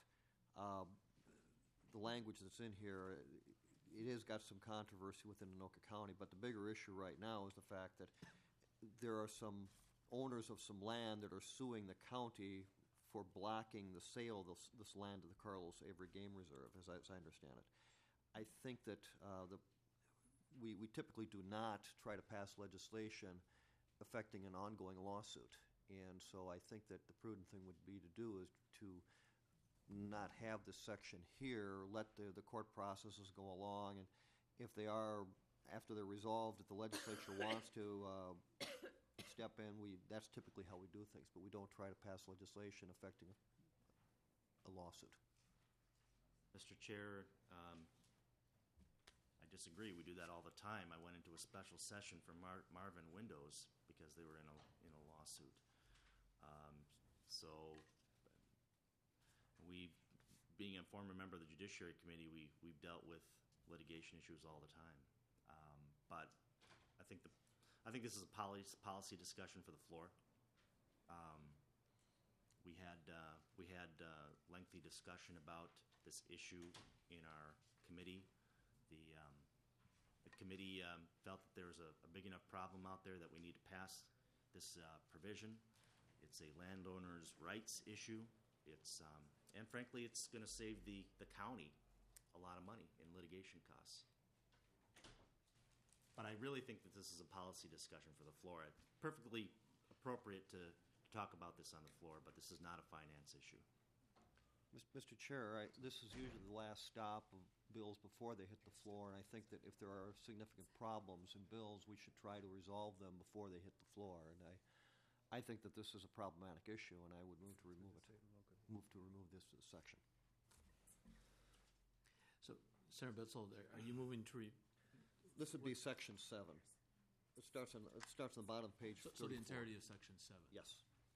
the language that's in here. It has got some controversy within Anoka County, but the bigger issue right now is the fact that there are some owners of some land that are suing the county for blocking the sale of this land to the Carlos Avery Game Reserve, as I understand it. I think that we typically do not try to pass legislation affecting an ongoing lawsuit. And so I think that the prudent thing would be to do is to not have this section here, let the court processes go along, and if they are, after they're resolved, if the legislature wants to step in, that's typically how we do things, but we don't try to pass legislation affecting a lawsuit. Mr. Chair, I disagree. We do that all the time. I went into a special session for Marvin Windows because they were in a lawsuit. So being a former member of the Judiciary Committee, we've dealt with litigation issues all the time. But I think this is a policy discussion for the floor. We had lengthy discussion about this issue in our committee. The committee felt that there was a big enough problem out there that we need to pass this provision. It's a landowner's rights issue. And frankly, it's going to save the county a lot of money in litigation costs. But I really think that this is a policy discussion for the floor. It's perfectly appropriate to talk about this on the floor, but this is not a finance issue. Mr. Chair, this is usually the last stop of bills before they hit the floor, and I think that if there are significant problems in bills, we should try to resolve them before they hit the floor. And I think that this is a problematic issue, and I would move to remove it. Move to remove this section. So, Senator Betzel, are you moving to This would be Section 7. It starts on the bottom of page 34. So the entirety of Section 7? Yes.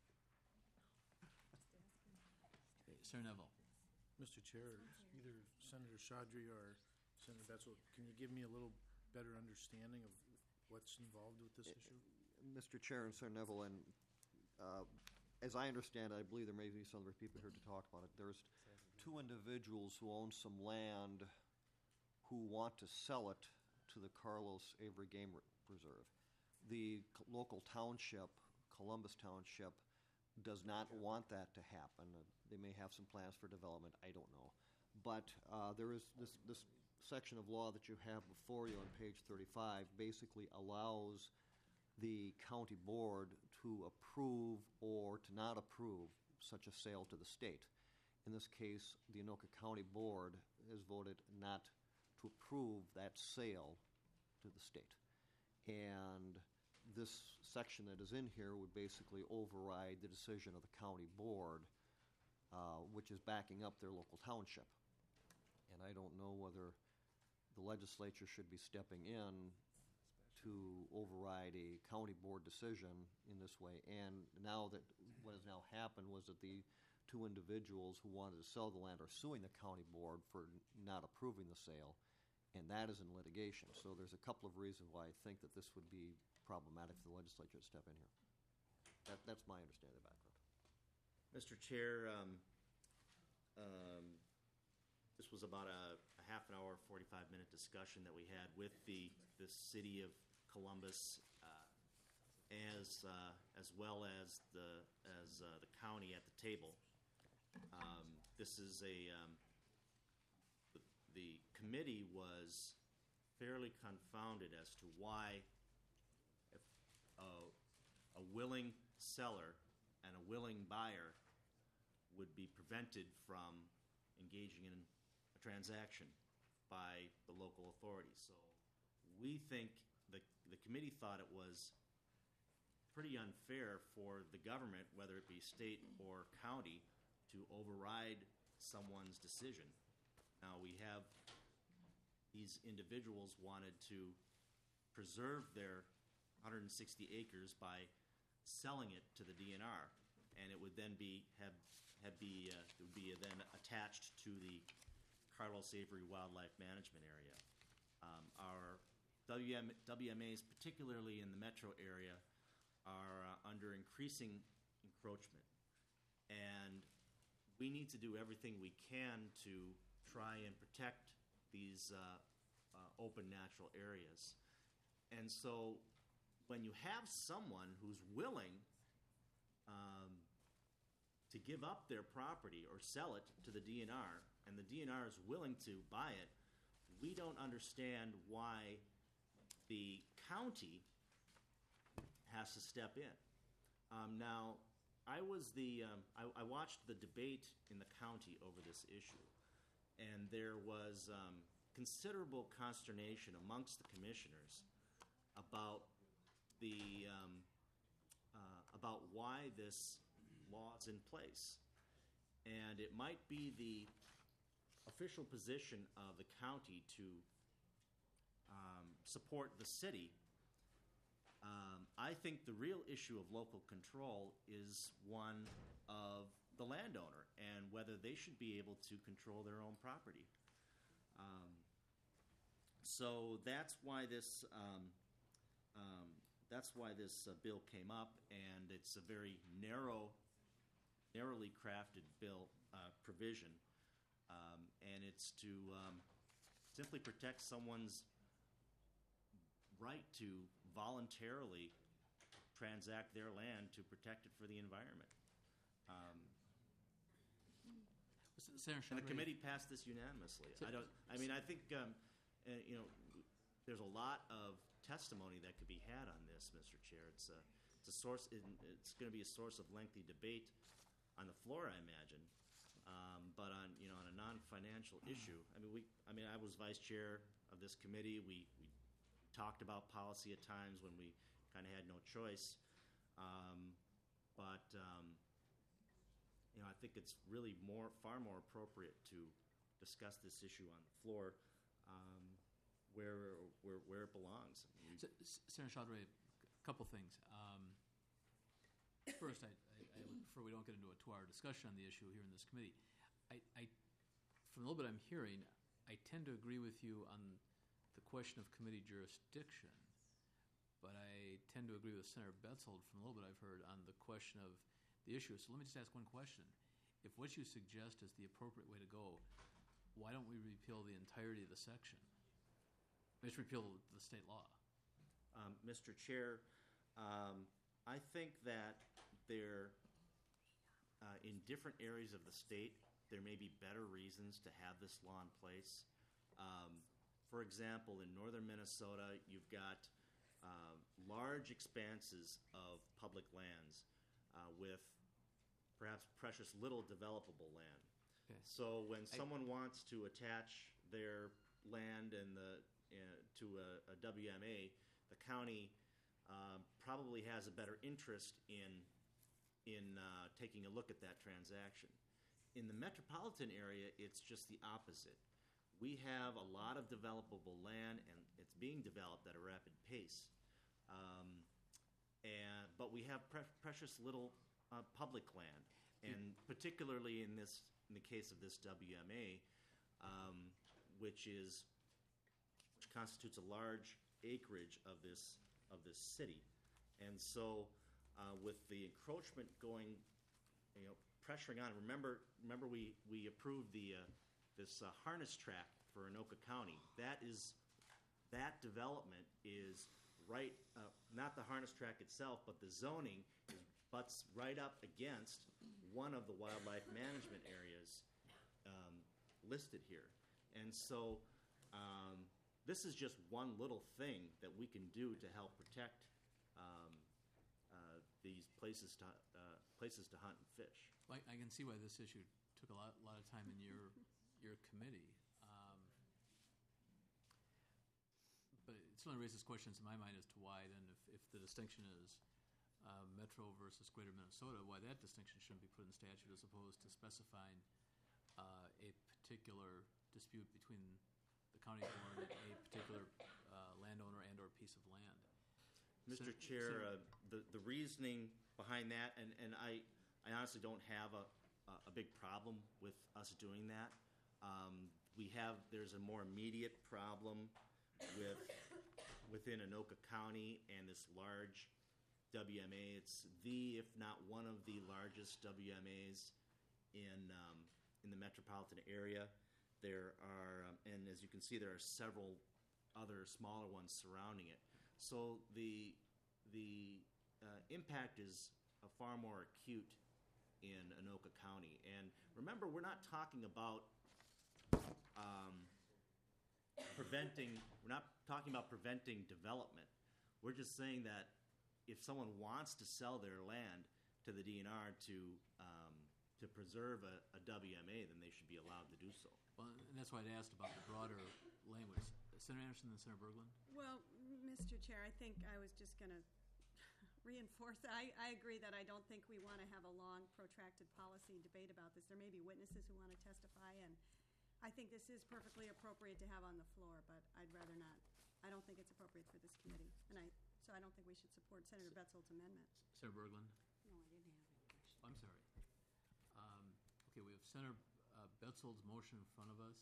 Okay, Senator Neville. Mr. Chair, either Senator Chaudhary or Senator Betzel, can you give me a little better understanding of what's involved with this issue? Mr. Chair and Senator Neville, and as I understand it, I believe there may be some other people here to talk about it. There's two individuals who own some land who want to sell it to the Carlos Avery Game Reserve. The local township, Columbus Township, does not want that to happen. They may have some plans for development, I don't know. But there is this section of law that you have before you on page 35 basically allows the county board to approve or to not approve such a sale to the state. In this case, the Anoka County Board has voted not to approve that sale to the state. And this section that is in here would basically override the decision of the county board, which is backing up their local township. And I don't know whether the legislature should be stepping in to override a county board decision in this way. And now that what has now happened was that the two individuals who wanted to sell the land are suing the county board for not approving the sale, and that is in litigation. So there's a couple of reasons why I think that this would be problematic for the legislature to step in here. That's my understanding of the background. Mr. Chair, this was about a half an hour, 45-minute discussion that we had with the city of Columbus, as well as the county at the table. This is the committee was fairly confounded as to why if a willing seller and a willing buyer would be prevented from engaging in a transaction by the local authorities. So we think the committee thought it was pretty unfair for the government, whether it be state or county, to override someone's decision. Now, we have these individuals wanted to preserve their 160 acres by selling it to the DNR, and it would then be then attached to the Carlos Avery Wildlife Management Area. Our WMAs, particularly in the metro area, are under increasing encroachment, and we need to do everything we can to try and protect these open natural areas. And so when you have someone who's willing to give up their property or sell it to the DNR, and the DNR is willing to buy it, we don't understand why the county has to step in. Now, I watched the debate in the county over this issue, and there was considerable consternation amongst the commissioners about about why this law is in place. And it might be the official position of the county to support the city. I think the real issue of local control is one of the landowner and whether they should be able to control their own property. So that's why this bill came up, and it's a very narrowly crafted bill provision, and it's to simply protect someone's right to voluntarily transact their land to protect it for the environment. And the committee passed this unanimously. I think there's a lot of testimony that could be had on this, Mr. Chair. It's a source. It's going to be a source of lengthy debate on the floor, I imagine. But on a non-financial issue, I was vice chair of this committee. We talked about policy at times when we kind of had no choice. I think it's really far more appropriate to discuss this issue on the floor where it belongs. Senator Chaudhry, a couple things. First, I would prefer we don't get into a 2-hour discussion on the issue here in this committee. From a little bit I'm hearing, I tend to agree with you on the question of committee jurisdiction, but I tend to agree with Senator Betzold from a little bit I've heard on the question of the issue. So let me just ask one question. If what you suggest is the appropriate way to go, why don't we repeal the entirety of the section? Let's repeal the state law. Mr. Chair, I think that in different areas of the state, there may be better reasons to have this law in place. For example, in northern Minnesota, you've got large expanses of public lands with perhaps precious little developable land. Okay. So when someone wants to attach their land to a WMA, the county probably has a better interest in taking a look at that transaction. In the metropolitan area, it's just the opposite. We have a lot of developable land, and it's being developed at a rapid pace. But we have precious little public land, and particularly in the case of this WMA, which constitutes a large acreage of this city, and so with the encroachment going, pressuring on. Remember we approved this harness track for Anoka County. That development is right, not the harness track itself, but the zoning butts right up against one of the wildlife management areas listed here. And so this is just one little thing that we can do to help protect these places to hunt and fish. I can see why this issue took a lot of time in your committee. But it certainly raises questions in my mind as to why then, if the distinction is Metro versus Greater Minnesota, why that distinction shouldn't be put in statute as opposed to specifying a particular dispute between the county board and a particular landowner and or piece of land. Mr. Chair, the reasoning behind that, and I honestly don't have a big problem with us doing that. There's a more immediate problem within Anoka County and this large WMA. It's if not one of the largest WMAs in the metropolitan area. There are, and as you can see, there are several other smaller ones surrounding it. So the impact is far more acute in Anoka County. And remember, we're not talking about preventing development. We're just saying that if someone wants to sell their land to the DNR to preserve a WMA, then they should be allowed to do so. Well, and that's why I asked about the broader language. Senator Anderson and Senator Berglund? Well, Mr. Chair, I think I was just going to reinforce that. I agree that I don't think we want to have a long, protracted policy debate about this. There may be witnesses who want to testify, and I think this is perfectly appropriate to have on the floor, but I'd rather not. I don't think it's appropriate for this committee, so I don't think we should support Senator Betzel's amendment. Senator Berglund? No, I didn't have any question. I'm sorry. Okay, we have Senator Betzel's motion in front of us,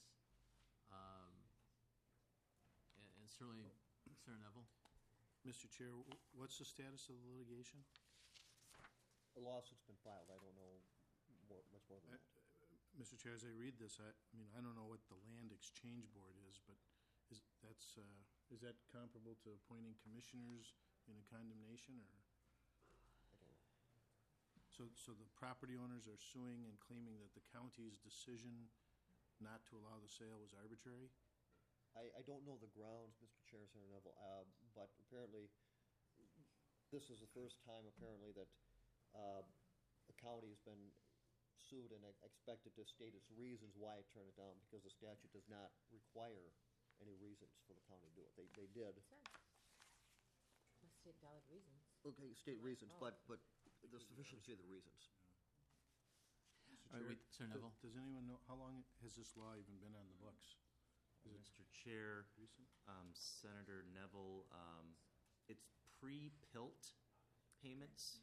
and certainly Senator Neville. Mr. Chair, what's the status of the litigation? A lawsuit's been filed. I don't know much more than that. Mr. Chair, as I read this, I don't know what the Land Exchange Board is, but is that comparable to appointing commissioners in a condemnation, or? I don't know. So the property owners are suing and claiming that the county's decision not to allow the sale was arbitrary? I don't know the grounds, Mr. Chair, Senator Neville, but apparently this is the first time apparently that the county has been sued and expected to state its reasons why it turned it down, because the statute does not require any reasons for the county to do it. They did. Must state valid reasons. Okay, state reasons, but the sufficiency of the reasons. All right, wait, Senator Neville. Does anyone know, how long has this law even been on the books? Mr. Chair, recent? Senator Neville, it's pre-PILT payments.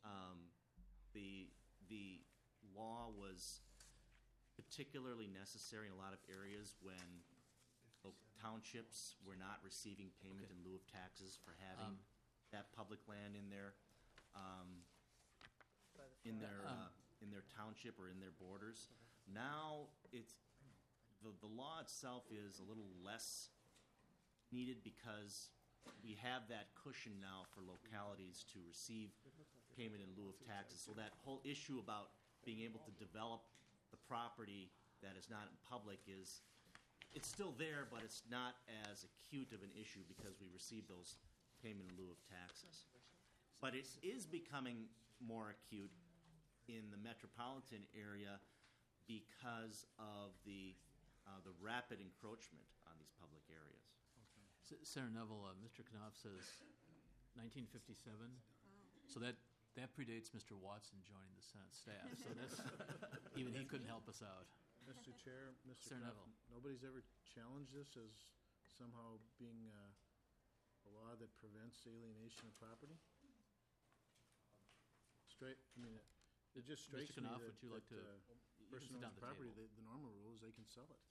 The law was particularly necessary in a lot of areas when townships were not receiving payment in lieu of taxes for having that public land in their township or in their borders. Now it's the law itself is a little less needed because we have that cushion now for localities to receive payment in lieu of taxes. So that whole issue about being able to develop the property that is not in public it's still there, but it's not as acute of an issue because we receive those payment in lieu of taxes. But it is becoming more acute in the metropolitan area because of the rapid encroachment on these public areas. Senator Neville, Mr. Knopf says 1957. So that predates Mr. Watson joining the Senate staff. So that's even he couldn't help us out. Mr. Chair, Mr. Senator Knopf, Neville. nobody's ever challenged this as somehow being a law that prevents alienation of property? It just strikes Mr. me Knopf, that would you like to person sit down owns at the property, table? the normal rule is they can sell it.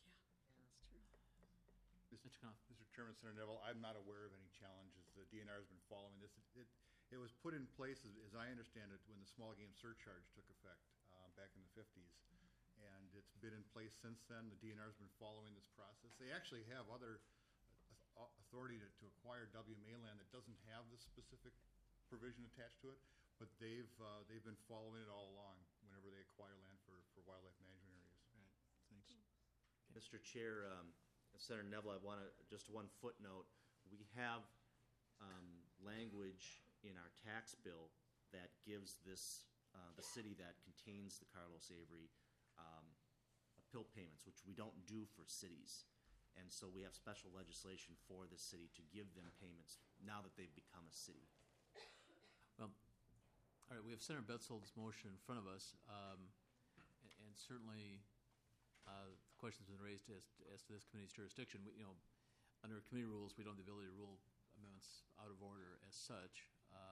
Mr. Knopf. Mr. Chairman, Senator Neville, I'm not aware of any challenges. The DNR has been following this. It was put in place, as I understand it, when the small game surcharge took effect back in the 50s. And it's been in place since then. The DNR has been following this process. They actually have other authority to acquire WMA land that doesn't have this specific provision attached to it, but they've been following it all along whenever they acquire land for wildlife management areas. Right, thanks. Mr. Chair, Senator Neville, I want to, just one footnote, we have language in our tax bill that gives this, the city that contains the Carlos Avery PIL payments, which we don't do for cities. And so we have special legislation for the city to give them payments now that they've become a city. Well, All right, we have Senator Betzold's motion in front of us, and certainly the question's been raised as to this committee's jurisdiction. Under committee rules, we don't have the ability to rule amendments out of order as such.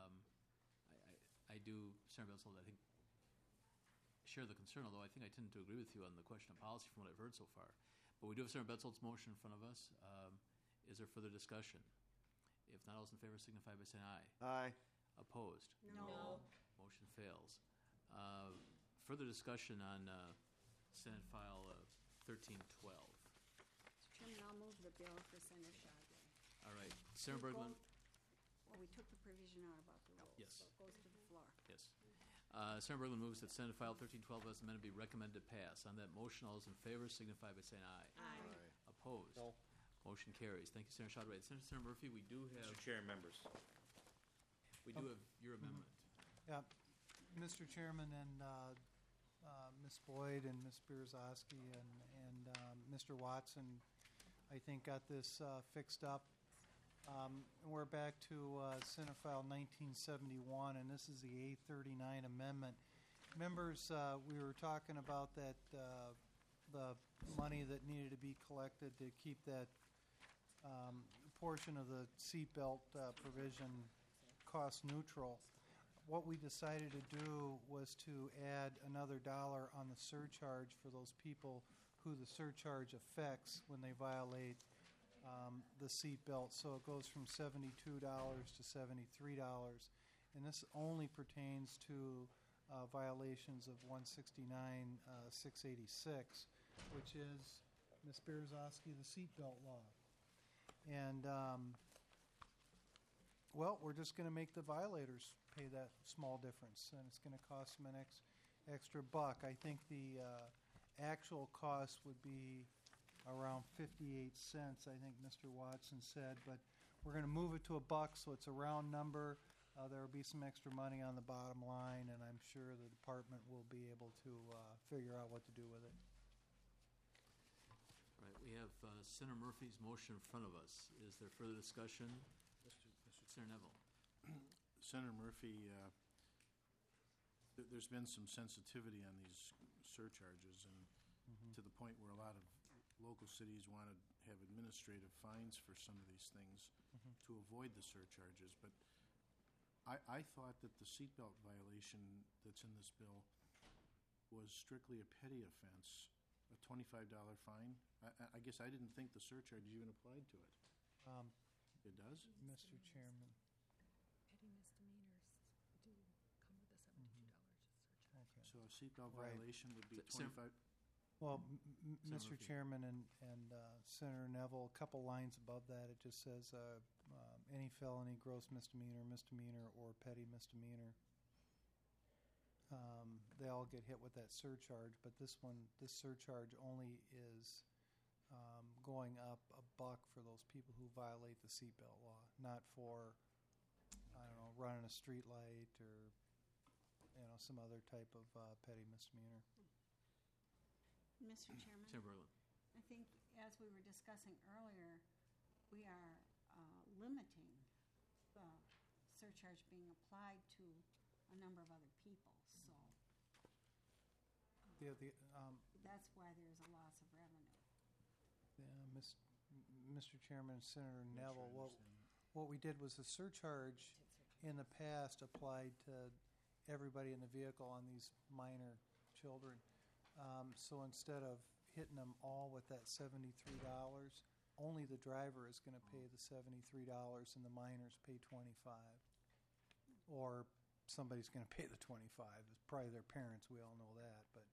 I do, Senator Betzold, I think, share the concern, although I think I tend to agree with you on the question of policy from what I've heard so far. But we do have Senator Betzold's motion in front of us. Is there further discussion? If not, all those in favor signify by saying aye. Aye. Opposed? No. Motion fails. Further discussion on Senate File 1312. Mr. Chairman, I'll move the bill for Senator Shadway. All right, Senator Bergman. Well, we took the provision out about the rules, Yes. so it goes to the floor. Yes. Senator Bergman moves that Senate File 1312 as amended be recommended to pass. On that motion, all those in favor signify by saying aye. Aye. Opposed? No. Motion carries. Thank you, Senator Shadway. Senator Murphy, we do have Mr. Chair and members. your amendment. Yeah, Mr. Chairman and Ms. Boyd and Ms. Berzowski and Mr. Watson, I think, got this fixed up. We're back to Senate File 1971, and this is the A39 amendment. Members, we were talking about that the money that needed to be collected to keep that portion of the seatbelt provision cost neutral. What we decided to do was to add another $1 on the surcharge for those people who the surcharge affects when they violate the seatbelt. So it goes from $72 to $73. And this only pertains to violations of 169-686, which is, Ms. Berzowski, the seatbelt law. And, well, we're just going to make the violators pay that small difference, and it's going to cost them an extra buck. I think the actual cost would be around 58 cents, I think Mr. Watson said, but we're going to move it to $1, so it's a round number. There will be some extra money on the bottom line, and I'm sure the department will be able to figure out what to do with it. All right, we have Senator Murphy's motion in front of us. Is there further discussion? Senator Neville. Senator Murphy, there's been some sensitivity on these surcharges, and to the point where a lot of local cities want to have administrative fines for some of these things to avoid the surcharges. But I thought that the seatbelt violation that's in this bill was strictly a petty offense, a $25 fine. I guess I didn't think the surcharge even applied to it. It does? Mr. Chairman. Petty misdemeanors do come with a $72 surcharge. Okay. So a seatbelt Right. violation would be Sen- 25. Well, Senator Mr. Murphy. Chairman and Senator Neville, a couple lines above that, it just says any felony, gross misdemeanor, misdemeanor, or petty misdemeanor. They all get hit with that surcharge, but this surcharge only is going up $1 for those people who violate the seatbelt law, not for, I don't know, running a street light or, some other type of petty misdemeanor. Mr. Chairman? Senator Berglund. I think, as we were discussing earlier, we are limiting the surcharge being applied to a number of other people, so that's why there's a loss of revenue. Mr. Chairman, Senator Neville, what we did was the surcharge in the past applied to everybody in the vehicle on these minor children. So instead of hitting them all with that $73, only the driver is going to pay the $73 and the minors pay $25. Or somebody's going to pay the $25. It's probably their parents, we all know that, but.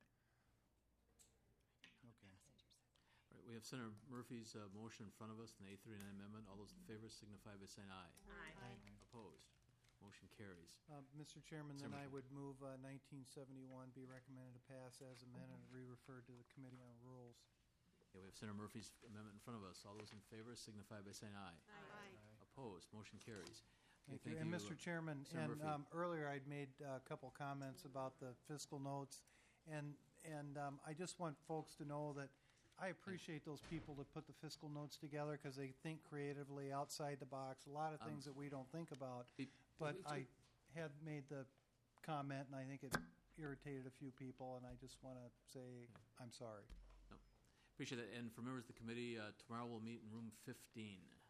Okay. All right, we have Senator Murphy's motion in front of us, the A39 amendment. All those in favor signify by saying aye. Aye. Opposed? Motion carries. Mr. Chairman, then Senator I would move 1971 be recommended to pass as amended and re-referred to the Committee on Rules. Okay, we have Senator Murphy's amendment in front of us. All those in favor signify by saying aye. Aye. Opposed? Motion carries. Okay, Thank you. And Mr. Chairman, Senator and Murphy. earlier I'd made a couple comments about the fiscal notes, and I just want folks to know that I appreciate those people that put the fiscal notes together because they think creatively outside the box, a lot of things that we don't think about. But I had made the comment, and I think it irritated a few people, and I just want to say I'm sorry. Appreciate that. And for members of the committee, tomorrow we'll meet in room 15.